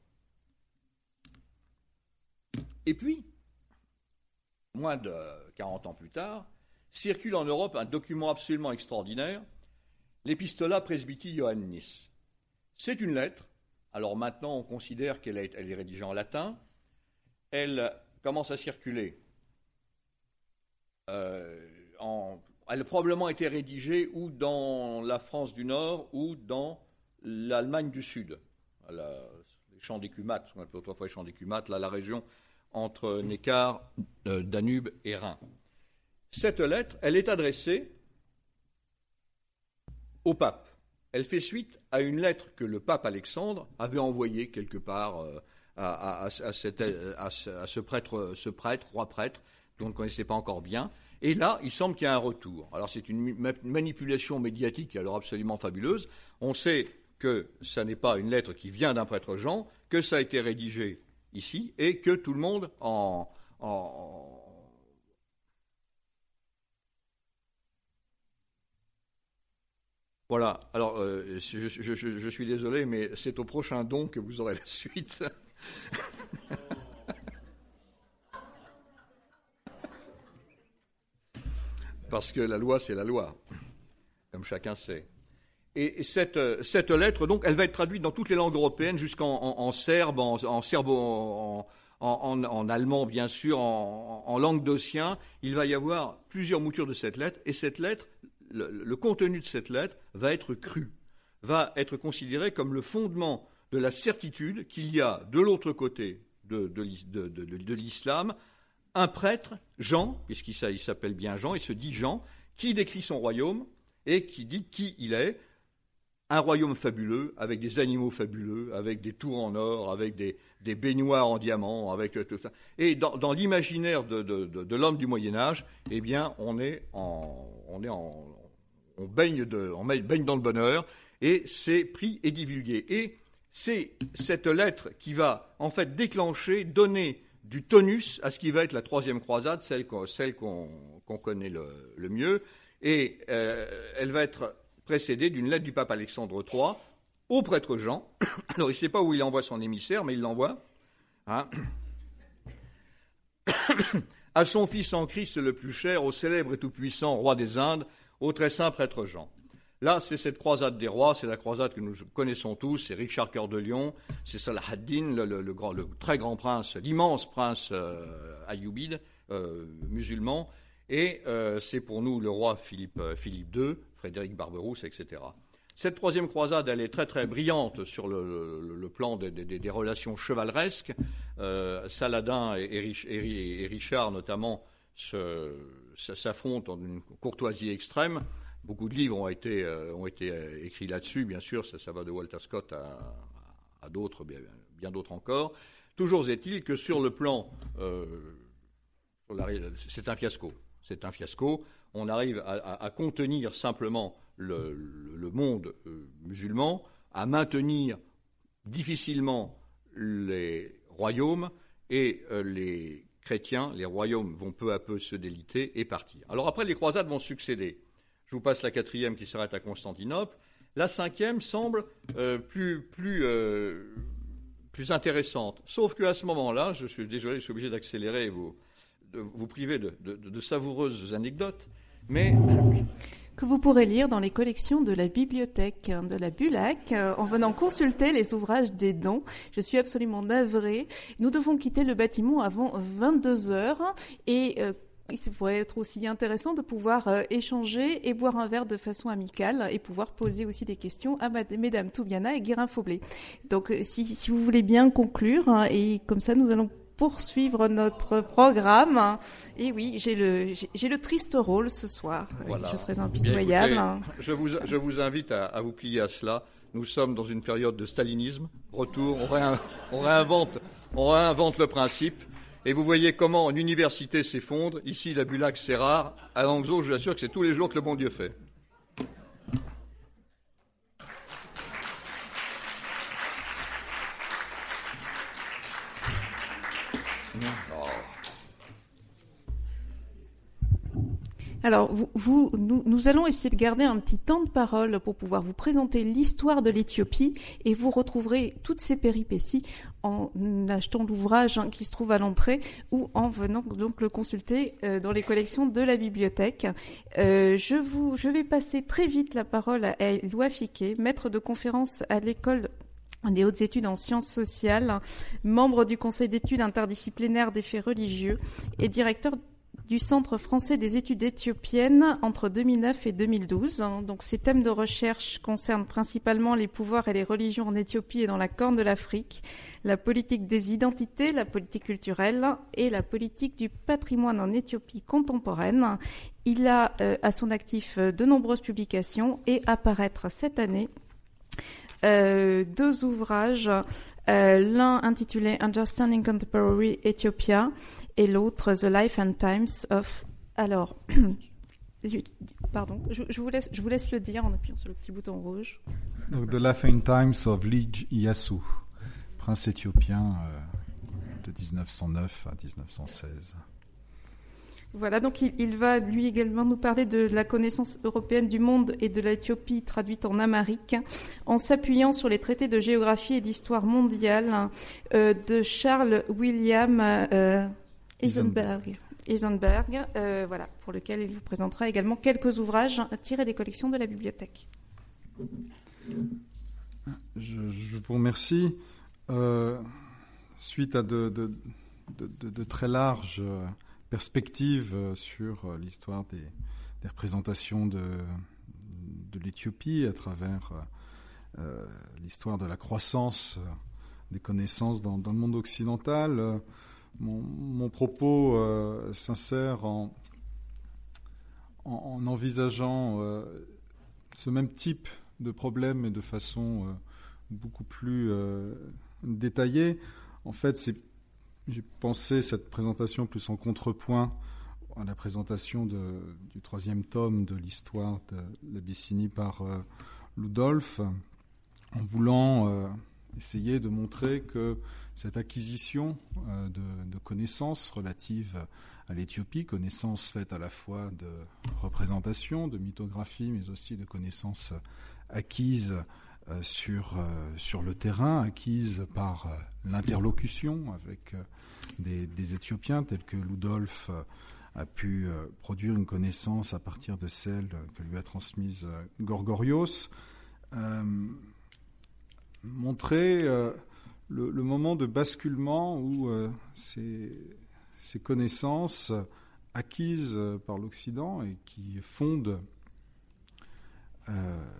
Et puis, moins de quarante ans plus tard, circule en Europe un document absolument extraordinaire, l'Epistola Presbytii Ioannis. C'est une lettre. Alors maintenant, on considère qu'elle est, elle est rédigée en latin. Elle commence à circuler. Euh, en, elle a probablement été rédigée ou dans la France du Nord ou dans l'Allemagne du Sud. La, les champs d'écumates, ce qu'on appelait autrefois les champs d'écumates, là, la région entre Neckar, euh, Danube et Rhin. Cette lettre, elle est adressée au pape. Elle fait suite à une lettre que le pape Alexandre avait envoyée quelque part euh, à, à, à, à, cette, à, à ce prêtre, ce prêtre, roi prêtre, dont on ne connaissait pas encore bien. Et là, il semble qu'il y a un retour. Alors c'est une manipulation médiatique alors absolument fabuleuse. On sait que ça n'est pas une lettre qui vient d'un prêtre Jean, que ça a été rédigé ici, et que tout le monde en... en Voilà, alors euh, je, je, je, je suis désolé, mais c'est au prochain don que vous aurez la suite. Parce que la loi, c'est la loi, comme chacun sait. Et, et cette, cette lettre, donc, elle va être traduite dans toutes les langues européennes, jusqu'en en, en serbe, en, en serbo, en, en, en allemand, bien sûr, en, en langue d'ossien. Il va y avoir plusieurs moutures de cette lettre, et cette lettre, Le, le contenu de cette lettre va être cru, va être considéré comme le fondement de la certitude qu'il y a de l'autre côté de, de, de, de, de l'islam un prêtre, Jean, puisqu'il il s'appelle bien Jean, il se dit Jean, qui décrit son royaume et qui dit qui il est, un royaume fabuleux, avec des animaux fabuleux, avec des tours en or, avec des, des baignoires en diamant, avec tout ça. Et dans, dans l'imaginaire de, de, de, de l'homme du Moyen-Âge, eh bien, on est en... On est en On baigne, de, on baigne dans le bonheur, et c'est pris et divulgué. Et c'est cette lettre qui va, en fait, déclencher, donner du tonus à ce qui va être la troisième croisade, celle qu'on, celle qu'on, qu'on connaît le, le mieux. Et euh, elle va être précédée d'une lettre du pape Alexandre trois au prêtre Jean. Alors, il ne sait pas où il envoie son émissaire, mais il l'envoie. Hein à son fils en Christ le plus cher, au célèbre et tout-puissant roi des Indes, au très saint prêtre Jean. Là, c'est cette croisade des rois, c'est la croisade que nous connaissons tous, c'est Richard Cœur de Lion, c'est Salah ad-Din, le, le, le, grand, le très grand prince, l'immense prince euh, ayoubide, euh, musulman, et euh, c'est pour nous le roi Philippe, euh, Philippe deux, Frédéric Barberousse, et cetera. Cette troisième croisade, elle est très très brillante sur le, le, le plan des, des, des relations chevaleresques. Euh, Saladin et, et, et Richard, notamment, se, s'affrontent en une courtoisie extrême. Beaucoup de livres ont été, euh, ont été écrits là-dessus, bien sûr, ça, ça va de Walter Scott à, à d'autres, bien, bien d'autres encore. Toujours est-il que sur le plan, euh, c'est un fiasco. C'est un fiasco. On arrive à, à, à contenir simplement le, le, le monde euh, musulman, à maintenir difficilement les royaumes, et euh, les chrétiens, les royaumes vont peu à peu se déliter et partir. Alors après, les croisades vont succéder. Je vous passe la quatrième qui s'arrête à Constantinople. La cinquième semble euh, plus, plus, euh, plus intéressante. Sauf qu'à ce moment-là, je suis désolé, je suis obligé d'accélérer et vous, de vous priver de, de, de savoureuses anecdotes, mais... que vous pourrez lire dans les collections de la bibliothèque de la Bulac en venant consulter les ouvrages des dons. Je suis absolument navrée. Nous devons quitter le bâtiment avant vingt-deux heures et... Euh, il pourrait être aussi intéressant de pouvoir euh, échanger et boire un verre de façon amicale et pouvoir poser aussi des questions à Mad- Mesdames Toubiana et Guérin-Faublé. Donc, si, si vous voulez bien conclure, hein, et comme ça, nous allons poursuivre notre programme. Et oui, j'ai le, j'ai, j'ai le triste rôle ce soir. Voilà. Je serais impitoyable. Bien, écoutez, je, vous, je vous invite à, à vous plier à cela. Nous sommes dans une période de stalinisme. Retour, on, réin, on, réinvente, on réinvente le principe. Et vous voyez comment une université s'effondre. Ici, la Bulac, c'est rare. À Langso, je vous assure que c'est tous les jours que le bon Dieu fait. Alors, vous, vous, nous, nous allons essayer de garder un petit temps de parole pour pouvoir vous présenter l'histoire de l'Éthiopie et vous retrouverez toutes ces péripéties en achetant l'ouvrage hein, qui se trouve à l'entrée ou en venant donc le consulter euh, dans les collections de la bibliothèque. Euh, je vous, je vais passer très vite la parole à Éloi Fiquet, maître de conférence à l'école des hautes études en sciences sociales, membre du conseil d'études interdisciplinaires des faits religieux et directeur du Centre français des études éthiopiennes entre deux mille neuf et deux mille douze. Donc, ces thèmes de recherche concernent principalement les pouvoirs et les religions en Éthiopie et dans la Corne de l'Afrique, la politique des identités, la politique culturelle et la politique du patrimoine en Éthiopie contemporaine. Il a euh, à son actif de nombreuses publications et apparaître cette année euh, deux ouvrages, euh, l'un intitulé Understanding Contemporary Ethiopia et l'autre The Life and Times of... Alors, pardon, je, je, vous laisse, je vous laisse le dire en appuyant sur le petit bouton rouge. Donc, The Life and Times of Lige Iyassu, prince éthiopien euh, de dix-neuf cent neuf à dix-neuf cent seize. Voilà, donc il, il va lui également nous parler de la connaissance européenne du monde et de l'Éthiopie traduite en amharique, en s'appuyant sur les traités de géographie et d'histoire mondiale euh, de Charles William euh, Eisenberg. Eisenberg, euh, voilà, pour lequel il vous présentera également quelques ouvrages tirés des collections de la bibliothèque. Je, je vous remercie. Euh, suite à de, de, de, de, de très larges perspectives sur l'histoire des, des représentations de, de l'Éthiopie à travers euh, l'histoire de la croissance des connaissances dans, dans le monde occidental, euh, mon, mon propos euh, s'insère en, en, en envisageant euh, ce même type de problème, mais de façon euh, beaucoup plus euh, détaillée. En fait, c'est, j'ai pensé cette présentation plus en contrepoint à la présentation de, du troisième tome de l'histoire de l'Abyssinie par euh, Ludolf, en voulant euh, essayer de montrer que cette acquisition euh, de, de connaissances relatives à l'Éthiopie, connaissances faites à la fois de représentation, de mythographie, mais aussi de connaissances acquises euh, sur, euh, sur le terrain, acquises par euh, l'interlocution avec euh, des, des Éthiopiens tels que Ludolf euh, a pu euh, produire une connaissance à partir de celle que lui a transmise euh, Gorgorios, euh, montrer euh, le, le moment de basculement où euh, ces, ces connaissances acquises par l'Occident et qui fondent euh,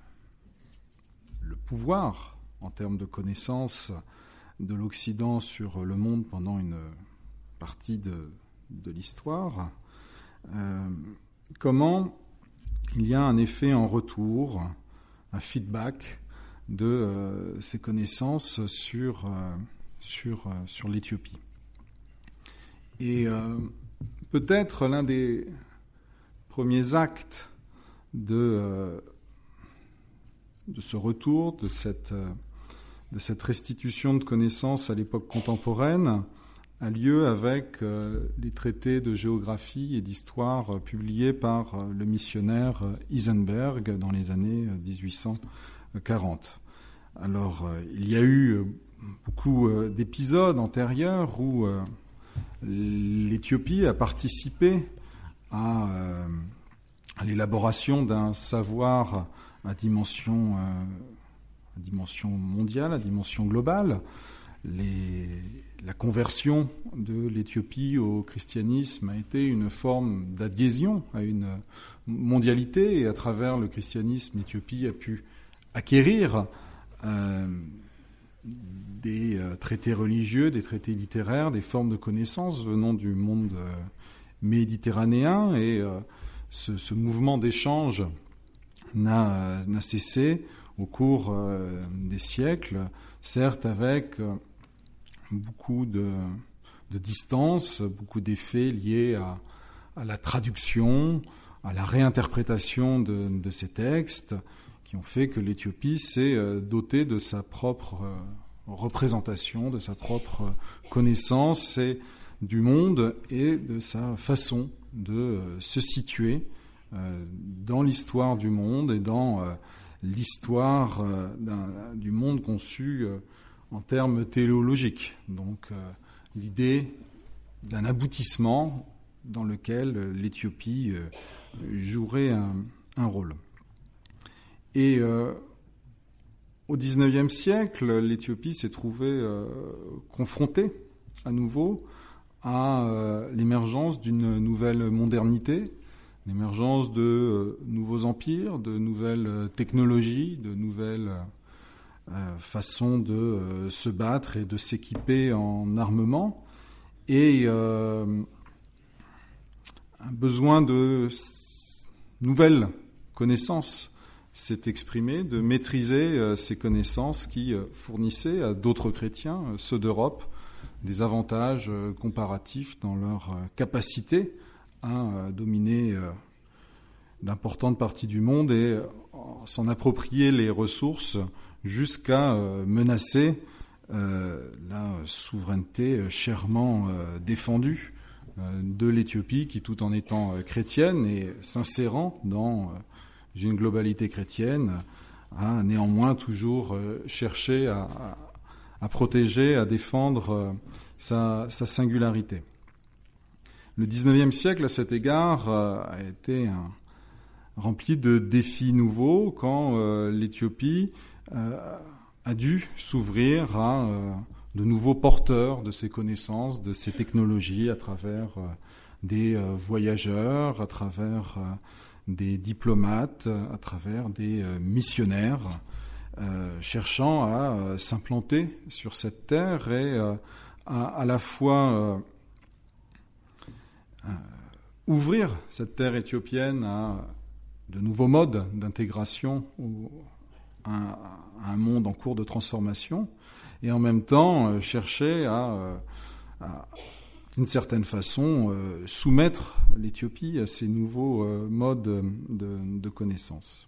le pouvoir en termes de connaissances de l'Occident sur le monde pendant une partie de, de l'histoire, euh, comment il y a un effet en retour, un feedback de euh, ces connaissances sur, euh, sur, euh, sur l'Éthiopie. Et euh, peut-être l'un des premiers actes de, euh, de ce retour, de cette, euh, de cette restitution de connaissances à l'époque contemporaine a lieu avec euh, les traités de géographie et d'histoire euh, publiés par euh, le missionnaire euh, Eisenberg dans les années euh, dix-huit cent quarante. Alors, euh, il y a eu euh, beaucoup euh, d'épisodes antérieurs où euh, l'Éthiopie a participé à, euh, à l'élaboration d'un savoir à dimension, euh, à dimension mondiale, à dimension globale. les, la conversion de l'Éthiopie au christianisme a été une forme d'adhésion à une mondialité, et à travers le christianisme, l'Éthiopie a pu acquérir euh, des euh, traités religieux, des traités littéraires, des formes de connaissances venant du monde euh, méditerranéen, et euh, ce, ce mouvement d'échange n'a, n'a cessé au cours euh, des siècles, certes avec euh, beaucoup de, de distance, beaucoup d'effets liés à, à la traduction, à la réinterprétation de, de ces textes, qui ont fait que l'Éthiopie s'est euh, dotée de sa propre euh, représentation, de sa propre connaissance et du monde, et de sa façon de euh, se situer euh, dans l'histoire du monde et dans euh, l'histoire euh, d'un, du monde conçu euh, en termes théologiques. Donc euh, l'idée d'un aboutissement dans lequel euh, l'Éthiopie euh, jouerait un, un rôle. Et euh, au dix-neuvième siècle, l'Éthiopie s'est trouvée euh, confrontée à nouveau à euh, l'émergence d'une nouvelle modernité, l'émergence de euh, nouveaux empires, de nouvelles euh, technologies, de nouvelles euh, façons de euh, se battre et de s'équiper en armement, et euh, un besoin de s- nouvelles connaissances s'est exprimé, de maîtriser euh, ces connaissances qui euh, fournissaient à d'autres chrétiens, euh, ceux d'Europe, des avantages euh, comparatifs dans leur euh, capacité à euh, dominer euh, d'importantes parties du monde et euh, s'en approprier les ressources jusqu'à euh, menacer euh, la souveraineté euh, chèrement euh, défendue euh, de l'Éthiopie, qui, tout en étant euh, chrétienne et s'insérant dans euh, une globalité chrétienne, a néanmoins toujours euh, cherché à, à, à protéger, à défendre euh, sa, sa singularité. Le dix-neuvième siècle, à cet égard, euh, a été un, rempli de défis nouveaux quand euh, l'Éthiopie euh, a dû s'ouvrir à euh, de nouveaux porteurs de ces connaissances, de ces technologies, à travers euh, des euh, voyageurs, à travers euh, des diplomates, à travers des euh, missionnaires, euh, cherchant à euh, s'implanter sur cette terre et euh, à, à la fois euh, euh, ouvrir cette terre éthiopienne à de nouveaux modes d'intégration au, à, à un monde en cours de transformation, et en même temps euh, chercher à, à d'une certaine façon, euh, soumettre l'Éthiopie à ces nouveaux euh, modes de, de connaissance.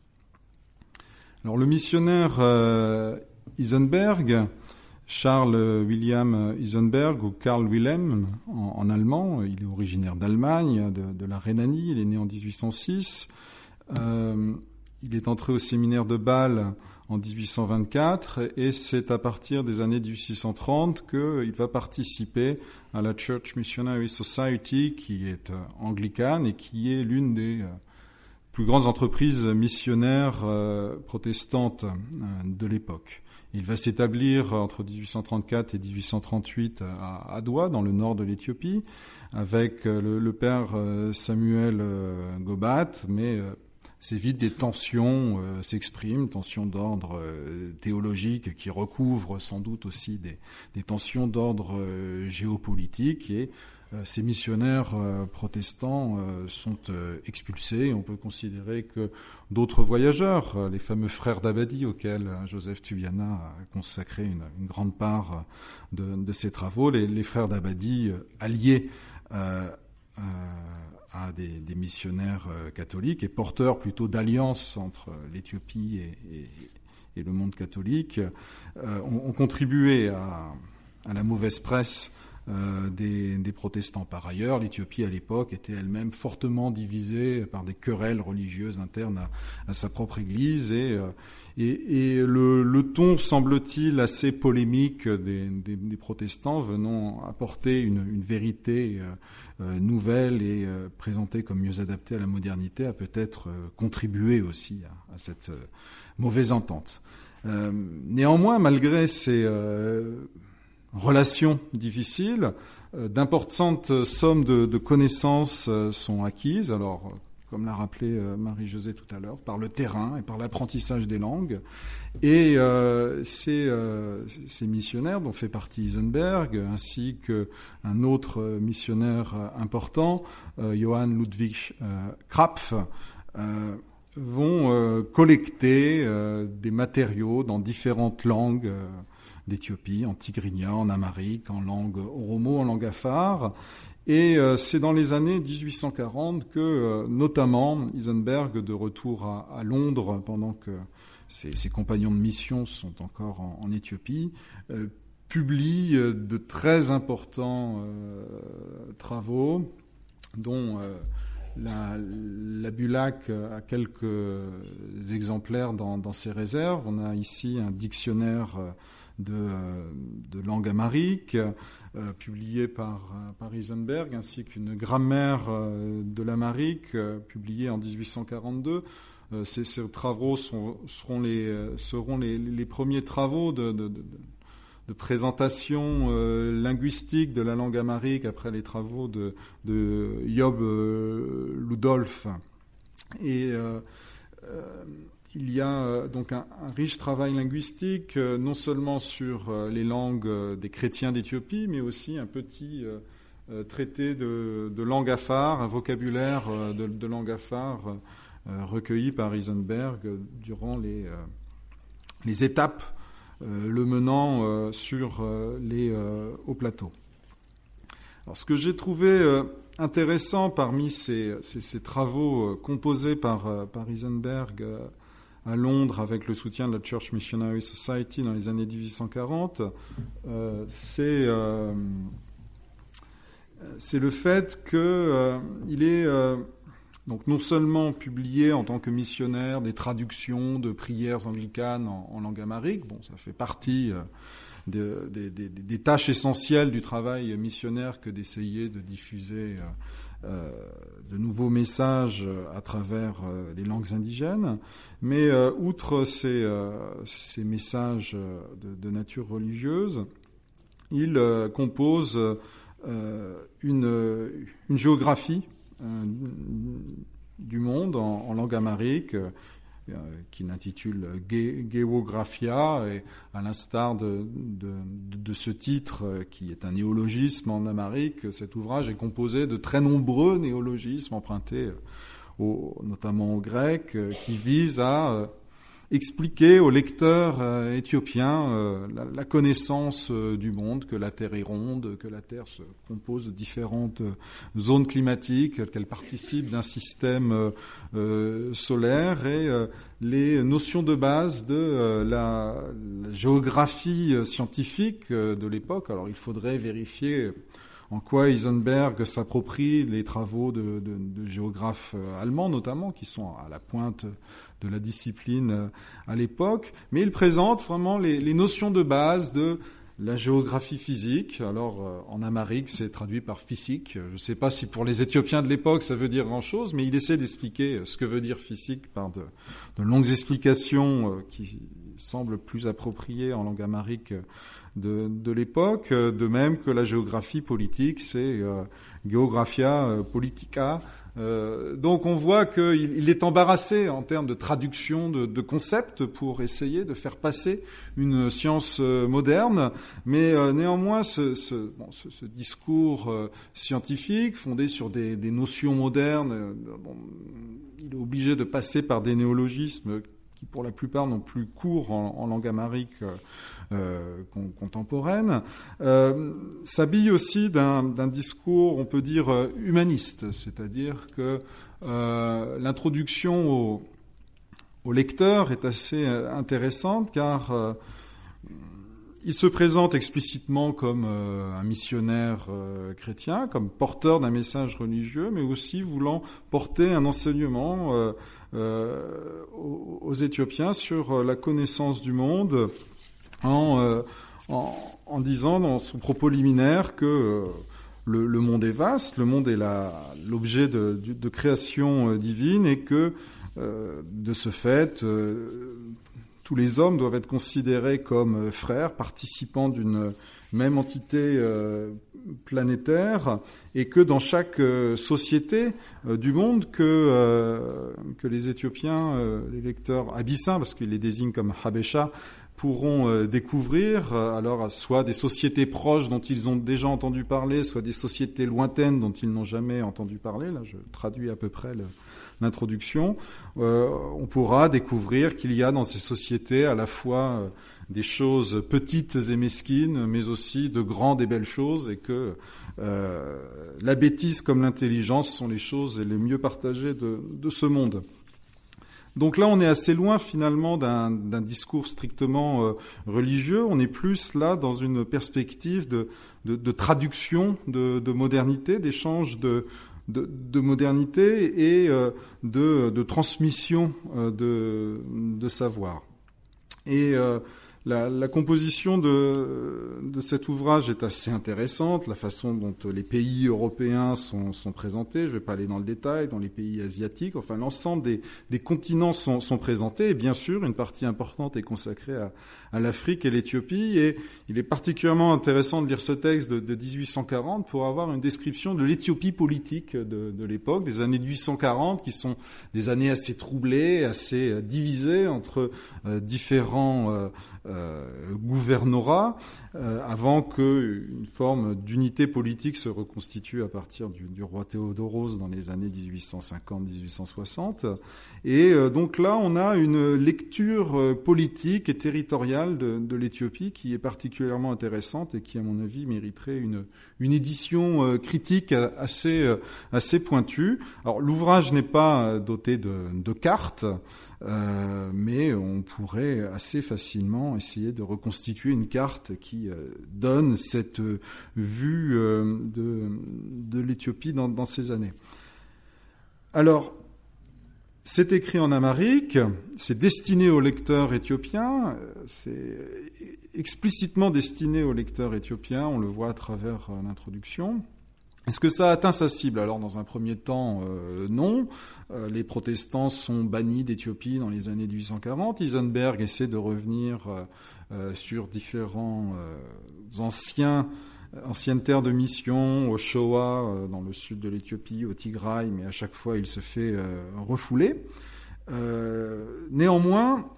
Alors, le missionnaire euh, Isenberg, Charles William Isenberg, ou Karl Wilhelm en, en allemand, il est originaire d'Allemagne, de, de la Rhénanie, il est né en dix-huit cent six, euh, il est entré au séminaire de Bâle en dix-huit cent vingt-quatre, et c'est à partir des années dix-huit cent trente qu'il va participer à la Church Missionary Society, qui est euh, anglicane et qui est l'une des euh, plus grandes entreprises missionnaires euh, protestantes euh, de l'époque. Il va s'établir entre dix-huit cent trente-quatre et dix-huit cent trente-huit à Adwa, dans le nord de l'Éthiopie, avec euh, le, le père euh, Samuel euh, Gobat, mais euh, c'est vite des tensions euh, s'expriment, tensions d'ordre euh, théologique qui recouvrent sans doute aussi des, des tensions d'ordre euh, géopolitique, et euh, ces missionnaires euh, protestants euh, sont euh, expulsés. On peut considérer que d'autres voyageurs, euh, les fameux frères d'Abadi, auxquels euh, Joseph Tubiana a consacré une, une grande part de, de ses travaux, les, les frères d'Abadi euh, alliés euh, euh, à des, des missionnaires euh, catholiques et porteurs plutôt d'alliance entre l'Éthiopie et, et, et le monde catholique, euh, ont, ont contribué à, à la mauvaise presse euh, des, des protestants. Par ailleurs, l'Éthiopie à l'époque était elle-même fortement divisée par des querelles religieuses internes à, à sa propre Église, et, euh, et, et le, le ton, semble-t-il, assez polémique des, des, des protestants venant apporter une, une vérité euh, euh, nouvelle et euh, présentée comme mieux adaptée à la modernité a peut-être euh, contribué aussi à, à cette euh, mauvaise entente. Euh, néanmoins, malgré ces euh, relations difficiles, euh, d'importantes sommes de, de connaissances euh, sont acquises. Alors, comme l'a rappelé euh, Marie-Josée tout à l'heure, par le terrain et par l'apprentissage des langues. Et euh, ces, euh, ces missionnaires, dont fait partie Isenberg, ainsi qu'un autre missionnaire important, euh, Johann Ludwig euh, Krapf, euh, vont euh, collecter euh, des matériaux dans différentes langues euh, d'Éthiopie, en tigrinya, en amharique, en langue oromo, en langue afar. Et euh, c'est dans les années dix-huit cent quarante que, euh, notamment, Isenberg, de retour à, à Londres, pendant que ses, ses compagnons de mission sont encore en, en Éthiopie, euh, publie euh, de très importants euh, travaux, dont euh, la, la Bulac a quelques exemplaires dans, dans ses réserves. On a ici un dictionnaire de, de langue amharique, Euh, publié par, euh, par Isenberg, ainsi qu'une grammaire euh, de l'amharique euh, publiée en dix-huit cent quarante-deux. Euh, ces, ces travaux sont, seront, les, euh, seront les, les premiers travaux de, de, de, de présentation euh, linguistique de la langue amharique après les travaux de, de Job euh, Ludolf. Et euh, euh, il y a donc un, un riche travail linguistique, euh, non seulement sur euh, les langues euh, des chrétiens d'Éthiopie, mais aussi un petit euh, euh, traité de, de langue afar, un vocabulaire euh, de, de langue afar euh, recueilli par Isenberg durant les, euh, les étapes euh, le menant euh, sur euh, les euh, hauts plateaux. Alors, ce que j'ai trouvé euh, intéressant parmi ces, ces, ces travaux euh, composés par, euh, par Isenberg euh, à Londres avec le soutien de la Church Missionary Society dans les années dix-huit cent quarante, euh, c'est, euh, c'est le fait qu'il euh, est euh, donc non seulement publié en tant que missionnaire des traductions de prières anglicanes en, en langue amharique, bon, ça fait partie euh, de, de, de, de, des tâches essentielles du travail missionnaire que d'essayer de diffuser euh, Euh, de nouveaux messages à travers euh, les langues indigènes, mais euh, outre ces, euh, ces messages de, de nature religieuse, il euh, compose euh, une, une géographie euh, du monde en, en langue amharique, euh, qu'il intitule Geographia, et à l'instar de, de, de ce titre qui est un néologisme en amharique, cet ouvrage est composé de très nombreux néologismes empruntés au, notamment au grec, qui visent à expliquer aux lecteurs euh, éthiopiens euh, la, la connaissance euh, du monde, que la Terre est ronde, que la Terre se compose de différentes euh, zones climatiques, qu'elle participe d'un système euh, euh, solaire, et euh, les notions de base de euh, la, la géographie euh, scientifique euh, de l'époque. Alors il faudrait vérifier en quoi Isenberg s'approprie les travaux de, de, de géographes allemands notamment, qui sont à la pointe de la discipline à l'époque, mais il présente vraiment les, les notions de base de la géographie physique. Alors en amharique, c'est traduit par physique. Je ne sais pas si pour les Éthiopiens de l'époque ça veut dire grand-chose, mais il essaie d'expliquer ce que veut dire physique par de, de longues explications qui semblent plus appropriées en langue amharique de, de l'époque, de même que la géographie politique, c'est euh, Geographia euh, Politica. Euh, donc on voit qu'il il est embarrassé en termes de traduction de, de concepts pour essayer de faire passer une science euh, moderne, mais euh, néanmoins ce, ce, bon, ce, ce discours euh, scientifique fondé sur des, des notions modernes, euh, bon, il est obligé de passer par des néologismes qui pour la plupart n'ont plus cours en, en langue amharique euh, contemporaine, euh, s'habille aussi d'un, d'un discours, on peut dire, humaniste, c'est-à-dire que euh, l'introduction au, au lecteur est assez intéressante, car euh, il se présente explicitement comme euh, un missionnaire euh, chrétien, comme porteur d'un message religieux, mais aussi voulant porter un enseignement euh, euh, aux, aux Éthiopiens sur la connaissance du monde, en, euh, en, en disant dans son propos liminaire que euh, le, le monde est vaste, le monde est la, l'objet de, de, de création divine, et que euh, de ce fait, euh, tous les hommes doivent être considérés comme frères, participants d'une même entité euh, planétaire, et que dans chaque euh, société euh, du monde, que, euh, que les Éthiopiens, euh, les lecteurs abyssins, parce qu'ils les désignent comme Habesha, pourront euh, découvrir, euh, alors soit des sociétés proches dont ils ont déjà entendu parler, soit des sociétés lointaines dont ils n'ont jamais entendu parler. Là, je traduis à peu près le, l'introduction. Euh, on pourra découvrir qu'il y a dans ces sociétés à la fois euh, des choses petites et mesquines, mais aussi de grandes et belles choses, et que euh, la bêtise comme l'intelligence sont les choses les mieux partagées de, de ce monde. Donc là, on est assez loin finalement d'un, d'un discours strictement euh, religieux. On est plus là dans une perspective de, de, de traduction, de, de modernité, d'échange de, de, de modernité et euh, de, de transmission euh, de, de savoir. Et euh, La, la composition de, de cet ouvrage est assez intéressante, la façon dont les pays européens sont, sont présentés. Je ne vais pas aller dans le détail, dans les pays asiatiques. Enfin, l'ensemble des, des continents sont, sont présentés. Et bien sûr, une partie importante est consacrée à, à l'Afrique et l'Éthiopie. Et il est particulièrement intéressant de lire ce texte de, de dix-huit cent quarante pour avoir une description de l'Éthiopie politique de, de l'époque, des années dix-huit cent quarante, qui sont des années assez troublées, assez divisées entre euh, différents euh, Euh, gouvernorat, euh, avant qu'une forme d'unité politique se reconstitue à partir du, du roi Théodoros dans les années dix-huit cent cinquante à dix-huit cent soixante. Et euh, donc là, on a une lecture euh, politique et territoriale de, de l'Éthiopie qui est particulièrement intéressante et qui, à mon avis, mériterait une, une édition euh, critique assez, euh, assez pointue. Alors, l'ouvrage n'est pas doté de, de cartes, Euh, mais on pourrait assez facilement essayer de reconstituer une carte qui euh, donne cette euh, vue euh, de, de l'Éthiopie dans, dans ces années. Alors, c'est écrit en amharique, c'est destiné aux lecteurs éthiopiens, c'est explicitement destiné aux lecteurs éthiopiens, on le voit à travers euh, l'introduction. Est-ce que ça atteint sa cible ? Alors, dans un premier temps, euh, non. Euh, les protestants sont bannis d'Éthiopie dans les années dix-huit cent quarante. Heisenberg essaie de revenir euh, euh, sur différents euh, anciens, anciennes terres de mission, au Showa, euh, dans le sud de l'Éthiopie, au Tigray, mais à chaque fois, il se fait euh, refouler. Euh, néanmoins,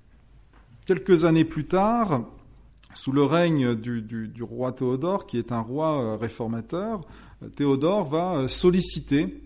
quelques années plus tard, sous le règne du, du, du roi Théodore, qui est un roi euh, réformateur, Théodore va solliciter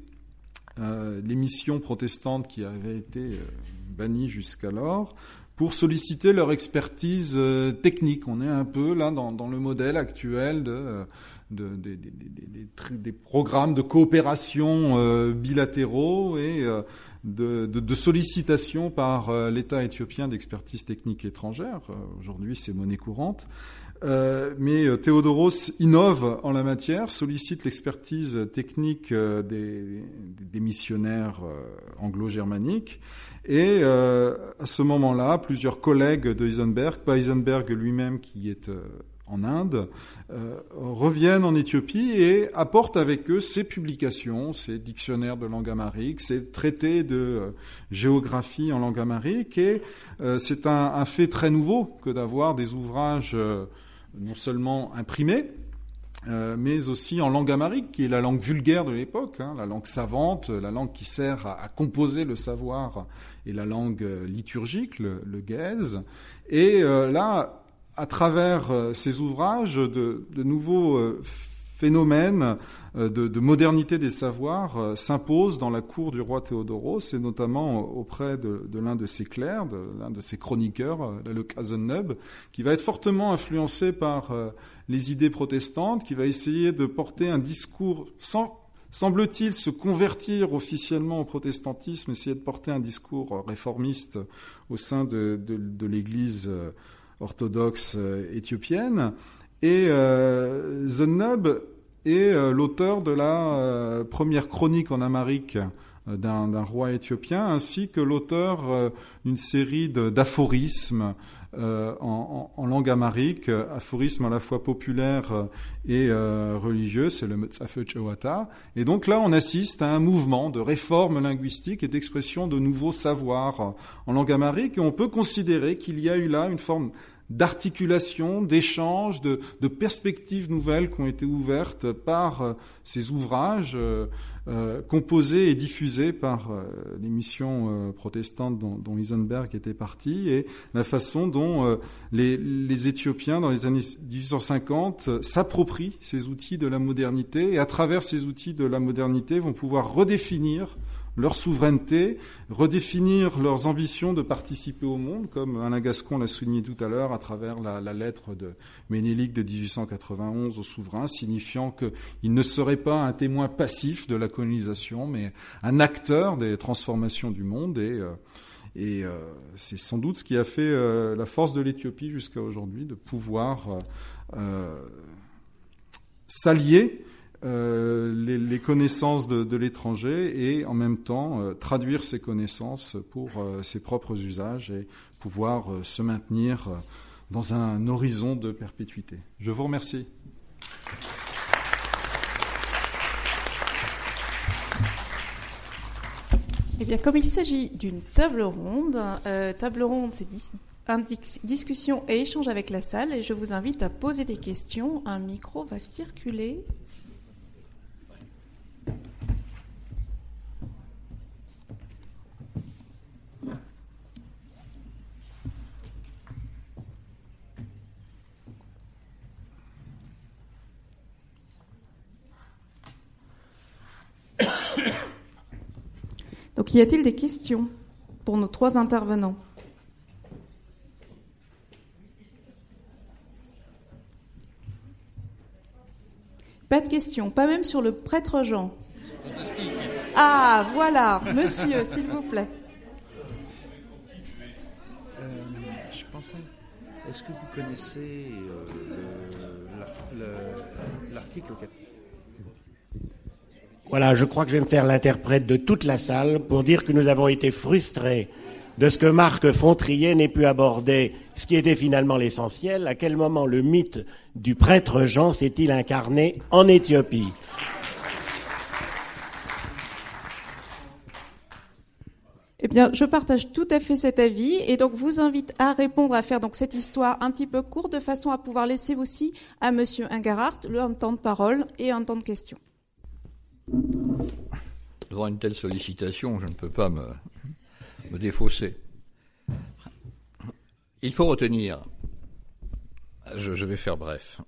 euh, les missions protestantes qui avaient été euh, bannies jusqu'alors pour solliciter leur expertise euh, technique. On est un peu là dans, dans le modèle actuel de, de, de, de, de, de, des programmes de coopération euh, bilatéraux et euh, de, de, de sollicitation par euh, l'État éthiopien d'expertise technique étrangère. Euh, aujourd'hui, c'est monnaie courante. Euh, mais Théodoros innove en la matière, sollicite l'expertise technique euh, des, des missionnaires euh, anglo-germaniques. Et euh, à ce moment-là, plusieurs collègues de Heisenberg, pas Heisenberg lui-même qui est euh, en Inde, euh, reviennent en Éthiopie et apportent avec eux ces publications, ces dictionnaires de langue amharique, ces traités de euh, géographie en langue amharique. Et euh, c'est un, un fait très nouveau que d'avoir des ouvrages euh, non seulement imprimés, euh, mais aussi en langue amharique, qui est la langue vulgaire de l'époque, hein, la langue savante, la langue qui sert à, à composer le savoir, et la langue liturgique, le, le ge'ez. Et euh, là, à travers euh, ces ouvrages, de, de nouveaux euh, phénomènes euh, de, de modernité des savoirs euh, s'imposent dans la cour du roi Théodoros, et notamment auprès de, de l'un de ses clercs, de l'un de ses chroniqueurs, euh, le Kazenneb, qui va être fortement influencé par euh, les idées protestantes, qui va essayer de porter un discours sans, semble-t-il, se convertir officiellement au protestantisme, essayer de porter un discours réformiste au sein de, de, de l'Église euh, orthodoxe euh, éthiopienne. Et euh, Zennub est euh, l'auteur de la euh, première chronique en amharique euh, d'un, d'un roi éthiopien, ainsi que l'auteur euh, d'une série de, d'aphorismes euh, en, en, en langue amharique, aphorisme à la fois populaire et euh, religieux, c'est le Metzafe Chewata. Et donc là, on assiste à un mouvement de réforme linguistique et d'expression de nouveaux savoirs en langue amharique, et on peut considérer qu'il y a eu là une forme d'articulation, d'échange, de, de perspectives nouvelles qui ont été ouvertes par euh, ces ouvrages euh, euh, composés et diffusés par euh, les missions euh, protestantes dont, dont Heisenberg était parti, et la façon dont euh, les, les Éthiopiens, dans les années dix-huit cent cinquante, euh, s'approprient ces outils de la modernité, et à travers ces outils de la modernité vont pouvoir redéfinir leur souveraineté, redéfinir leurs ambitions de participer au monde, comme Alain Gascon l'a souligné tout à l'heure à travers la, la lettre de Ménélique de dix-huit cent quatre-vingt-onze au souverain, signifiant qu'il ne serait pas un témoin passif de la colonisation, mais un acteur des transformations du monde. Et, euh, et euh, c'est sans doute ce qui a fait euh, la force de l'Éthiopie jusqu'à aujourd'hui, de pouvoir euh, euh, s'allier Euh, les, les connaissances de, de l'étranger et en même temps euh, traduire ces connaissances pour euh, ses propres usages et pouvoir euh, se maintenir euh, dans un horizon de perpétuité. Je vous remercie. Eh bien, comme il s'agit d'une table ronde, euh, table ronde, c'est dis- discussion et échange avec la salle, et je vous invite à poser des questions. Un micro va circuler. Donc, y a-t-il des questions pour nos trois intervenants ? Pas de questions, pas même sur le prêtre Jean. Ah, voilà, monsieur, s'il vous plaît. Euh, je pensais, est-ce que vous connaissez euh, le, le, l'article quatre? Voilà, je crois que je vais me faire l'interprète de toute la salle pour dire que nous avons été frustrés de ce que Marc Fontrier n'ait pu aborder ce qui était finalement l'essentiel. À quel moment le mythe du prêtre Jean s'est-il incarné en Éthiopie ? Eh bien, je partage tout à fait cet avis et donc vous invite à répondre, à faire donc cette histoire un petit peu courte de façon à pouvoir laisser aussi à Monsieur Ungerhardt le temps de parole et un temps de questions. Devant une telle sollicitation, je ne peux pas me, me défausser. Il faut retenir, je, je vais faire bref,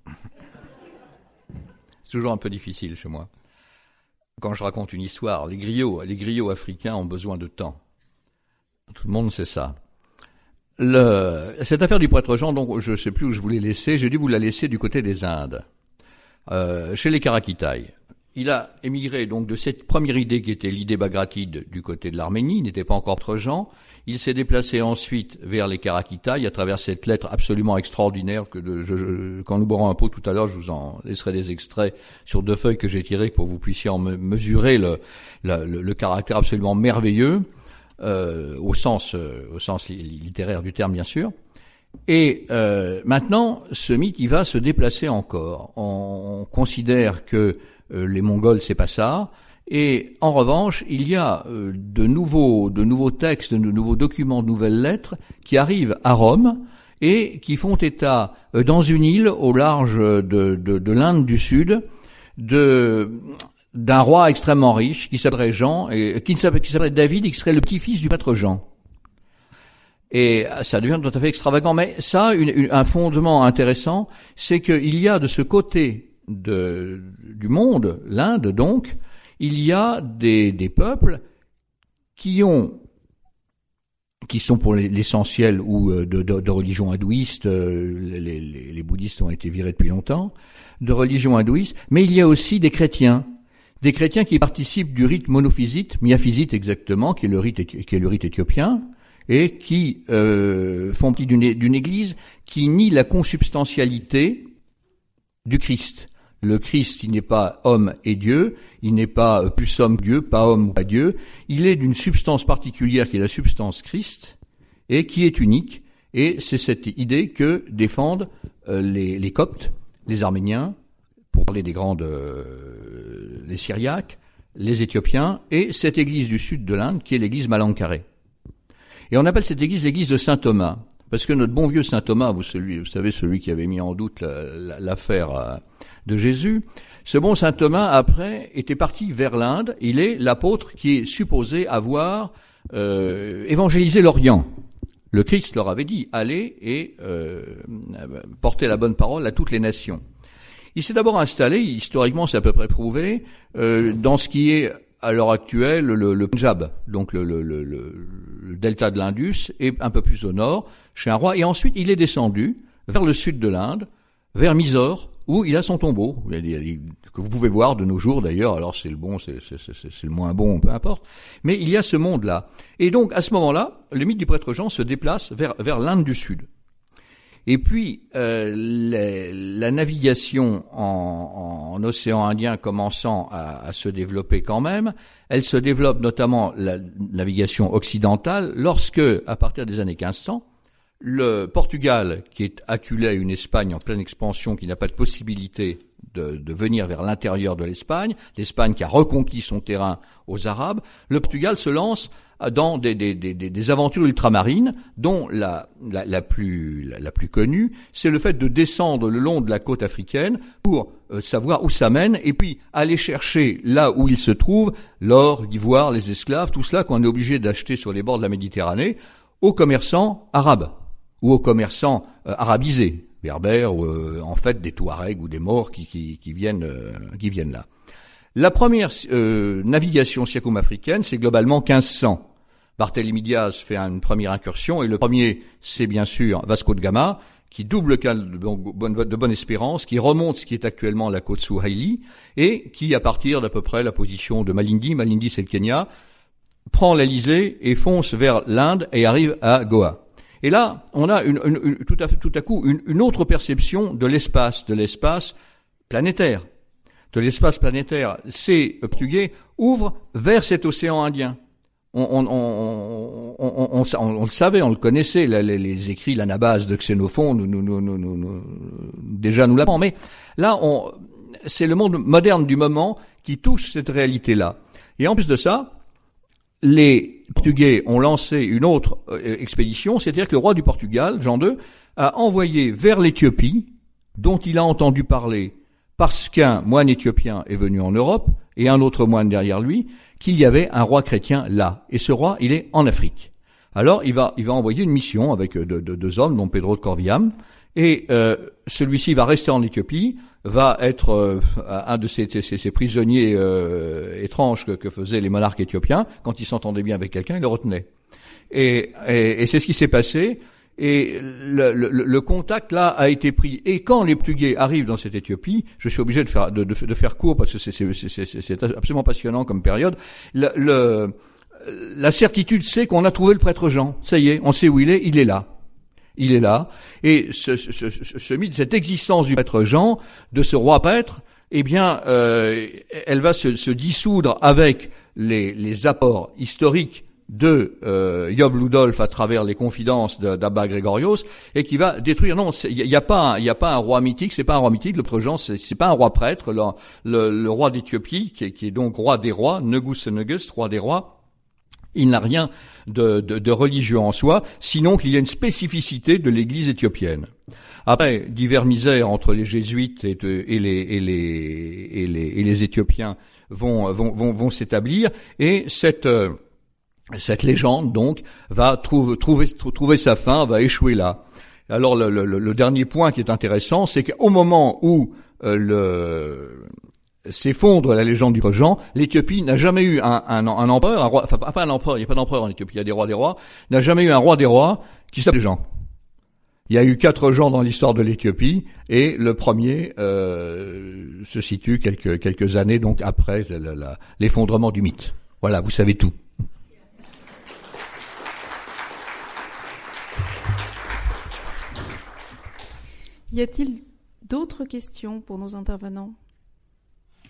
c'est toujours un peu difficile chez moi. Quand je raconte une histoire, les griots, les griots africains ont besoin de temps. Tout le monde sait ça. Le, cette affaire du prêtre Jean, donc je ne sais plus où je voulais laisser, j'ai dû vous la laisser du côté des Indes, euh, chez les Karakitai. Il a émigré donc de cette première idée qui était l'idée bagratide du côté de l'Arménie, il n'était pas encore prêtre Jean. Il s'est déplacé ensuite vers les Karakitai à travers cette lettre absolument extraordinaire que de, je, je, quand nous boirons un pot tout à l'heure, je vous en laisserai des extraits sur deux feuilles que j'ai tirées pour que vous puissiez en me, mesurer le, le, le, le caractère absolument merveilleux. Euh, au sens, euh, au sens littéraire du terme, bien sûr. Et euh, maintenant, ce mythe, il va se déplacer encore. On, on considère que euh, les Mongols, c'est pas ça. Et en revanche, il y a euh, de nouveaux, de nouveaux textes, de nouveaux documents, de nouvelles lettres qui arrivent à Rome et qui font état euh, dans une île au large de, de, de l'Inde du Sud de d'un roi extrêmement riche qui s'appellerait Jean et qui s'appellerait, qui s'appellerait David et qui serait le petit-fils du prêtre Jean. Et ça devient tout à fait extravagant. Mais ça, une, une, un fondement intéressant, c'est qu'il y a de ce côté de, du monde, l'Inde donc, il y a des, des peuples qui ont, qui sont pour l'essentiel ou de, de, de religion hindouiste, les, les, les bouddhistes ont été virés depuis longtemps, de religion hindouiste, mais il y a aussi des chrétiens. Des chrétiens qui participent du rite monophysite, miaphysite exactement, qui est le rite, qui est le rite éthiopien, et qui euh, font partie d'une, d'une église qui nie la consubstantialité du Christ. Le Christ, il n'est pas homme et Dieu, il n'est pas plus homme que Dieu, pas homme ou pas Dieu, il est d'une substance particulière qui est la substance Christ, et qui est unique, Et c'est cette idée que défendent euh, les, les Coptes, les Arméniens, pour parler des grandes, euh, les Syriaques, les Éthiopiens, et cette église du sud de l'Inde, qui est l'église Malankara. Et on appelle cette église l'église de Saint Thomas, parce que notre bon vieux Saint Thomas, vous, celui, vous savez, celui qui avait mis en doute la, la, l'affaire de Jésus, ce bon Saint Thomas, après, était parti vers l'Inde. Il est l'apôtre qui est supposé avoir euh, évangélisé l'Orient. Le Christ leur avait dit, allez et euh, portez la bonne parole à toutes les nations. Il s'est d'abord installé, historiquement c'est à peu près prouvé, euh, dans ce qui est à l'heure actuelle le, le Punjab, donc le, le, le, le delta de l'Indus, et un peu plus au nord, chez un roi. Et ensuite il est descendu vers le sud de l'Inde, vers Mysore, où il a son tombeau, que vous pouvez voir de nos jours d'ailleurs, alors c'est le bon, c'est, c'est, c'est, c'est le moins bon, peu importe, mais il y a ce monde-là. Et donc à ce moment-là, le mythe du prêtre Jean se déplace vers, vers l'Inde du Sud. Et puis euh, les, la navigation en, en océan Indien commençant à, à se développer quand même, elle se développe notamment la navigation occidentale lorsque, à partir des années quinze cents, le Portugal, qui est acculé à une Espagne en pleine expansion, qui n'a pas de possibilité de, de venir vers l'intérieur de l'Espagne, l'Espagne qui a reconquis son terrain aux Arabes, le Portugal se lance dans des, des, des, des aventures ultramarines, dont la, la, la, plus, la, la plus connue, c'est le fait de descendre le long de la côte africaine pour euh, savoir où ça mène, et puis aller chercher là où il se trouve l'or, l'ivoire, les esclaves, tout cela qu'on est obligé d'acheter sur les bords de la Méditerranée, aux commerçants arabes ou aux commerçants euh, arabisés, berbères, ou euh, en fait des Touaregs ou des Maures qui, qui, qui viennent, euh, qui viennent là. La première euh, navigation circum-africaine, c'est globalement quinze cents. Barthélemy Diaz fait une première incursion, et le premier, c'est bien sûr Vasco de Gama, qui double le canal de Bonne, de Bonne Espérance, qui remonte ce qui est actuellement la côte Swahili, et qui, à partir d'à peu près la position de Malindi, Malindi c'est le Kenya, prend l'Elysée et fonce vers l'Inde et arrive à Goa. Et là, on a une, une, une, tout, à, tout à coup une, une autre perception de l'espace, de l'espace planétaire. De l'espace planétaire. Ces Portugais ouvrent vers cet océan Indien. On, on, on, on, on, on, on le savait, on le connaissait, les, les, les écrits, l'anabase de Xénophon, nous, nous, nous, nous, nous, nous, déjà nous l'apprend. Mais là, on, c'est le monde moderne du moment qui touche cette réalité-là. Et en plus de ça, les Portugais ont lancé une autre euh, expédition, c'est-à-dire que le roi du Portugal, Jean deux, a envoyé vers l'Éthiopie, dont il a entendu parler parce qu'un moine éthiopien est venu en Europe, et un autre moine derrière lui, qu'il y avait un roi chrétien là. Et ce roi, il est en Afrique. Alors, il va, il va envoyer une mission avec deux, deux, deux hommes, dont Pedro de Corvillam, et euh, celui-ci va rester en Éthiopie, va être euh, un de ces, ces, ces prisonniers euh, étranges que, que faisaient les monarques éthiopiens. Quand ils s'entendaient bien avec quelqu'un, ils le retenaient. Et, et, et c'est ce qui s'est passé. Et le, le, le contact là a été pris. Et quand les Portugais arrivent dans cette Éthiopie, je suis obligé de faire de, de, de faire court parce que c'est, c'est, c'est, c'est absolument passionnant comme période. Le, le, la certitude, c'est qu'on a trouvé le prêtre Jean. Ça y est, on sait où il est. Il est là. Il est là. Et ce, ce, ce, ce mythe, cette existence du prêtre Jean, de ce roi prêtre, eh bien, euh, elle va se, se dissoudre avec les, les apports historiques de euh, Job Ludolf à travers les confidences d'Abba Gregorios, et qui va détruire. Non, il n'y a pas, il y a pas un roi mythique. C'est pas un roi mythique. Le prêtre Jean, c'est, c'est pas un roi prêtre. Le, le, le roi d'Éthiopie, qui est, qui est donc roi des rois, Negus Negus, roi des rois. Il n'a rien de, de, de religieux en soi, sinon qu'il y a une spécificité de l'Église éthiopienne. Après, divers misères entre les jésuites et, et, les, et, les, et, les, et les Éthiopiens vont, vont, vont, vont s'établir, et cette, cette légende donc va trouver, trouver, trouver sa fin, va échouer là. Alors le, le, le dernier point qui est intéressant, c'est qu'au moment où euh, le s'effondre la légende du Jean, l'Éthiopie n'a jamais eu un, un, un empereur, un roi, enfin pas un empereur, il n'y a pas d'empereur en Éthiopie, il y a des rois des rois, n'a jamais eu un roi des rois qui s'appelait Jean. Il y a eu quatre Jean dans l'histoire de l'Éthiopie, et le premier euh, se situe quelques quelques années donc après la, la, l'effondrement du mythe. Voilà, vous savez tout. Y a-t-il d'autres questions pour nos intervenants ?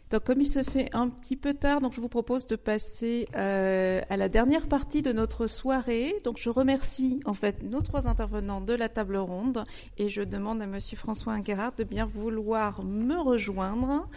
Donc, comme il se fait un petit peu tard, donc je vous propose de passer euh, à la dernière partie de notre soirée. Donc, je remercie en fait nos trois intervenants de la table ronde et je demande à Monsieur François Inguerhardt de bien vouloir me rejoindre.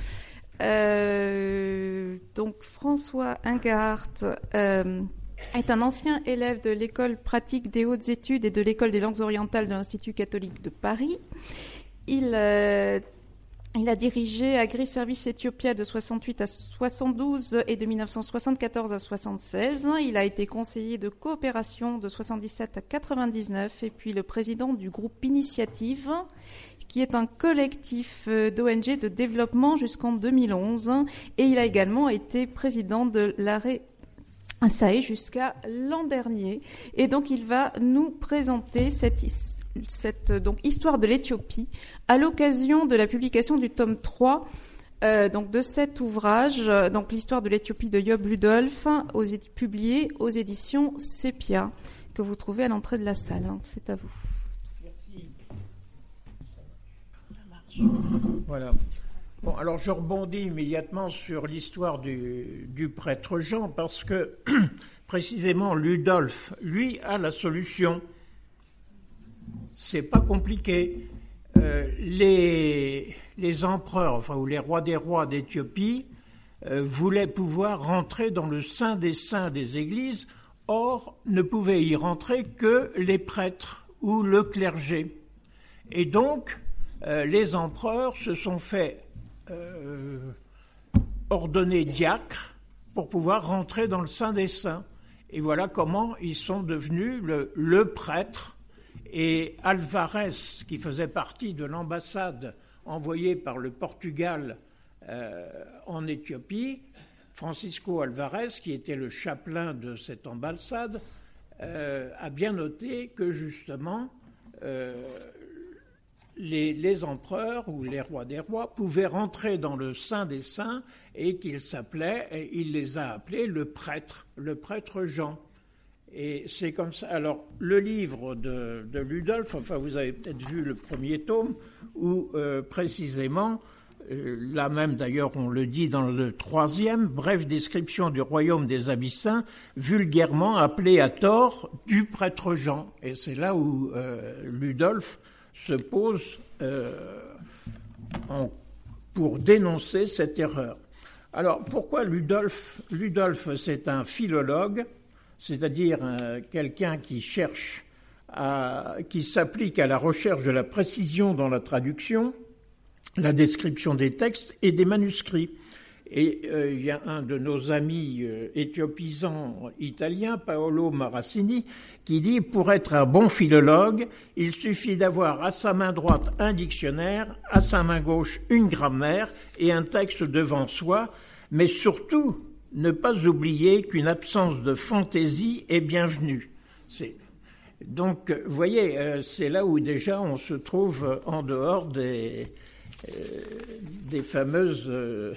Euh, donc, François Inguerhardt euh, est un ancien élève de l'école pratique des hautes études et de l'école des langues orientales de l'Institut catholique de Paris. Il euh, Il a dirigé Agri-Service Ethiopia de soixante-huit à soixante-douze et de mille neuf cent soixante-quatorze à soixante-seize. Il a été conseiller de coopération de soixante-dix-sept à quatre-vingt-dix-neuf et puis le président du groupe Initiative, qui est un collectif d'O N G de développement jusqu'en deux mille onze. Et il a également été président de l'arrêt S A E jusqu'à l'an dernier. Et donc il va nous présenter cette histoire. cette donc histoire de l'Éthiopie à l'occasion de la publication du tome trois euh, donc de cet ouvrage, donc l'histoire de l'Éthiopie de Job Ludolf, aux, publié aux éditions Sepia, que vous trouvez à l'entrée de la salle. C'est à vous. Merci. Ça marche. Voilà. Bon, alors je rebondis immédiatement sur l'histoire du, du prêtre Jean, parce que précisément Ludolf, lui, a la solution. C'est pas compliqué. Euh, les, les empereurs, enfin, ou les rois des rois d'Éthiopie, euh, voulaient pouvoir rentrer dans le saint des saints des églises, or ne pouvaient y rentrer que les prêtres ou le clergé. Et donc, euh, les empereurs se sont fait euh, ordonner diacres pour pouvoir rentrer dans le saint des saints. Et voilà comment ils sont devenus le, le prêtre. Et Alvarez, qui faisait partie de l'ambassade envoyée par le Portugal euh, en Éthiopie, Francisco Alvarez, qui était le chapelain de cette ambassade, euh, a bien noté que justement euh, les, les empereurs ou les rois des rois pouvaient rentrer dans le Saint des Saints et qu'il s'appelait, et il les a appelés le prêtre, le prêtre Jean. Et c'est comme ça. Alors, le livre de, de Ludolf, enfin, vous avez peut-être vu le premier tome, où euh, précisément, euh, là même d'ailleurs on le dit dans le troisième, brève description du royaume des Abyssins, vulgairement appelé à tort du prêtre Jean. Et c'est là où euh, Ludolf se pose euh, en, pour dénoncer cette erreur. Alors, pourquoi Ludolf ? Ludolf, c'est un philologue, c'est-à-dire euh, quelqu'un qui cherche, à, qui s'applique à la recherche de la précision dans la traduction, la description des textes et des manuscrits. Et euh, il y a un de nos amis euh, éthiopisants italiens, Paolo Marassini, qui dit « Pour être un bon philologue, il suffit d'avoir à sa main droite un dictionnaire, à sa main gauche une grammaire et un texte devant soi, mais surtout ne pas oublier qu'une absence de fantaisie est bienvenue. » C'est... Donc, vous voyez, euh, c'est là où déjà on se trouve en dehors des, euh, des fameuses... Euh,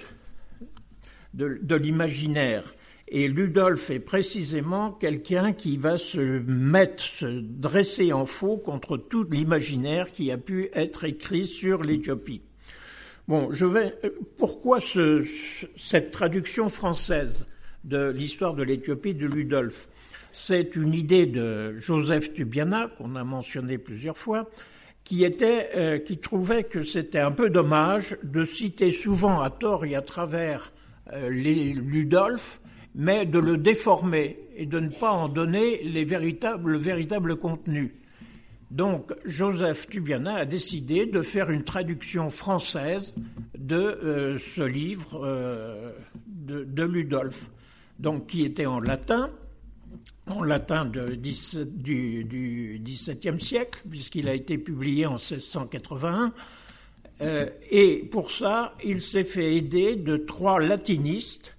de, de l'imaginaire. Et Ludolf est précisément quelqu'un qui va se mettre, se dresser en faux contre tout l'imaginaire qui a pu être écrit sur l'Éthiopie. Bon, je vais. Pourquoi ce, cette traduction française de l'histoire de l'Éthiopie de Ludolf ? C'est une idée de Joseph Tubiana, qu'on a mentionné plusieurs fois, qui était, euh, qui trouvait que c'était un peu dommage de citer souvent à tort et à travers euh, les Ludolf, mais de le déformer et de ne pas en donner les véritables, le véritable contenu. Donc, Joseph Tubiana a décidé de faire une traduction française de euh, ce livre euh, de, de Ludolf, donc qui était en latin, en latin de dix, du, du dix-septième siècle, puisqu'il a été publié en seize cent quatre-vingt-un. Euh, et pour ça, il s'est fait aider de trois latinistes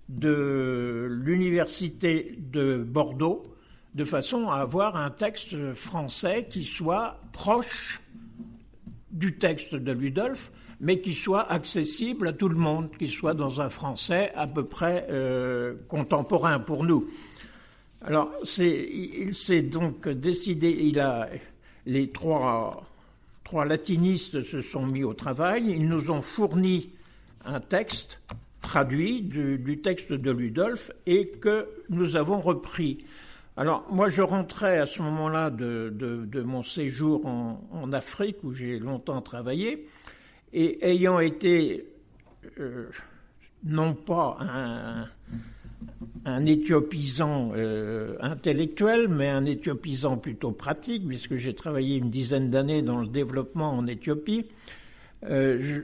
de l'université de Bordeaux, de façon à avoir un texte français qui soit proche du texte de Ludolf, mais qui soit accessible à tout le monde, qui soit dans un français à peu près euh, contemporain pour nous. Alors, c'est, il s'est donc décidé, il a, les trois, trois latinistes se sont mis au travail, ils nous ont fourni un texte traduit du, du texte de Ludolf et que nous avons repris. Alors, moi, je rentrais à ce moment-là de, de, de mon séjour en, en Afrique, où j'ai longtemps travaillé, et ayant été, euh, non pas un, un éthiopisant euh, intellectuel, mais un éthiopisant plutôt pratique, puisque j'ai travaillé une dizaine d'années dans le développement en Éthiopie, euh, je,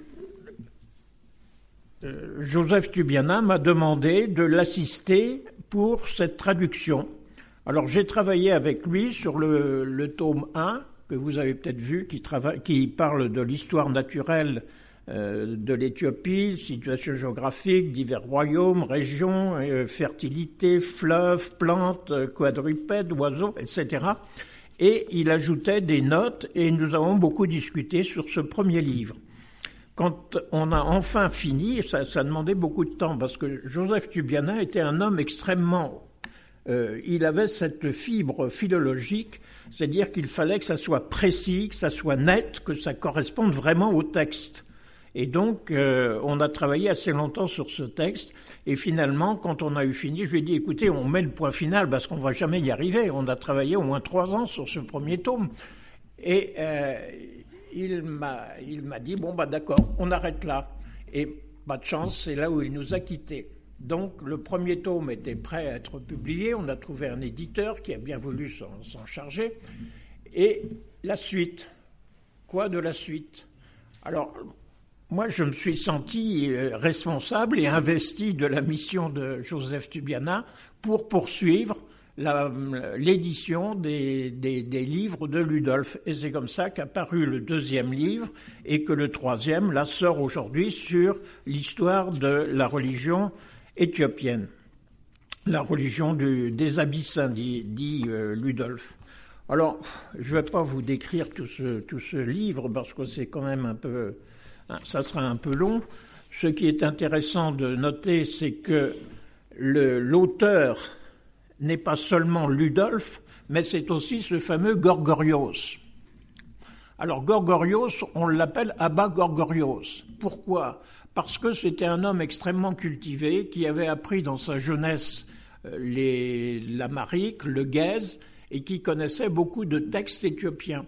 euh, Joseph Tubiana m'a demandé de l'assister pour cette traduction. Alors j'ai travaillé avec lui sur le, le tome un, que vous avez peut-être vu, qui, travaille, qui parle de l'histoire naturelle euh, de l'Éthiopie, situation géographique, divers royaumes, régions, euh, fertilité, fleuves, plantes, quadrupèdes, oiseaux, et cetera. Et il ajoutait des notes et nous avons beaucoup discuté sur ce premier livre. Quand on a enfin fini, ça, ça demandait beaucoup de temps parce que Joseph Tubiana était un homme extrêmement... Euh, il avait cette fibre philologique, c'est-à-dire qu'il fallait que ça soit précis, que ça soit net, que ça corresponde vraiment au texte. Et donc, euh, on a travaillé assez longtemps sur ce texte. Et finalement, quand on a eu fini, je lui ai dit, écoutez, on met le point final parce qu'on ne va jamais y arriver. On a travaillé au moins trois ans sur ce premier tome. Et euh, il m'a, il m'a dit, bon, bah d'accord, on arrête là. Et pas de chance, c'est là où il nous a quittés. Donc, le premier tome était prêt à être publié. On a trouvé un éditeur qui a bien voulu s'en, s'en charger. Et la suite. Quoi de la suite? Alors, moi, je me suis senti responsable et investi de la mission de Joseph Tubiana pour poursuivre la, l'édition des, des, des livres de Ludolf. Et c'est comme ça qu'a paru le deuxième livre et que le troisième, là, sort aujourd'hui sur l'histoire de la religion éthiopienne, la religion du, des Abyssins, dit, dit euh, Ludolf. Alors, je ne vais pas vous décrire tout ce, tout ce livre parce que c'est quand même un peu, hein, ça sera un peu long. Ce qui est intéressant de noter, c'est que le, l'auteur n'est pas seulement Ludolf, mais c'est aussi ce fameux Gorgorios. Alors, Gorgorios, on l'appelle Abba Gorgorios. Pourquoi ? Parce que c'était un homme extrêmement cultivé qui avait appris dans sa jeunesse les, l'amharique, le guèze, et qui connaissait beaucoup de textes éthiopiens.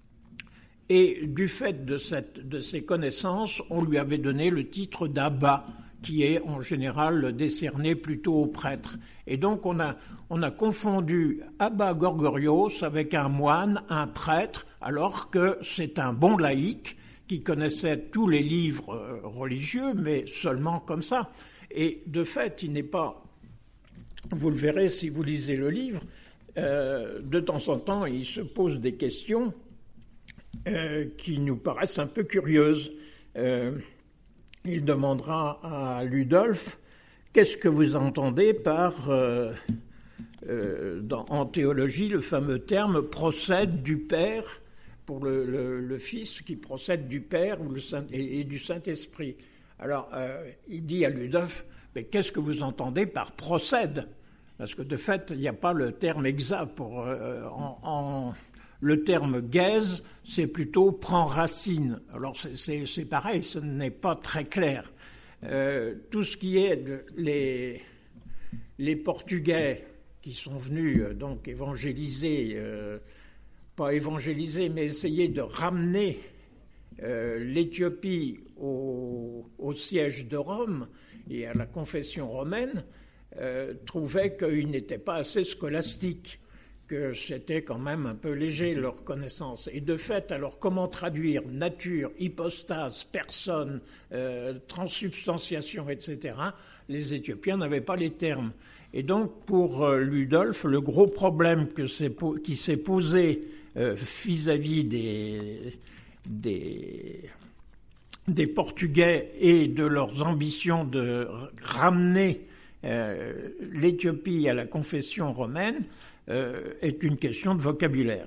Et du fait de, cette, de ces connaissances, on lui avait donné le titre d'Abba, qui est en général décerné plutôt aux prêtres. Et donc on a, on a confondu Abba Gorgorios avec un moine, un prêtre, alors que c'est un bon laïc, qui connaissait tous les livres religieux, mais seulement comme ça. Et de fait, il n'est pas... Vous le verrez si vous lisez le livre, euh, de temps en temps, il se pose des questions euh, qui nous paraissent un peu curieuses. Euh, il demandera à Ludolf, qu'est-ce que vous entendez par, euh, euh, dans, en théologie, le fameux terme « procède du Père » pour le, le, le Fils qui procède du Père ou le Saint, et, et du Saint-Esprit. Alors, euh, il dit à Ludolf, mais qu'est-ce que vous entendez par procède? Parce que de fait, il n'y a pas le terme exact pour... Euh, en, en, le terme guèze, c'est plutôt prend racine. Alors, c'est, c'est, c'est pareil, ce n'est pas très clair. Euh, tout ce qui est de, les, les Portugais qui sont venus euh, donc évangéliser... Euh, pas évangéliser, mais essayer de ramener euh, l'Éthiopie au, au siège de Rome et à la confession romaine, euh, trouvaient qu'ils n'étaient pas assez scolastiques, que c'était quand même un peu léger leur connaissance. Et de fait, alors comment traduire nature, hypostase, personne, euh, transsubstantiation, et cetera, les Éthiopiens n'avaient pas les termes. Et donc, pour euh, Ludolf, le gros problème que c'est po- qui s'est posé Euh, vis-à-vis des, des, des Portugais et de leurs ambitions de ramener euh, l'Éthiopie à la confession romaine euh, est une question de vocabulaire.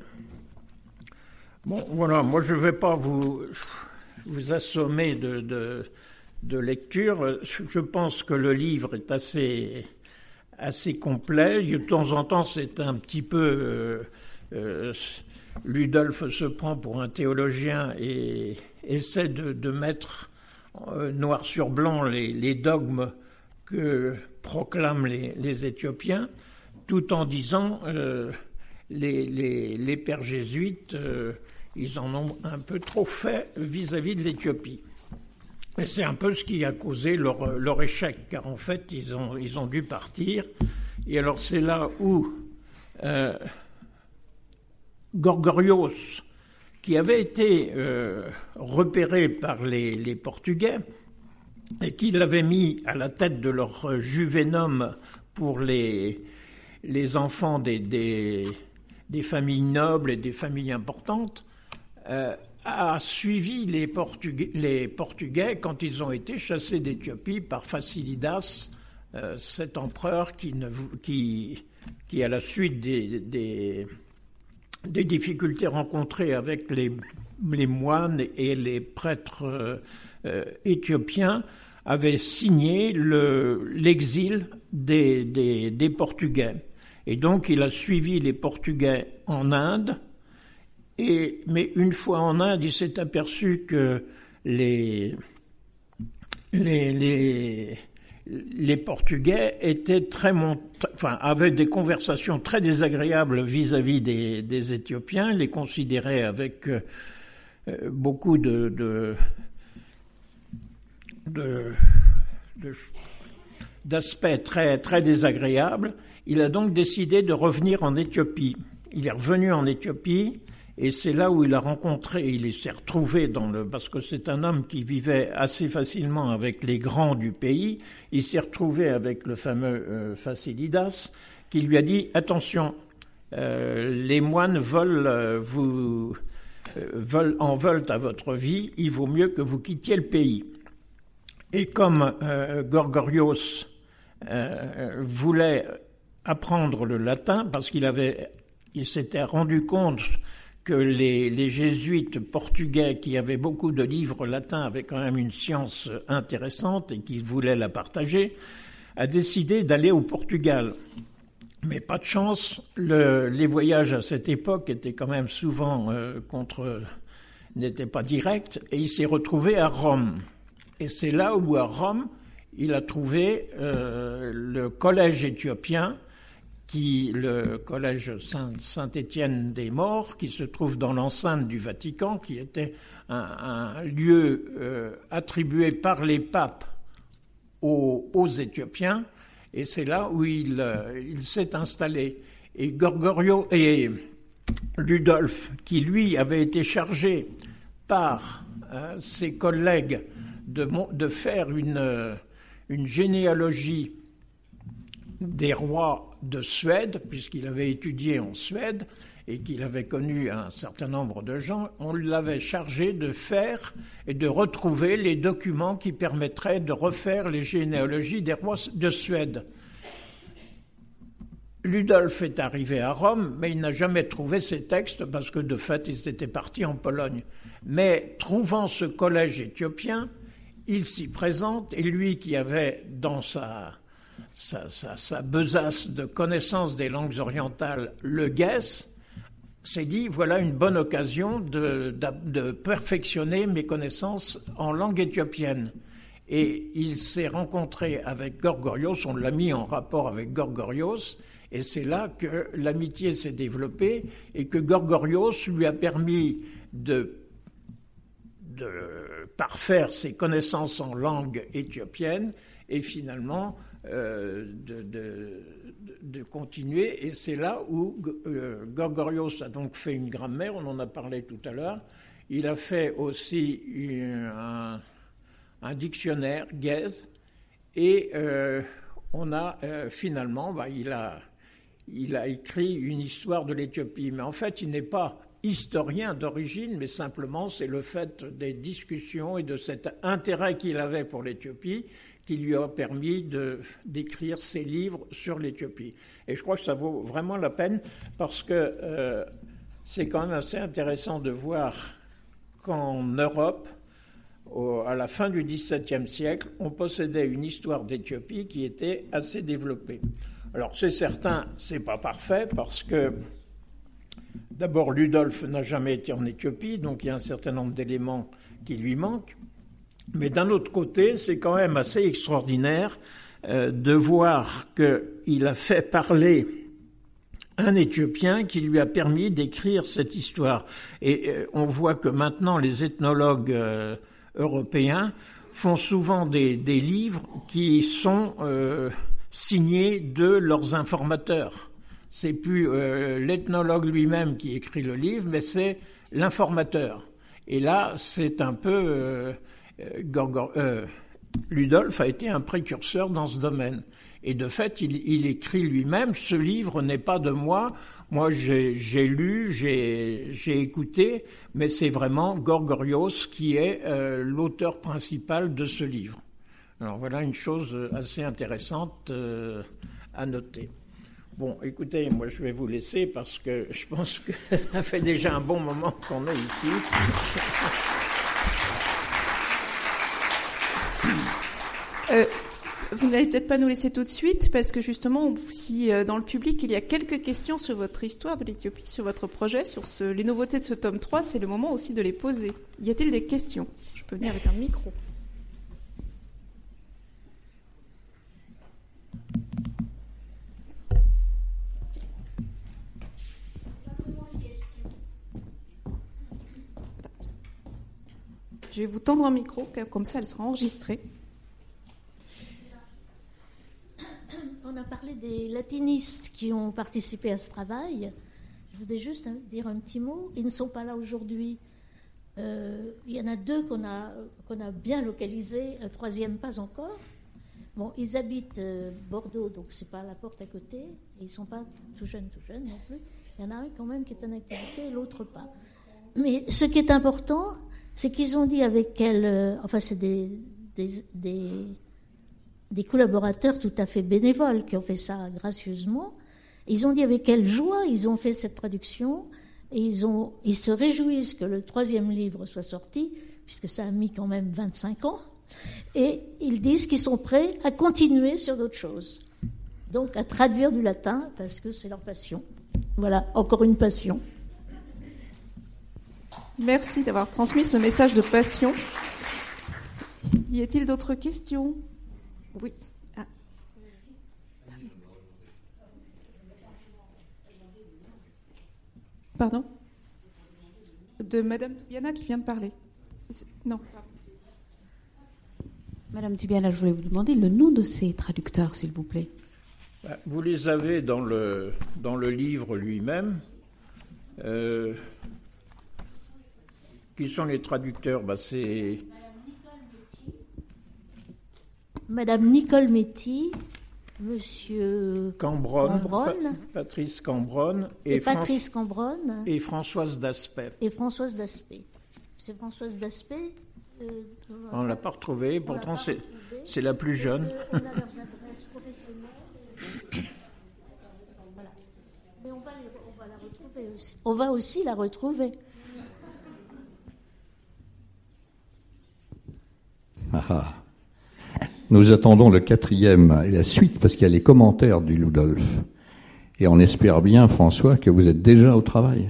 Bon, voilà, moi je ne vais pas vous, vous assommer de, de, de lecture. Je pense que le livre est assez, assez complet. De temps en temps, c'est un petit peu... Euh, euh, Ludolf se prend pour un théologien et essaie de, de mettre euh, noir sur blanc les, les dogmes que proclament les, les Éthiopiens, tout en disant euh, les, les, les pères jésuites, euh, ils en ont un peu trop fait vis-à-vis de l'Éthiopie. Et c'est un peu ce qui a causé leur, leur échec, car en fait, ils ont, ils ont dû partir. Et alors, c'est là où euh, Gorgorios, qui avait été euh, repéré par les, les Portugais, et qui l'avait mis à la tête de leur juvénum pour les, les enfants des, des, des familles nobles et des familles importantes, euh, a suivi les Portugais, les Portugais quand ils ont été chassés d'Éthiopie par Fasilidas, euh, cet empereur qui, ne, qui, qui, à la suite des, des, des difficultés rencontrées avec les, les moines et les prêtres euh, euh, éthiopiens, avait signé le, l'exil des, des, des Portugais. Et donc il a suivi les Portugais en Inde. Et, mais une fois en Inde, il s'est aperçu que les, les, les, les Portugais étaient très mont... enfin, avaient des conversations très désagréables vis-à-vis des, des Éthiopiens, les considéraient avec euh, beaucoup de, de, de, de, d'aspects très, très désagréables. Il a donc décidé de revenir en Éthiopie. Il est revenu en Éthiopie. Et c'est là où il a rencontré, il s'est retrouvé dans le, parce que c'est un homme qui vivait assez facilement avec les grands du pays, il s'est retrouvé avec le fameux euh, Fasilidas, qui lui a dit, attention, euh, les moines veulent, euh, vous, euh, veulent, en veulent à votre vie, il vaut mieux que vous quittiez le pays. Et comme euh, Gorgorios euh, voulait apprendre le latin, parce qu'il avait, il s'était rendu compte que les, les jésuites portugais, qui avaient beaucoup de livres latins, avaient quand même une science intéressante et qui voulaient la partager, a décidé d'aller au Portugal. Mais pas de chance, le, les voyages à cette époque étaient quand même souvent euh, contre, n'étaient pas directs, et il s'est retrouvé à Rome. Et c'est là où, à Rome, il a trouvé euh, le collège éthiopien, qui, le collège Saint, Saint-Étienne des Morts, qui se trouve dans l'enceinte du Vatican, qui était un, un lieu euh, attribué par les papes aux, aux Éthiopiens, et c'est là où il, euh, il s'est installé. Et Gorgorio et Ludolphe, qui lui avait été chargé par euh, ses collègues de, de faire une, une généalogie des rois de Suède, puisqu'il avait étudié en Suède et qu'il avait connu un certain nombre de gens, on l'avait chargé de faire et de retrouver les documents qui permettraient de refaire les généalogies des rois de Suède. Ludolphe est arrivé à Rome, mais il n'a jamais trouvé ces textes parce que de fait, ils étaient partis en Pologne. Mais trouvant ce collège éthiopien, il s'y présente et lui qui avait dans sa Sa, sa, sa besace de connaissance des langues orientales, le guess, s'est dit, voilà une bonne occasion de, de, de perfectionner mes connaissances en langue éthiopienne. Et il s'est rencontré avec Gorgorios, on l'a mis en rapport avec Gorgorios, et c'est là que l'amitié s'est développée et que Gorgorios lui a permis de, de parfaire ses connaissances en langue éthiopienne et finalement Euh, de, de, de continuer, et c'est là où euh, Gorgorios a donc fait une grammaire, on en a parlé tout à l'heure, il a fait aussi une, un, un dictionnaire, Gèze, et euh, on a euh, finalement, bah, il, a, il a écrit une histoire de l'Éthiopie, mais en fait il n'est pas historien d'origine, mais simplement c'est le fait des discussions et de cet intérêt qu'il avait pour l'Éthiopie qui lui a permis de, d'écrire ses livres sur l'Éthiopie. Et je crois que ça vaut vraiment la peine parce que euh, c'est quand même assez intéressant de voir qu'en Europe, au, à la fin du dix-septième siècle, on possédait une histoire d'Éthiopie qui était assez développée. Alors c'est certain, c'est pas parfait parce que d'abord Ludolphe n'a jamais été en Éthiopie, donc il y a un certain nombre d'éléments qui lui manquent. Mais d'un autre côté, c'est quand même assez extraordinaire euh, de voir qu'il a fait parler un Éthiopien qui lui a permis d'écrire cette histoire. Et euh, on voit que maintenant les ethnologues euh, européens font souvent des, des livres qui sont euh, signés de leurs informateurs. C'est plus euh, l'ethnologue lui-même qui écrit le livre, mais c'est l'informateur. Et là, c'est un peu... Euh, Gorgor, euh, Ludolf a été un précurseur dans ce domaine. Et de fait, il, il écrit lui-même, ce livre n'est pas de moi, moi j'ai, j'ai lu, j'ai, j'ai écouté, mais c'est vraiment Gorgorios qui est euh, l'auteur principal de ce livre. Alors voilà une chose assez intéressante euh, à noter. Bon, écoutez, moi je vais vous laisser parce que je pense que ça fait déjà un bon moment qu'on est ici. Euh, vous n'allez peut-être pas nous laisser tout de suite, parce que justement, si euh, dans le public il y a quelques questions sur votre histoire de l'Éthiopie, sur votre projet, sur ce, les nouveautés de ce tome trois, c'est le moment aussi de les poser. Y a-t-il des questions? Je peux venir avec un micro. Je vais vous tendre un micro, comme ça elle sera enregistrée. On a parlé des latinistes qui ont participé à ce travail. Je voudrais juste dire un petit mot. Ils ne sont pas là aujourd'hui. Euh, il y en a deux qu'on a, qu'on a bien localisés, un troisième pas encore. Bon, ils habitent euh, Bordeaux, donc c'est pas à la porte à côté. Et ils ne sont pas tout jeunes, tout jeunes non plus. Il y en a un quand même qui est en activité et l'autre pas. Mais ce qui est important, c'est qu'ils ont dit avec quel... Euh, enfin, c'est des... des, des des collaborateurs tout à fait bénévoles qui ont fait ça gracieusement. Ils ont dit avec quelle joie ils ont fait cette traduction, et ils, ont, ils se réjouissent que le troisième livre soit sorti, puisque ça a mis quand même vingt-cinq ans, et ils disent qu'ils sont prêts à continuer sur d'autres choses. Donc à traduire du latin, parce que c'est leur passion. Voilà, encore une passion. Merci d'avoir transmis ce message de passion. Y a-t-il d'autres questions ? Oui. Ah. Pardon ? De Madame Toubiana qui vient de parler. Non. Madame Toubiana, je voulais vous demander le nom de ces traducteurs, s'il vous plaît. Vous les avez dans le, dans le livre lui-même. Euh, qui sont les traducteurs ? Bah, c'est... Madame Nicole Méty, Monsieur Cambronne, Cambronne Pa- Patrice Cambronne et, et Fran- Patrice Cambronne et Françoise Daspet. Et Françoise Daspet. C'est Françoise Daspet. Euh, on ne l'a pas retrouvée, pourtant c'est, c'est la plus jeune. On a leurs adresses professionnelles. Voilà. Mais on va, les, on va la retrouver aussi. On va aussi la retrouver. Ah ah. Nous attendons le quatrième et la suite parce qu'il y a les commentaires du Ludolf. Et on espère bien, François, que vous êtes déjà au travail.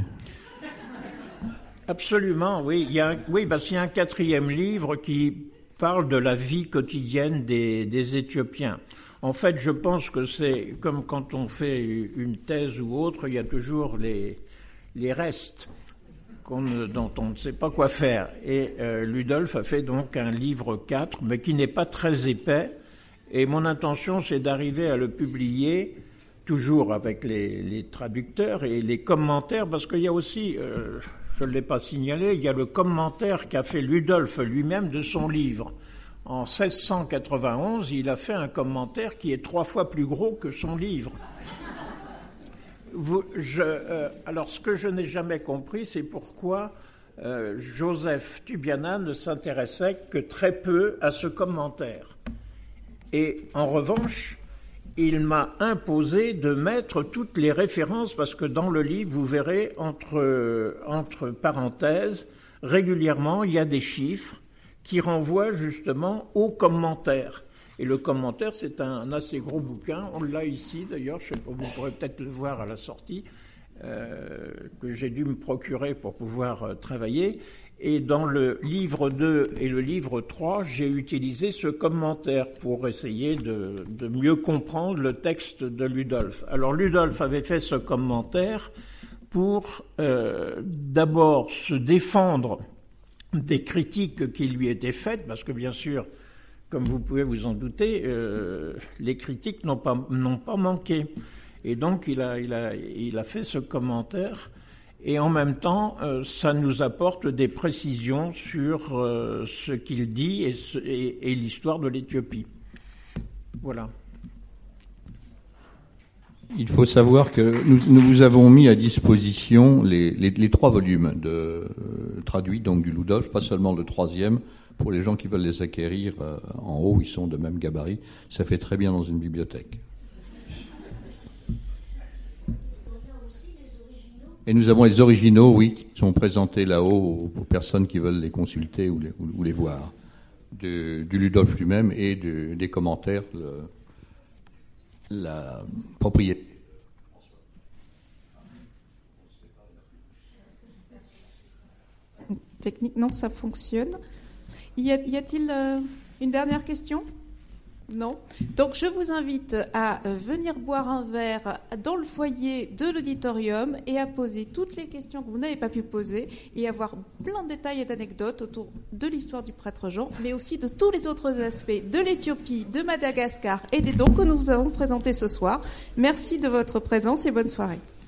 Absolument, oui. Il y a un, oui, parce qu'il y a un quatrième livre qui parle de la vie quotidienne des, des Éthiopiens. En fait, je pense que c'est comme quand on fait une thèse ou autre, il y a toujours les, les restes qu'on, dont on ne sait pas quoi faire. Et euh, Ludolf a fait donc un livre quatre, mais qui n'est pas très épais. Et mon intention, c'est d'arriver à le publier, toujours avec les, les traducteurs et les commentaires, parce qu'il y a aussi, euh, je ne l'ai pas signalé, il y a le commentaire qu'a fait Ludolf lui-même de son livre. En seize cent quatre-vingt-onze, il a fait un commentaire qui est trois fois plus gros que son livre. Vous, je, euh, alors, ce que je n'ai jamais compris, c'est pourquoi euh, Joseph Toubiana ne s'intéressait que très peu à ce commentaire. Et en revanche, il m'a imposé de mettre toutes les références, parce que dans le livre, vous verrez, entre, entre parenthèses, régulièrement, il y a des chiffres qui renvoient justement aux commentaires. Et le commentaire, c'est un assez gros bouquin, on l'a ici d'ailleurs, je sais pas, vous pourrez peut-être le voir à la sortie, euh, que j'ai dû me procurer pour pouvoir euh, travailler. Et dans le livre deux et le livre trois, j'ai utilisé ce commentaire pour essayer de, de mieux comprendre le texte de Ludolf. Alors Ludolf avait fait ce commentaire pour euh, d'abord se défendre des critiques qui lui étaient faites, parce que bien sûr, comme vous pouvez vous en douter, euh, les critiques n'ont pas, n'ont pas manqué. Et donc il a, il a, il a fait ce commentaire. Et en même temps, euh, ça nous apporte des précisions sur euh, ce qu'il dit et, ce, et, et l'histoire de l'Éthiopie. Voilà. Il faut savoir que nous, nous vous avons mis à disposition les, les, les trois volumes de, euh, traduits donc du Ludolf, pas seulement le troisième. Pour les gens qui veulent les acquérir, euh, en haut, ils sont de même gabarit. Ça fait très bien dans une bibliothèque. Et nous avons les originaux, oui, qui sont présentés là-haut aux, aux personnes qui veulent les consulter ou les, ou, ou les voir, de, du Ludolf lui-même et de, des commentaires, le, la propriété. Techniquement, ça fonctionne. Y, a, y a-t-il euh, une dernière question ? Non. Donc, je vous invite à venir boire un verre dans le foyer de l'auditorium et à poser toutes les questions que vous n'avez pas pu poser et avoir plein de détails et d'anecdotes autour de l'histoire du prêtre Jean, mais aussi de tous les autres aspects de l'Éthiopie, de Madagascar et des dons que nous vous avons présentés ce soir. Merci de votre présence et bonne soirée.